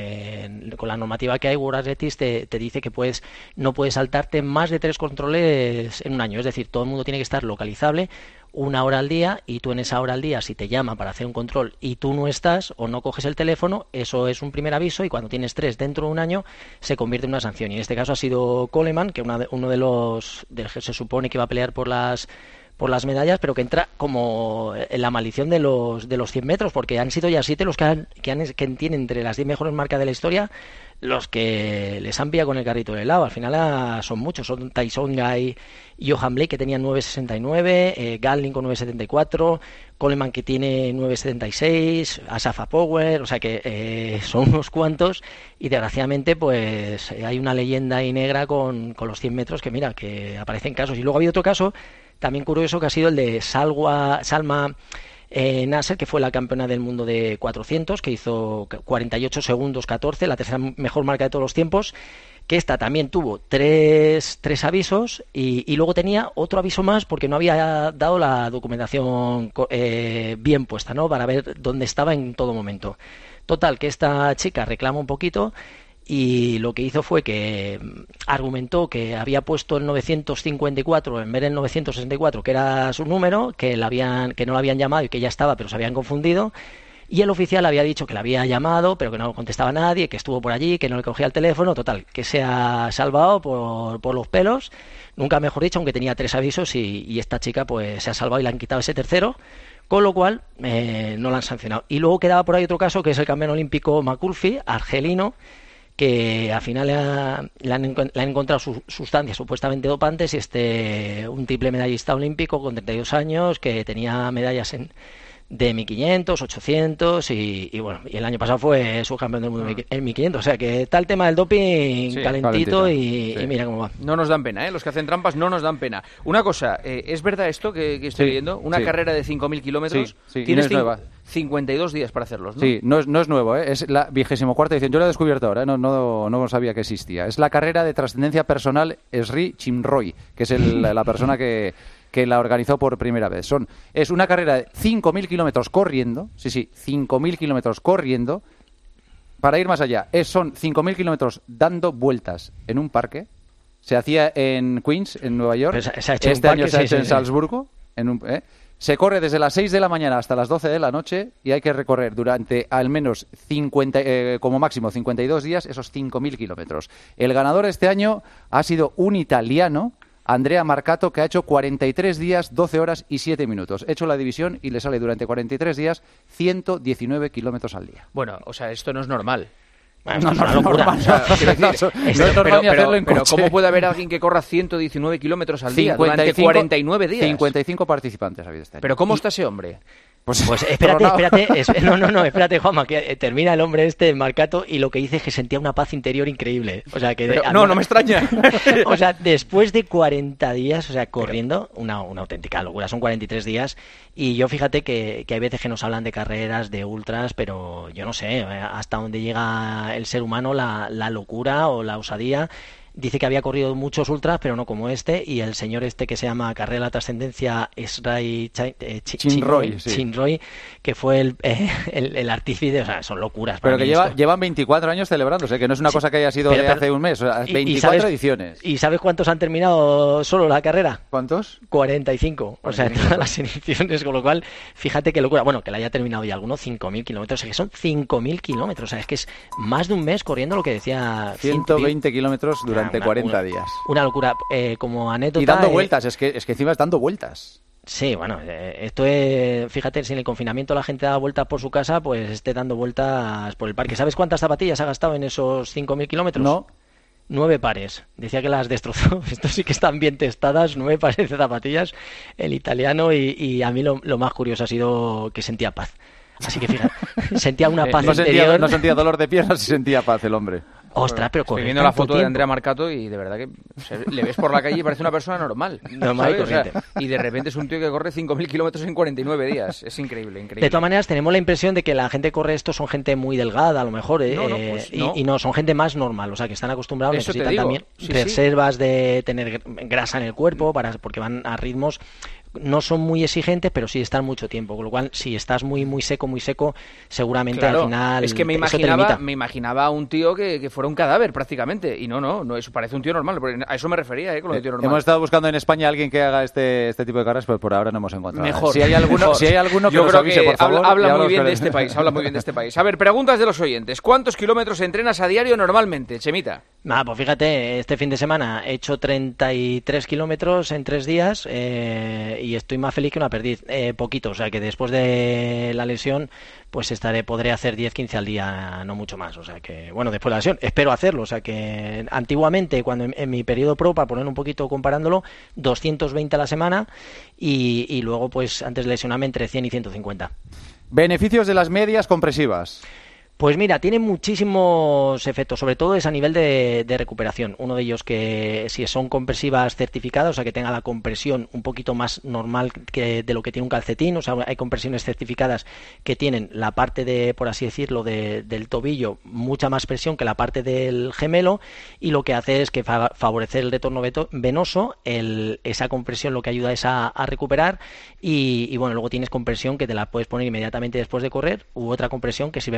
eh, con la normativa que hay, World Athletics te, te dice que puedes, no puedes saltarte más de tres controles en un año. Es decir, todo el mundo tiene que estar localizable una hora al día, y tú en esa hora al día, si te llama para hacer un control y tú no estás o no coges el teléfono, eso es un primer aviso, y cuando tienes tres dentro de un año se convierte en una sanción. Y en este caso ha sido Coleman, que una de- uno de los del que se supone que va a pelear por las por las medallas, pero que entra como en la maldición de los de los cien metros, porque han sido ya siete los que han, que, han, que tienen entre las diez mejores marcas de la historia, los que les han pillado con el carrito de helado. Al final ah, son muchos, son Tyson Guy y Johan Blake, que tenían nueve sesenta y nueve, eh, Gatling con nueve setenta y cuatro, Coleman, que tiene nueve setenta y seis, Asafa Power, o sea que eh, son unos cuantos, y desgraciadamente pues eh, hay una leyenda ahí negra con, con los cien metros, que mira, que aparecen casos. Y luego ha habido otro caso también curioso, que ha sido el de Salwa, Salma eh, Nasser, que fue la campeona del mundo de cuatrocientos, que hizo cuarenta y ocho segundos catorce, la tercera mejor marca de todos los tiempos, que esta también tuvo tres, tres avisos, y, y luego tenía otro aviso más porque no había dado la documentación eh, bien puesta, ¿no?, para ver dónde estaba en todo momento. Total, que esta chica reclama un poquito, y lo que hizo fue que argumentó que había puesto el novecientos cincuenta y cuatro en vez del novecientos sesenta y cuatro, que era su número, que, la habían, que no la habían llamado y que ya estaba, pero se habían confundido, y el oficial había dicho que le había llamado, pero que no contestaba a nadie, que estuvo por allí, que no le cogía el teléfono, total, que se ha salvado por, por los pelos, nunca mejor dicho, aunque tenía tres avisos y, y esta chica pues se ha salvado y le han quitado ese tercero, con lo cual eh, no la han sancionado. Y luego quedaba por ahí otro caso, que es el campeón olímpico McCulfy, argelino, que al final le, ha, le, han, le han encontrado su, sustancias supuestamente dopantes y este un triple medallista olímpico con treinta y dos años que tenía medallas en de mil quinientos, ochocientos y, y bueno, y el año pasado fue subcampeón del mundo en mil quinientos, o sea que está el tema del doping sí, calentito y, sí. y mira cómo va. No nos dan pena, ¿eh? Los que hacen trampas no nos dan pena. Una cosa, eh, ¿es verdad esto que, que estoy sí, viendo? Una sí. carrera de cinco mil kilómetros, sí, sí, tienes no es nueva. cincuenta y dos días para hacerlos, ¿no? Sí, no es, no es nuevo, ¿eh? Es la vigésimo cuarta edición. Yo lo he descubierto ahora, ¿eh? no, no, no sabía que existía. Es la carrera de trascendencia personal Sri Chinroy, que es el, la persona que, que la organizó por primera vez. Son, es una carrera de cinco mil kilómetros corriendo, sí, sí, cinco mil kilómetros corriendo. Para ir más allá, es, son cinco mil kilómetros dando vueltas en un parque. Se hacía en Queens, en Nueva York. Se, se ha hecho este un año parque, se ha sí, hecho sí, en sí. Salzburgo. En un, ¿eh? Se corre desde las seis de la mañana hasta las doce de la noche y hay que recorrer durante al menos cincuenta, eh, como máximo cincuenta y dos días esos cinco mil kilómetros. El ganador este año ha sido un italiano, Andrea Marcato, que ha hecho cuarenta y tres días, doce horas y siete minutos. Ha hecho la división y le sale durante cuarenta y tres días ciento diecinueve kilómetros al día. Bueno, o sea, esto no es normal. Bueno, no, no, no, normal. O sea, quiero decir, no, no, no es normal pero, ni hacerlo pero, en pero coche. ¿cómo puede haber alguien que corra ciento diecinueve kilómetros al día durante cuarenta y nueve días? cincuenta y cinco participantes ha habido este año. ¿Pero cómo y, está ese hombre? Pues, pues espérate, espérate, es, no, no, no, espérate, Juanma, que eh, termina el hombre este, Marcato, y lo que dice es que sentía una paz interior increíble. O sea, que... Pero, De, no, no me extraña. O sea, después de cuarenta días, o sea, corriendo, una, una auténtica locura, son cuarenta y tres días, y yo fíjate que, que hay veces que nos hablan de carreras, de ultras, pero yo no sé, hasta dónde llega el ser humano, la, la locura o la osadía. Dice que había corrido muchos ultras, pero no como este, y el señor este que se llama Carrera de la Trascendencia, Sri eh, Ch Chinroy, sí. Chinroy, que fue el, eh, el, el artífice, o sea, son locuras. Pero para que mí lleva, esto. llevan veinticuatro años celebrándose, que no es una Sí, cosa que haya sido pero, de pero, hace un mes, o sea, y, veinticuatro y sabes, ediciones. ¿Y sabes cuántos han terminado solo la carrera? ¿Cuántos? cuarenta y cinco, o sea, en todas las ediciones, con lo cual, fíjate qué locura. Bueno, que la haya terminado ya alguno, cinco mil kilómetros, o sea, que son cinco mil kilómetros, o sea, es que es más de un mes corriendo lo que decía... ciento veinte kilómetros durante una, cuarenta una, días. Una locura. Eh, como anécdota... Y dando eh, vueltas, es que, es que encima es dando vueltas. Sí, bueno, eh, esto es... Fíjate, si en el confinamiento la gente da vueltas por su casa, pues esté dando vueltas por el parque. ¿Sabes cuántas zapatillas ha gastado en esos cinco mil kilómetros? No. Nueve pares. Decía que las destrozó. Esto sí que están bien testadas. Nueve pares de zapatillas, el italiano, y, y a mí lo, lo más curioso ha sido que sentía paz. Así que fíjate, sentía una paz no interior. Sentía, no sentía dolor de piernas y sentía paz el hombre. Ostras, pero estoy viendo la foto tiempo. de Andrea Marcato y de verdad que o sea, le ves por la calle y parece una persona normal. Normal y corriente. O sea, y de repente es un tío que corre cinco mil kilómetros en cuarenta y nueve días. Es increíble, increíble. De todas maneras, tenemos la impresión de que la gente que corre esto son gente muy delgada, a lo mejor, eh, no, no, pues y, no. y no, son gente más normal, o sea, que están acostumbrados, Eso necesitan también sí, reservas sí. de tener grasa en el cuerpo, para porque van a ritmos... No son muy exigentes, pero sí están mucho tiempo, con lo cual si estás muy muy seco, muy seco, seguramente claro, al final es que me imaginaba, me imaginaba a un tío que, que fuera un cadáver prácticamente, y no, no, no, eso parece un tío normal, a eso me refería, eh, con lo de tío normal. Hemos estado buscando en España a alguien que haga este, este tipo de carreras, pero por ahora no hemos encontrado. Mejor. Si hay alguno, mejor. Si hay alguno que Yo nos creo avise, que por favor. Habla, habla muy bien con de él. este país, habla muy bien de este país. A ver, preguntas de los oyentes. ¿Cuántos kilómetros entrenas a diario normalmente, Chemita? Ah, pues fíjate, este fin de semana he hecho treinta y tres kilómetros en tres días eh, y estoy más feliz que una perdiz. Eh, poquito, o sea que después de la lesión pues estaré, podré hacer diez quince al día, no mucho más, o sea que, bueno, después de la lesión, espero hacerlo, o sea que antiguamente, cuando en, en mi periodo pro, para poner un poquito comparándolo, doscientos veinte a la semana y, y luego pues antes de lesionarme entre cien y ciento cincuenta. Beneficios de las medias compresivas. Pues mira, tiene muchísimos efectos, sobre todo es a nivel de, de recuperación. Uno de ellos que si son compresivas certificadas, o sea que tenga la compresión un poquito más normal que de lo que tiene un calcetín, o sea hay compresiones certificadas que tienen la parte de, por así decirlo, de, del tobillo mucha más presión que la parte del gemelo, y lo que hace es que fa favorecer el retorno venoso, el, esa compresión lo que ayuda es a, a recuperar y, y bueno, luego tienes compresión que te la puedes poner inmediatamente después de correr, u otra compresión que sirve para ponerte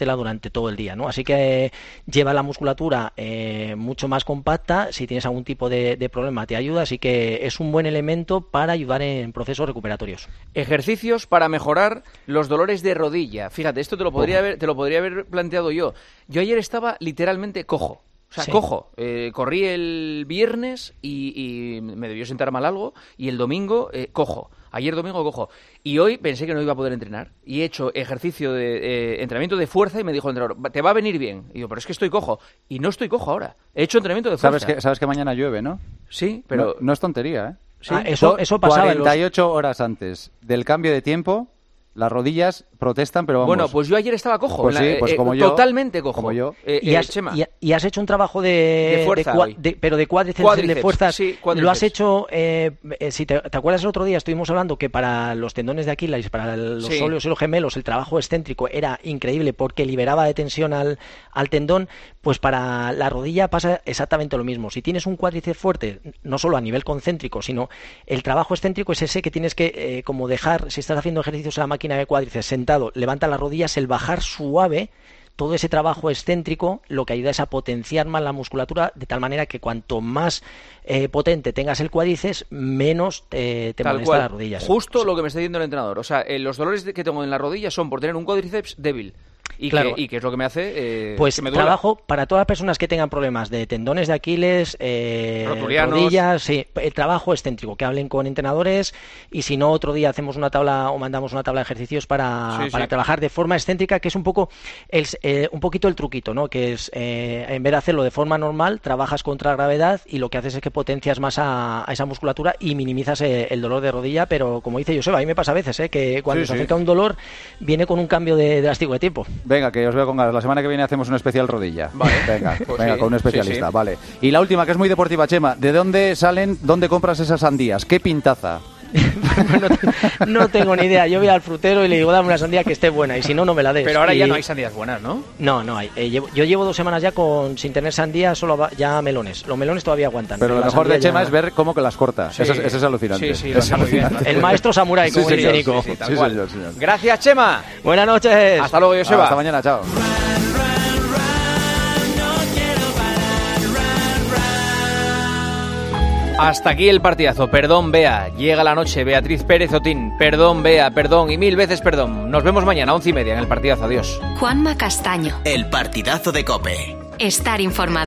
repetírtela durante todo el día, ¿no? Así que eh, lleva la musculatura eh, mucho más compacta. Si tienes algún tipo de, de problema te ayuda, así que es un buen elemento para ayudar en procesos recuperatorios. Ejercicios para mejorar los dolores de rodilla. Fíjate, esto te lo podría haber, te lo podría haber planteado yo. Yo ayer estaba literalmente cojo. O sea, sí. cojo. Eh, corrí el viernes y, y me debió sentar mal algo, y el domingo eh, cojo. Ayer domingo cojo. Y hoy pensé que no iba a poder entrenar. Y he hecho ejercicio de eh, entrenamiento de fuerza y me dijo el entrenador, te va a venir bien. Y digo, pero es que estoy cojo. Y no estoy cojo ahora. He hecho entrenamiento de fuerza. Sabes que, sabes que mañana llueve, ¿no? Sí, pero... No, no es tontería, ¿eh? ¿Sí? Ah, eso, eso pasaba cuarenta y ocho los... horas antes del cambio de tiempo, las rodillas protestan, pero vamos... Bueno, pues yo ayer estaba cojo. Pues la, sí, pues eh, como yo. Totalmente cojo. Como yo. Eh, y, eh, has, Chema. y, y has hecho un trabajo de... De fuerza de, de, pero de cuádriceps, cuádriceps de fuerza. Sí, cuádriceps. Lo has hecho... Eh, eh, si te, te acuerdas el otro día, estuvimos hablando que para los tendones de Aquiles, para los sí. sóleos y los gemelos, el trabajo excéntrico era increíble porque liberaba de tensión al, al tendón. Pues para la rodilla pasa exactamente lo mismo. Si tienes un cuádriceps fuerte, no solo a nivel concéntrico, sino el trabajo excéntrico es ese que tienes que eh, como dejar, si estás haciendo ejercicios en la máquina de cuádriceps sentado, levanta las rodillas, el bajar suave, todo ese trabajo excéntrico lo que ayuda es a potenciar más la musculatura, de tal manera que cuanto más eh, potente tengas el cuádriceps, menos eh, te molesta las rodillas. Justo lo que me está diciendo el entrenador. O sea, eh, los dolores que tengo en la rodilla son por tener un cuádriceps débil. Y, claro. que, y que es lo que me hace eh, pues que me duela. Trabajo para todas las personas que tengan problemas de tendones de Aquiles, eh, rodillas, sí, el trabajo excéntrico, que hablen con entrenadores, y si no, otro día hacemos una tabla o mandamos una tabla de ejercicios para, sí, para sí. trabajar de forma excéntrica, que es un poco el, eh, un poquito el truquito, ¿no? Que es eh, en vez de hacerlo de forma normal, trabajas contra gravedad y lo que haces es que potencias más a, a esa musculatura y minimizas eh, el dolor de rodilla. Pero como dice Joseba, a mí me pasa a veces eh, que cuando sí, se sí. acerca un dolor viene con un cambio de drástico de tiempo. Venga, que os veo con ganas. La semana que viene hacemos un especial rodilla. Vale. Venga, pues venga sí, con un especialista, sí, sí. vale. Y la última, que es muy deportiva, Chema. ¿De dónde salen, dónde compras esas sandías? ¿Qué pintaza? no, no tengo ni idea. Yo voy al frutero y le digo, dame una sandía que esté buena, y si no, no me la des. Pero ahora y... ya no hay sandías buenas, ¿no? No, no hay. Eh, llevo, yo llevo dos semanas ya con sin tener sandía, solo va, ya melones. Los melones todavía aguantan. Pero, pero lo mejor de Chema ya... es ver cómo que las corta. Sí. Eso, es, eso es alucinante. Sí, sí, lo es alucinante. El maestro samurái, como sí, dice Nico. Sí, sí, sí, señor, señor. Gracias, Chema. Buenas noches. Hasta luego, Joseba. Hasta mañana, chao. Hasta aquí el partidazo. Perdón, Bea. Llega la noche. Beatriz Pérez Otín. Perdón, Bea. Perdón. Y mil veces perdón. Nos vemos mañana a once y media en el partidazo. Adiós. Juanma Castaño. El partidazo de COPE. Estar informado.